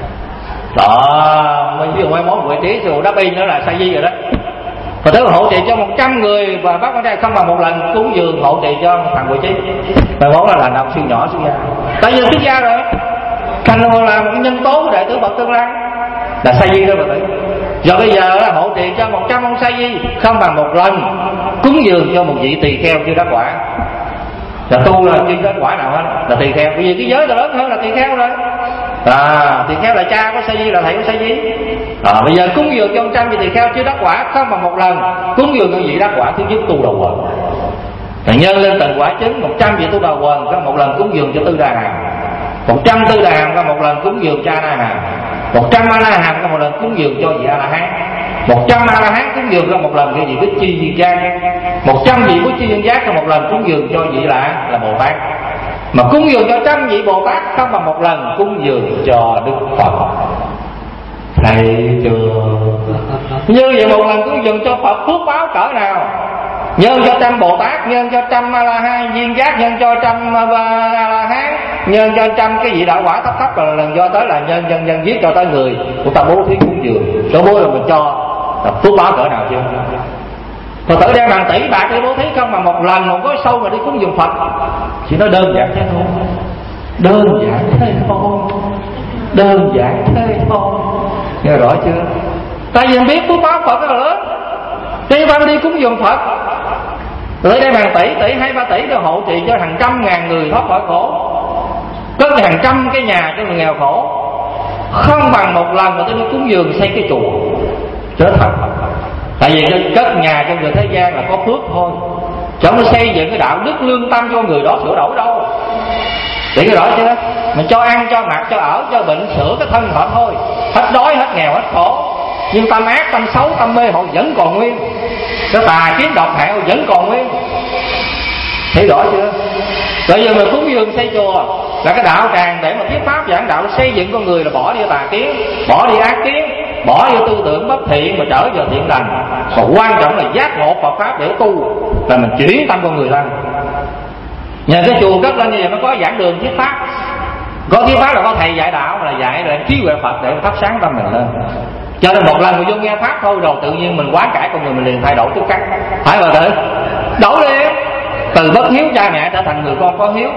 Đó, mình ví dụ mai mốt vị trí rồi đáp y nữa là sa di rồi đó. Và tới hộ trì cho một trăm người và bác quan trai không bằng một lần cúng dường hộ trì cho thằng vị trí. Mai mốt là làm đọc siêu nhỏ xuất gia, tại vì xuất gia rồi thành là một nhân tố đệ tử Phật tương lai là sa di đó bà tử. Rồi bây giờ là hộ trì cho một trăm ông sa di không bằng một lần cúng dường cho một vị tỳ kheo chưa đắc quả. Là tu là chưa đắc quả nào hết là tỳ kheo, bởi vì cái giới là lớn hơn là tỳ kheo rồi. À, tỳ kheo là cha của sa di, là thầy của sa di. À, bây giờ cúng dường cho một trăm vị tỳ kheo chưa đắc quả không bằng một lần cúng dường cho vị đắc quả thứ nhất tu đầu quần. Rồi nhân lên tầng quả chứng một trăm vị tu đầu quần có một lần cúng dường cho tư đà hàm, một trăm tư đà hàm có một lần cúng dường cha na hàm, một trăm a la hàm có một lần cúng dường cho vị a la hán, một trăm a la hán cúng dường cho một lần cho vị bích chi viên giác, một trăm vị bích chi viên giác có một lần cúng dường cho vị là là Bồ Tát. Mà cúng dường cho trăm vị Bồ Tát không bằng một lần cúng dường cho Đức Phật. Thấy chưa? Như vậy một lần cúng dường cho Phật phước báo cỡ nào? nhân cho trăm Bồ Tát, nhân cho trăm A La Hán viên giác, nhân cho trăm A La Hán, nhân cho trăm cái vị đạo quả thấp thấp, là lần do tới là nhân nhân nhân viết cho tới người của ta bố thí cúng dường. Chỗ bố là mình cho phước báo cỡ nào chưa? Phật tử đem bằng tỷ bạc để bố thí không, mà một lần một gói sâu mà đi cúng dường Phật, chỉ nói đơn giản thế thôi, đơn giản thế thôi, đơn giản thế thôi. Nghe rõ chưa? Tại vì biết phước báo Phật rất là lớn, cho chúng ta đi cúng dường Phật. Tới đây bằng tỷ, tỷ hai ba tỷ để hộ trì cho hàng trăm ngàn người thoát khỏi khổ, cất hàng trăm cái nhà cho người nghèo khổ, không bằng một lần mà tôi đi cúng dường xây cái chùa. Chết thật. Tại vì cất nhà cho người thế gian là có phước thôi, chẳng có xây dựng cái đạo đức lương tâm cho người đó sửa đổi đâu. Để cái rõ chưa? Mình cho ăn, cho mặc, cho ở, cho bệnh, sửa cái thân họ thôi. Hết đói, hết nghèo, hết khổ. Nhưng tâm ác, tâm xấu, tâm mê họ vẫn còn nguyên. Cái tà kiến độc hại họ vẫn còn nguyên. Thấy rõ chưa? Bây giờ mình cúng dường xây chùa là cái đạo tràng để mà thuyết pháp giảng đạo, xây dựng con người là bỏ đi tà kiến, bỏ đi ác kiến, bỏ đi tư tưởng bất thiện mà trở vào thiện lành. Và quan trọng là giác ngộ Phật pháp để tu, là mình chuyển tâm con người lên. Nhà cái chùa cất lên như vậy mới có giảng đường thuyết pháp, có thuyết pháp là có thầy dạy đạo, là dạy để trí huệ Phật để thắp sáng tâm mình lên. Cho nên một lần mình vô nghe pháp thôi rồi tự nhiên mình quán cải con người mình liền thay đổi tức khắc. Phải bà tử đổi liền, từ bất hiếu cha mẹ trở thành người con có hiếu,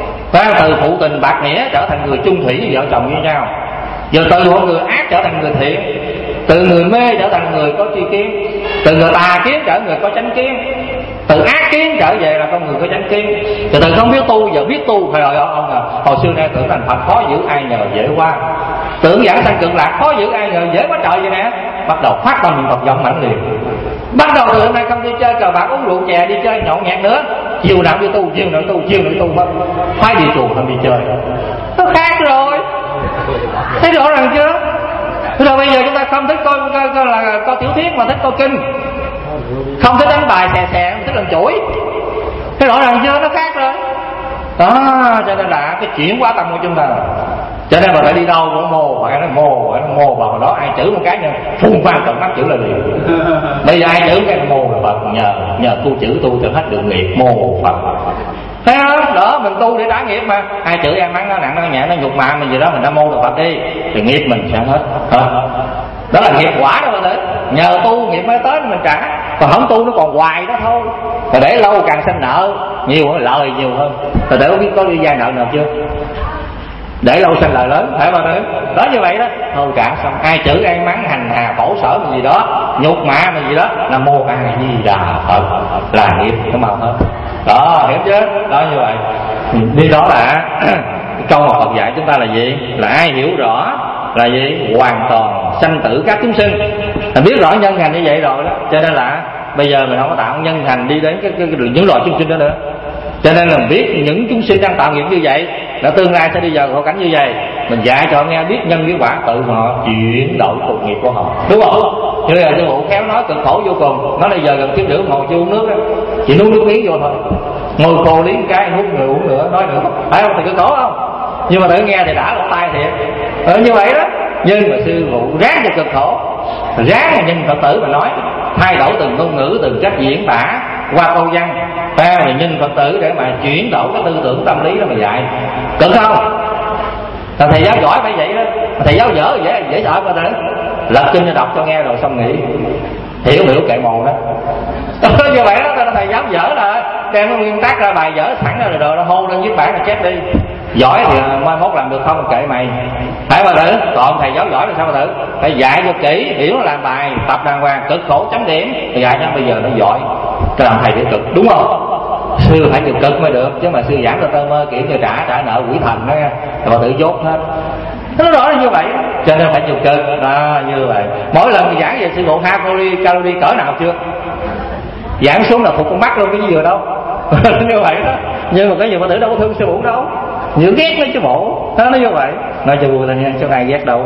từ phụ tình bạc nghĩa trở thành người chung thủy vợ chồng với nhau, giờ từ một người ác trở thành người thiện, từ người mê trở thành người có tri kiến, từ người tà kiến trở người có chánh kiến, từ ác kiến trở về là con người có chánh kiến. Từ từ không biết tu giờ biết tu. Hồi rồi ông à, hồi xưa nay tưởng thành Phật khó giữ ai nhờ dễ quá, tưởng giảng sanh cực lạc khó giữ ai nhờ dễ quá trời vậy nè. Bắt đầu phát tâm niệm Phật vọng mạnh liền, bắt đầu từ hôm nay không đi chơi cờ bạc uống rượu chè, đi chơi nhậu nhẹt nữa, chiều nào đi tu, chiều nào tu, chiều nào đi tu, mất phải đi chùa không đi chơi. Nó khác rồi, thấy rõ ràng chưa? Rồi bây giờ chúng ta không thích coi, coi, coi là coi tiểu thuyết mà thích coi kinh, không thích đánh bài xè xè, không thích làm chuỗi. Thấy rõ ràng chưa? Nó khác rồi đó. Cho nên là cái chuyển hóa tâm của chúng ta. Cho nên mà phải đi đâu cũng mô, phải nói mô, phải nói mô. Và hồi đó ai chữ một cái nha, phun vang tận mắt chữ là liền. Bây giờ ai chữ cái mô là Phật, nhờ nhờ tu chữ tu cho hết được nghiệp, mô Phật. Thấy không? Đó, mình tu để trả nghiệp mà. Ai chữ em mắng nó nặng nó nhẹ nó nhục mạ mình gì đó, mình đã mô được Phật đi, thì nghiệp mình sẽ hết. Đó là nghiệp quả đó mà. Nhờ tu nghiệp mới tới mình trả, còn không tu nó còn hoài đó thôi. Rồi để lâu càng sinh nợ nhiều hơn, lời nhiều hơn. Rồi để biết có đi vay nợ nào chưa? Để lâu sinh lời lớn, phải không ạ? Đó như vậy đó, thôi trả xong. Ai chửi ai mắng hành hạ khổ sở mình gì đó, nhục mạ mình gì đó, là mô A Di Đà Phật, là nghiệp cái màu hết. Đó, hiểu chưa? Đó như vậy. Đi đó là câu mà Phật dạy chúng ta là gì? Là ai hiểu rõ là gì? Hoàn toàn sanh tử các chúng sinh. Mình biết rõ nhân hành như vậy rồi đó, cho nên là bây giờ mình không có tạo nhân hành đi đến cái, cái, cái đường những loài chúng sinh đó nữa. Cho nên là biết những chúng sinh đang tạo nghiệp như vậy là tương lai sẽ đi vào khổ cảnh như vậy, mình dạy cho họ nghe biết nhân biết quả, tự họ chuyển đổi cuộc nghiệp của họ, đúng không? Chứ là sư phụ khéo nói cực khổ vô cùng. Nói bây giờ gần tiếng rưỡi đồng hồ chưa uống nước đó, chỉ nuốt nước miếng vô thôi, ngồi khô liếm cái nuốt người uống nữa, nói nữa, phải không? Thì cực khổ không? Nhưng mà tự nghe thì đã lỗ tai thiệt. Ờ, như vậy đó. Nhưng mà sư phụ ráng cho cực khổ, ráng mà nhìn Phật tử mà nói, thay đổi từng ngôn ngữ, từng cách diễn tả qua câu văn, ta mà nhìn Phật tử để mà chuyển đổi cái tư tưởng tâm lý đó mà dạy, cực không? Là thầy giáo giỏi phải vậy đó, thầy giáo dở dễ dễ sợ Phật tử, lật kinh cho đọc cho nghe rồi xong nghĩ, hiểu hiểu kệ mồ đó. Như vậy đó, thầy giáo dở là đem cái nguyên tắc ra bài dở sẵn ra rồi đồ nó hô lên viết bản là chép đi. Giỏi thì mai mốt làm được không kệ mày, phải Phật tử. Còn thầy giáo giỏi là sao Phật tử? Phải dạy cho kỹ, hiểu nó làm bài, tập đàng hoàng, cực khổ chấm điểm, thì dạy cho bây giờ nó giỏi, cái làm thầy phải cực, đúng không? Sư phải chịu cực mới được, chứ mà sư giảng cho tơ mơ kiểu như trả trả nợ quỷ thần đó, thì Phật tử dốt hết. Nó rõ là như vậy, cho nên phải chịu cực đó, như vậy. Mỗi lần mình giảng về sư phụ ha calorie calorie cỡ nào chưa? Giảng xuống là phục con mắt luôn, cái gì vừa đâu. Như vậy đó. Nhưng mà cái gì Phật tử đâu có thương sư phụ đâu, những ghét lấy chứ bộ đó, nó như vậy. Nói cho vui thôi nha, chứ ai ghét đâu.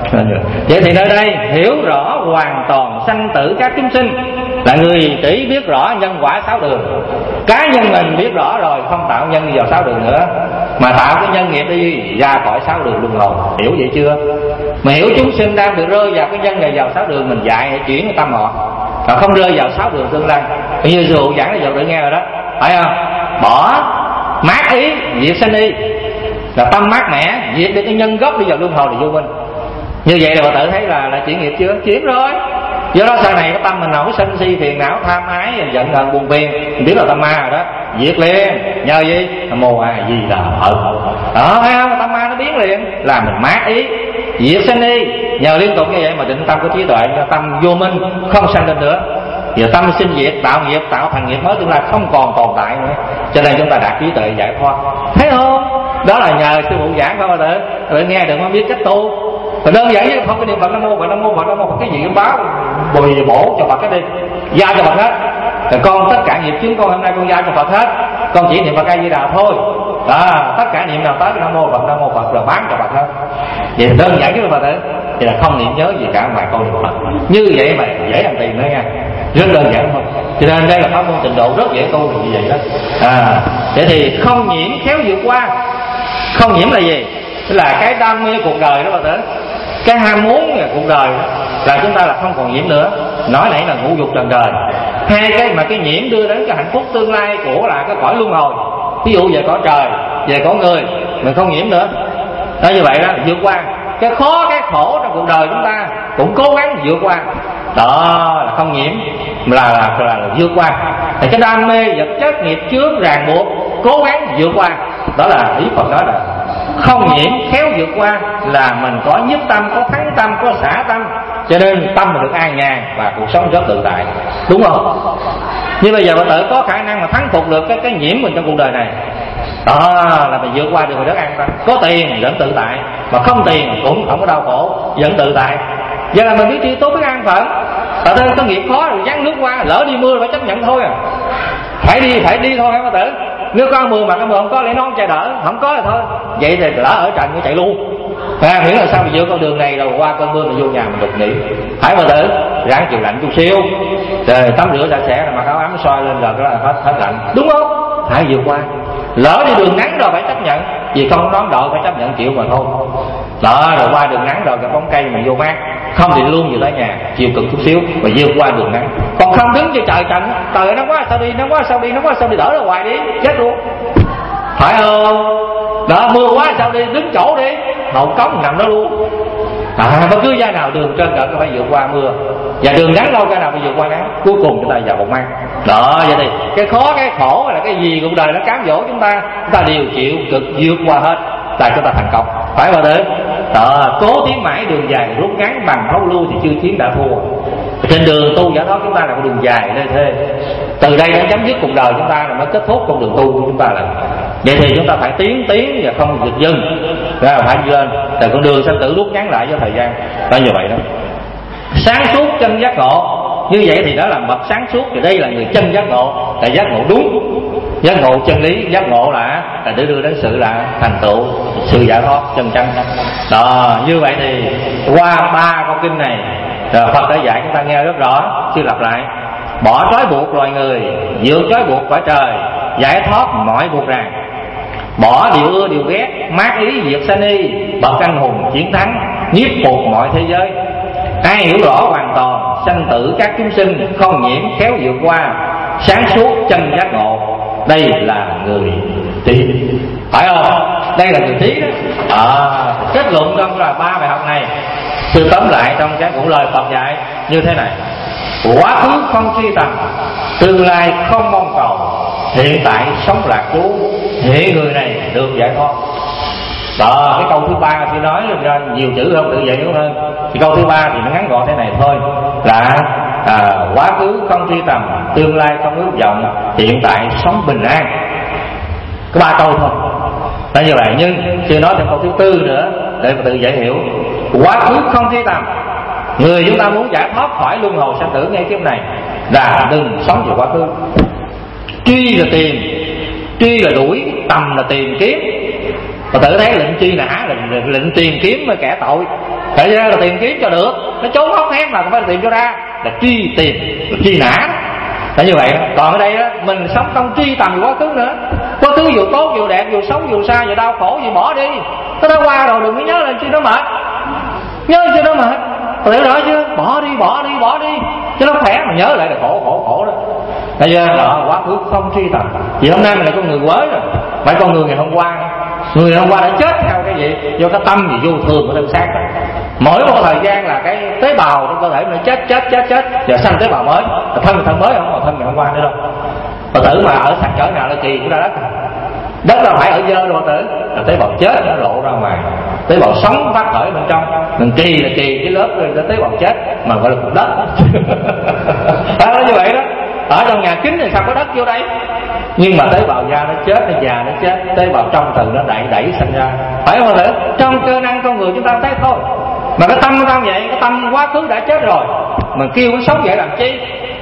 Vậy thì nơi đây hiểu rõ hoàn toàn sanh tử các chúng sinh là người chỉ biết rõ nhân quả sáu đường. Cá nhân mình biết rõ rồi, không tạo nhân vào sáu đường nữa, mà tạo cái nhân nghiệp đi ra khỏi sáu đường luân hồi. Hiểu vậy chưa? Mà hiểu chúng sinh đang bị rơi vào cái nhân này vào sáu đường, mình dạy để chuyển cái tâm họ, và không rơi vào sáu đường tương lai. như sư phụ giảng là giờ tự nghe rồi đó, phải không? Bỏ mát ý diệt sanh y, là tâm mát mẻ diệt được cái nhân gốc đi vào luân hồi là vô minh. Như vậy là bà tự thấy là là chuyển nghiệp chưa? Chuyển rồi. Do đó sau này cái tâm mình nổi sân si phiền não tham ái giận hờn buồn phiền, mình biết là tâm ma rồi đó, diệt liền. Nhờ gì? Nam mô A Di Đà Phật. Đó thấy không? Tâm ma nó biến liền, là mình mát ý diệt sanh y. Nhờ liên tục như vậy mà định tâm của trí tuệ, tâm vô minh không sanh lên nữa. Giờ tâm sinh diệt, tạo nghiệp, tạo thành nghiệp mới tương lai không còn tồn tại nữa. Cho nên chúng ta đạt trí tuệ giải thoát. Thấy không? Đó là nhờ sư phụ giảng không tự tự nghe được mới biết cách tu. Và đơn giản như không cái niệm Phật Nam mô Phật Nam mô Phật Nam mô Phật, cái gì cũng báo bồi bổ cho Phật cái đi, giao cho Phật hết. Rồi con tất cả nghiệp chứng con hôm nay con giao cho Phật hết, con chỉ niệm Phật A Di Đà thôi. À, tất cả niệm nào tới Nam mô Phật Nam mô Phật rồi bán cho Phật hết. Vậy đơn giản chứ Phật tử, vậy là không niệm nhớ gì cả ngoài câu niệm Phật. Như vậy mà dễ ăn tiền nữa nha, rất đơn giản thôi. Cho nên đây là pháp môn trình độ rất dễ tu như vậy đó. À, vậy thì không nhiễm khéo vượt qua. Không nhiễm là gì? Tức là cái đam mê cuộc đời đó Phật tử, cái ham muốn về cuộc đời đó, là chúng ta là không còn nhiễm nữa. Nói nãy là ngũ dục trần đời, hai cái mà cái nhiễm đưa đến cái hạnh phúc tương lai của là cái cõi luân hồi. Ví dụ về cõi trời, về cõi người, mình không nhiễm nữa. Đó, như vậy đó, vượt qua cái khó cái khổ trong cuộc đời chúng ta cũng cố gắng vượt qua. Đó là không nhiễm, là là, là, là vượt qua. Thì cái đam mê vật chất nghiệp chướng ràng buộc cố gắng vượt qua. Đó là ý Phật nói là không nhiễm khéo vượt qua, là mình có nhất tâm, có thắng tâm, có xả tâm, cho nên tâm mình được an nhàn và cuộc sống rất tự tại, đúng không? Nhưng bây giờ Phật tử có khả năng mà thắng phục được cái cái nhiễm mình trong cuộc đời này, đó là mình vượt qua được, mình rất an tâm. Có tiền vẫn tự tại, mà không tiền cũng không có đau khổ, vẫn tự tại. Giờ là mình biết tri tốt biết an phận. Tại thế có nghiệp khó rồi dán nước qua, lỡ đi mưa phải chấp nhận thôi à, phải đi phải đi thôi hả Phật tử. Nếu có mưa mà cái mưa không có, lấy nón che đỡ, không có thì thôi. Vậy thì lỡ ở trần nó chạy luôn. À, miễn là sao mình vượt con đường này rồi qua cơn mưa mình vô nhà mình đục nghỉ. Phải Phật tử, ráng chịu lạnh chút xíu, rồi tắm rửa sạch sẽ là mặc áo ấm soi lên rồi đó là hết hết lạnh, đúng không? Phải vượt qua. Lỡ đi đường nắng rồi phải chấp nhận, vì không đón đội phải chấp nhận chịu mà thôi. Đó, rồi qua đường nắng rồi gặp bóng cây mình vô mát, không thì luôn về tới nhà chịu cực chút xíu mà vượt qua đường nắng. Còn không đứng cho trời trần, trời nó quá sao đi, nó quá sao đi, nó quá sao đi, đỡ ra hoài đi chết luôn, phải không? Đó, mưa quá sao đi, đứng chỗ đi, hậu cống nằm đó luôn. À, bất cứ gia nào đường trên cỡ phải vượt qua mưa, và đường nắng đâu ra nào phải vượt qua nắng, cuối cùng chúng ta vào một mang. Đó, vậy thì cái khó cái khổ là cái gì cuộc đời nó cám dỗ chúng ta, chúng ta đều chịu cực vượt qua hết, là chúng ta thành công, phải vào đấy. Đó, cố tiến mãi đường dài rút ngắn, bằng thấu lưu thì chưa chiến đã thua. Trên đường tu giải thoát chúng ta là con đường dài lê thê, từ đây đến chấm dứt cuộc đời chúng ta là mới kết thúc con đường tu của chúng ta là. Vậy thì chúng ta phải tiến tiến và không được dừng, ra phải lên, từ con đường sanh tử rút ngắn lại với thời gian. Đó như vậy đó. Sáng suốt chân giác ngộ, như vậy thì đó là bậc sáng suốt, thì đây là người chân giác ngộ, là giác ngộ đúng, giác ngộ chân lý. Giác ngộ là là để đưa đến sự là thành tựu sự giải thoát chân chân. Đó, như vậy thì qua ba câu kinh này Phật đã dạy chúng ta nghe rất rõ. Sư lặp lại: bỏ trói buộc loài người, vượt trói buộc cõi trời, giải thoát mọi buộc ràng, bỏ điều ưa điều ghét, mát ý diệt sanh y, bậc anh hùng chiến thắng, nhiếp phục mọi thế giới. Ai hiểu rõ hoàn toàn sanh tử các chúng sinh, không nhiễm khéo vượt qua, sáng suốt chân giác ngộ, đây là người trí, phải không? Đây là người trí đó. À, kết luận trong là ba bài học này, sư tóm lại trong cái cuốn lời Phật dạy như thế này: quá khứ không truy tầm, tương lai không mong cầu, hiện tại sống lạc trú, hiện người này được giải thoát. Đó, cái câu thứ ba tôi nói ra nhiều chữ không tự dạy đúng hơn. Thì câu thứ ba thì nó ngắn gọn thế này thôi, là à, quá khứ không truy tầm, tương lai không ước vọng, hiện tại sống bình an. Có ba câu thôi. Đó như vậy, nhưng tôi nói thêm câu thứ tư nữa để mà tự dễ hiểu. Quá khứ không truy tầm, người chúng ta muốn giải thoát khỏi luân hồi sanh tử ngay kiếp này là đừng sống về quá khứ. Truy là tìm, truy là đuổi, tầm là tìm kiếm. Và tự thấy lệnh truy nã là lệnh tìm kiếm mà kẻ tội, tại ra là tìm kiếm cho được, nó trốn hốc hét mà phải tìm cho ra, là truy tìm, là truy nã. Là như vậy. Còn ở đây đó, mình sống không truy tầm về quá khứ nữa. Quá khứ dù tốt dù đẹp, dù sống dù xa, dù đau khổ gì bỏ đi, nó đã qua rồi, đừng có nhớ lên chi nó mệt, nhớ chi nó mệt, hiểu rõ chưa? Bỏ đi, bỏ đi, bỏ đi cho nó khỏe, mà nhớ lại là khổ khổ khổ đó. Bây giờ đó quá khứ không truy tầm. Vì hôm nay mình là con người quới rồi, phải con người ngày hôm qua. Người ngày hôm qua đã chết theo cái gì? Do cái tâm gì vô thường của thân xác rồi. Mỗi một thời gian là cái tế bào trong cơ thể nó chết chết chết chết và sanh tế bào mới, thân thân mới không còn thân ngày hôm qua nữa đâu. Phật tử mà ở sạch cỡ nào là kỳ của ra đất, đất là phải ở dơ đâu tử, là tế bào chết nó lộ ra ngoài, tế bào sống phát khởi bên trong. Mình kỳ là kỳ cái lớp rồi tế bào chết mà gọi là cục đất. Đó như vậy đó. Ở trong nhà kính thì sao có đất vô đây, nhưng mà tế bào da nó chết, nó già nó chết, tế bào trong từ nó đẩy đẩy sinh ra, phải không ạ? Trong cơ năng con người chúng ta thấy thôi. Mà cái tâm của ta vậy, cái tâm quá khứ đã chết rồi, mình kêu nó sống vậy làm chi?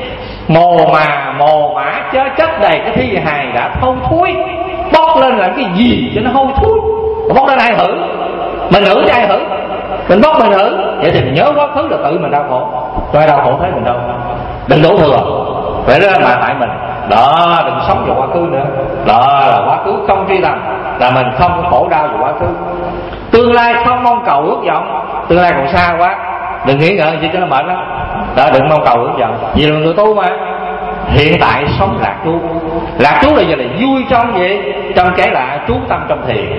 Mồ mà mồ mã chớ chất đầy cái thi hài đã thâu thúi, bóc lên làm cái gì cho nó hôi thối, bóc lên ai hử? Mình hử cho ai hử? Mình bóc mình hử. Vậy thì mình nhớ quá khứ là tự mình đau khổ, cho ai đau khổ thấy mình đâu, đừng đổ thừa. Vậy đó mà tại mình đó, đừng sống vào quá khứ nữa. Đó là quá khứ không truy tầm, là mình không có khổ đau vào quá khứ. Tương lai không mong cầu ước vọng, tương lai còn xa quá, đừng nghĩ ngợi gì cho nó mệt lắm. Đó, đừng mong cầu ước vọng, vì là người tu mà. Hiện tại sống lạc trú. Lạc trú là gì? Là vui trong gì? Trong cái là trú tâm trong thiền.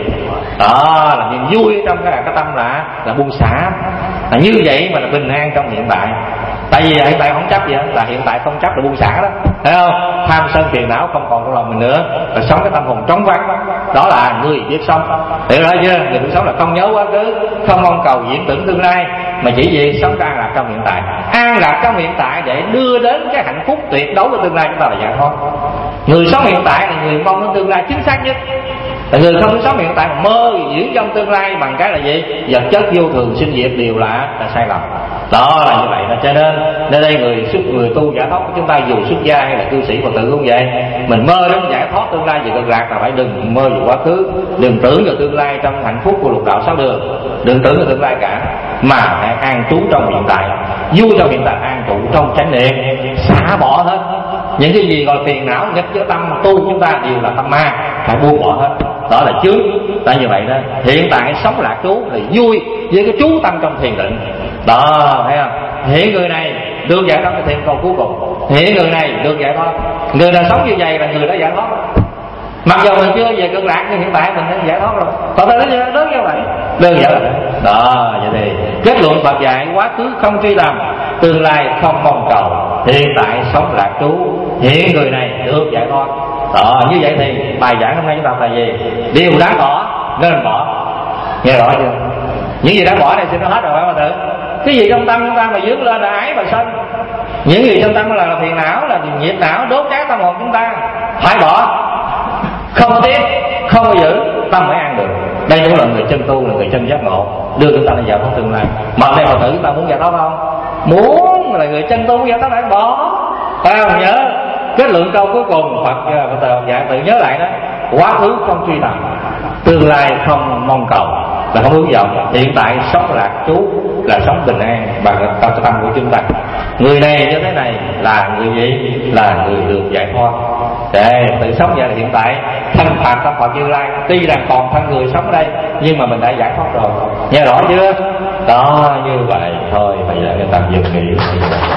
Đó là niềm vui trong cái là cái tâm là là buông xả. Là như vậy mà là bình an trong hiện tại. Tại vì hiện tại không chấp gì hết, là hiện tại không chấp là buông xả đó, thấy không? Tham sân phiền não không còn trong lòng mình nữa, là sống cái tâm hồn trống vắng. Đó là người biết sống. Hiểu rồi chưa? Người biết sống là không nhớ quá khứ, không mong cầu diễn tưởng tương lai, mà chỉ vì sống an lạc trong hiện tại. An lạc trong hiện tại để đưa đến cái hạnh phúc tuyệt đối của tương lai chúng ta là giải thoát. Người sống hiện tại là người mong đến tương lai chính xác nhất. Tại người không sống hiện tại mà mơ diễn trong tương lai bằng cái là gì? Vật chất vô thường sinh diệt đều là, là sai lầm. Đó là như vậy đó. Cho nên nơi đây người xuất người tu giải thoát của chúng ta, dù xuất gia hay là cư sĩ Phật tử cũng vậy, mình mơ đến giải thoát tương lai về cực lạc là phải đừng mơ về quá khứ, đừng tưởng vào tương lai trong hạnh phúc của lục đạo sáu đường, đừng tưởng vào tương lai cả, mà hãy an trú trong hiện tại, vui trong hiện tại, an trụ trong chánh niệm, xả bỏ hết những cái gì gọi phiền não nhất chứa tâm tu chúng ta đều là tâm ma, phải buông bỏ hết. Đó là trước. Tại như vậy đó, hiện tại sống lạc trú thì vui với cái trú tâm trong thiền định. Đó, thấy không? Hiện người này được giải thoát cái thiền cầu cuối cùng. Hiện người này được giải thoát. Người nào sống như vậy là người đã giải thoát. Mặc dù mình chưa về cực lạc nhưng hiện tại mình đã giải thoát rồi. Còn tới đến lớn như vậy, đơn giản là đấy. Đó, vậy thì kết luận Phật dạy quá khứ không truy tầm, tương lai không mong cầu, hiện tại sống lạc trú, hiện người này được giải thoát. Đó, như vậy thì bài giảng hôm nay chúng ta là gì? Điều đáng bỏ nên bỏ. Nghe rõ chưa? Những gì đáng bỏ này xin nó hết rồi phải không thử? Cái gì trong tâm chúng ta mà dướng lên là ái và sân, những gì trong tâm là, là phiền não, là nghiệp não đốt cháy tâm hồn chúng ta, phải bỏ, không tiếc, không giữ, tâm phải an được. Đây cũng là người chân tu, là người chân giác ngộ, đưa chúng ta lên giải thoát tương lai. Mà đây Phật tử chúng ta muốn giải thoát không? Muốn, là người chân tu giải thoát phải bỏ. Phải không? Nhớ kết luận câu cuối cùng Phật Phật tử dạ tự nhớ lại đó: quá khứ không truy tầm, tương lai không mong cầu, là không hướng vọng, hiện tại sống lạc trú là sống bình an bằng tâm tâm của chúng ta. Người này như thế này là người gì? Là người được giải thoát. Để tự sống vậy là hiện tại thân phạt tâm Phật Như Lai, tuy rằng còn thân người sống ở đây nhưng mà mình đã giải thoát rồi. Nghe rõ chưa? Đó, như vậy thôi bây giờ người ta dừng nghỉ.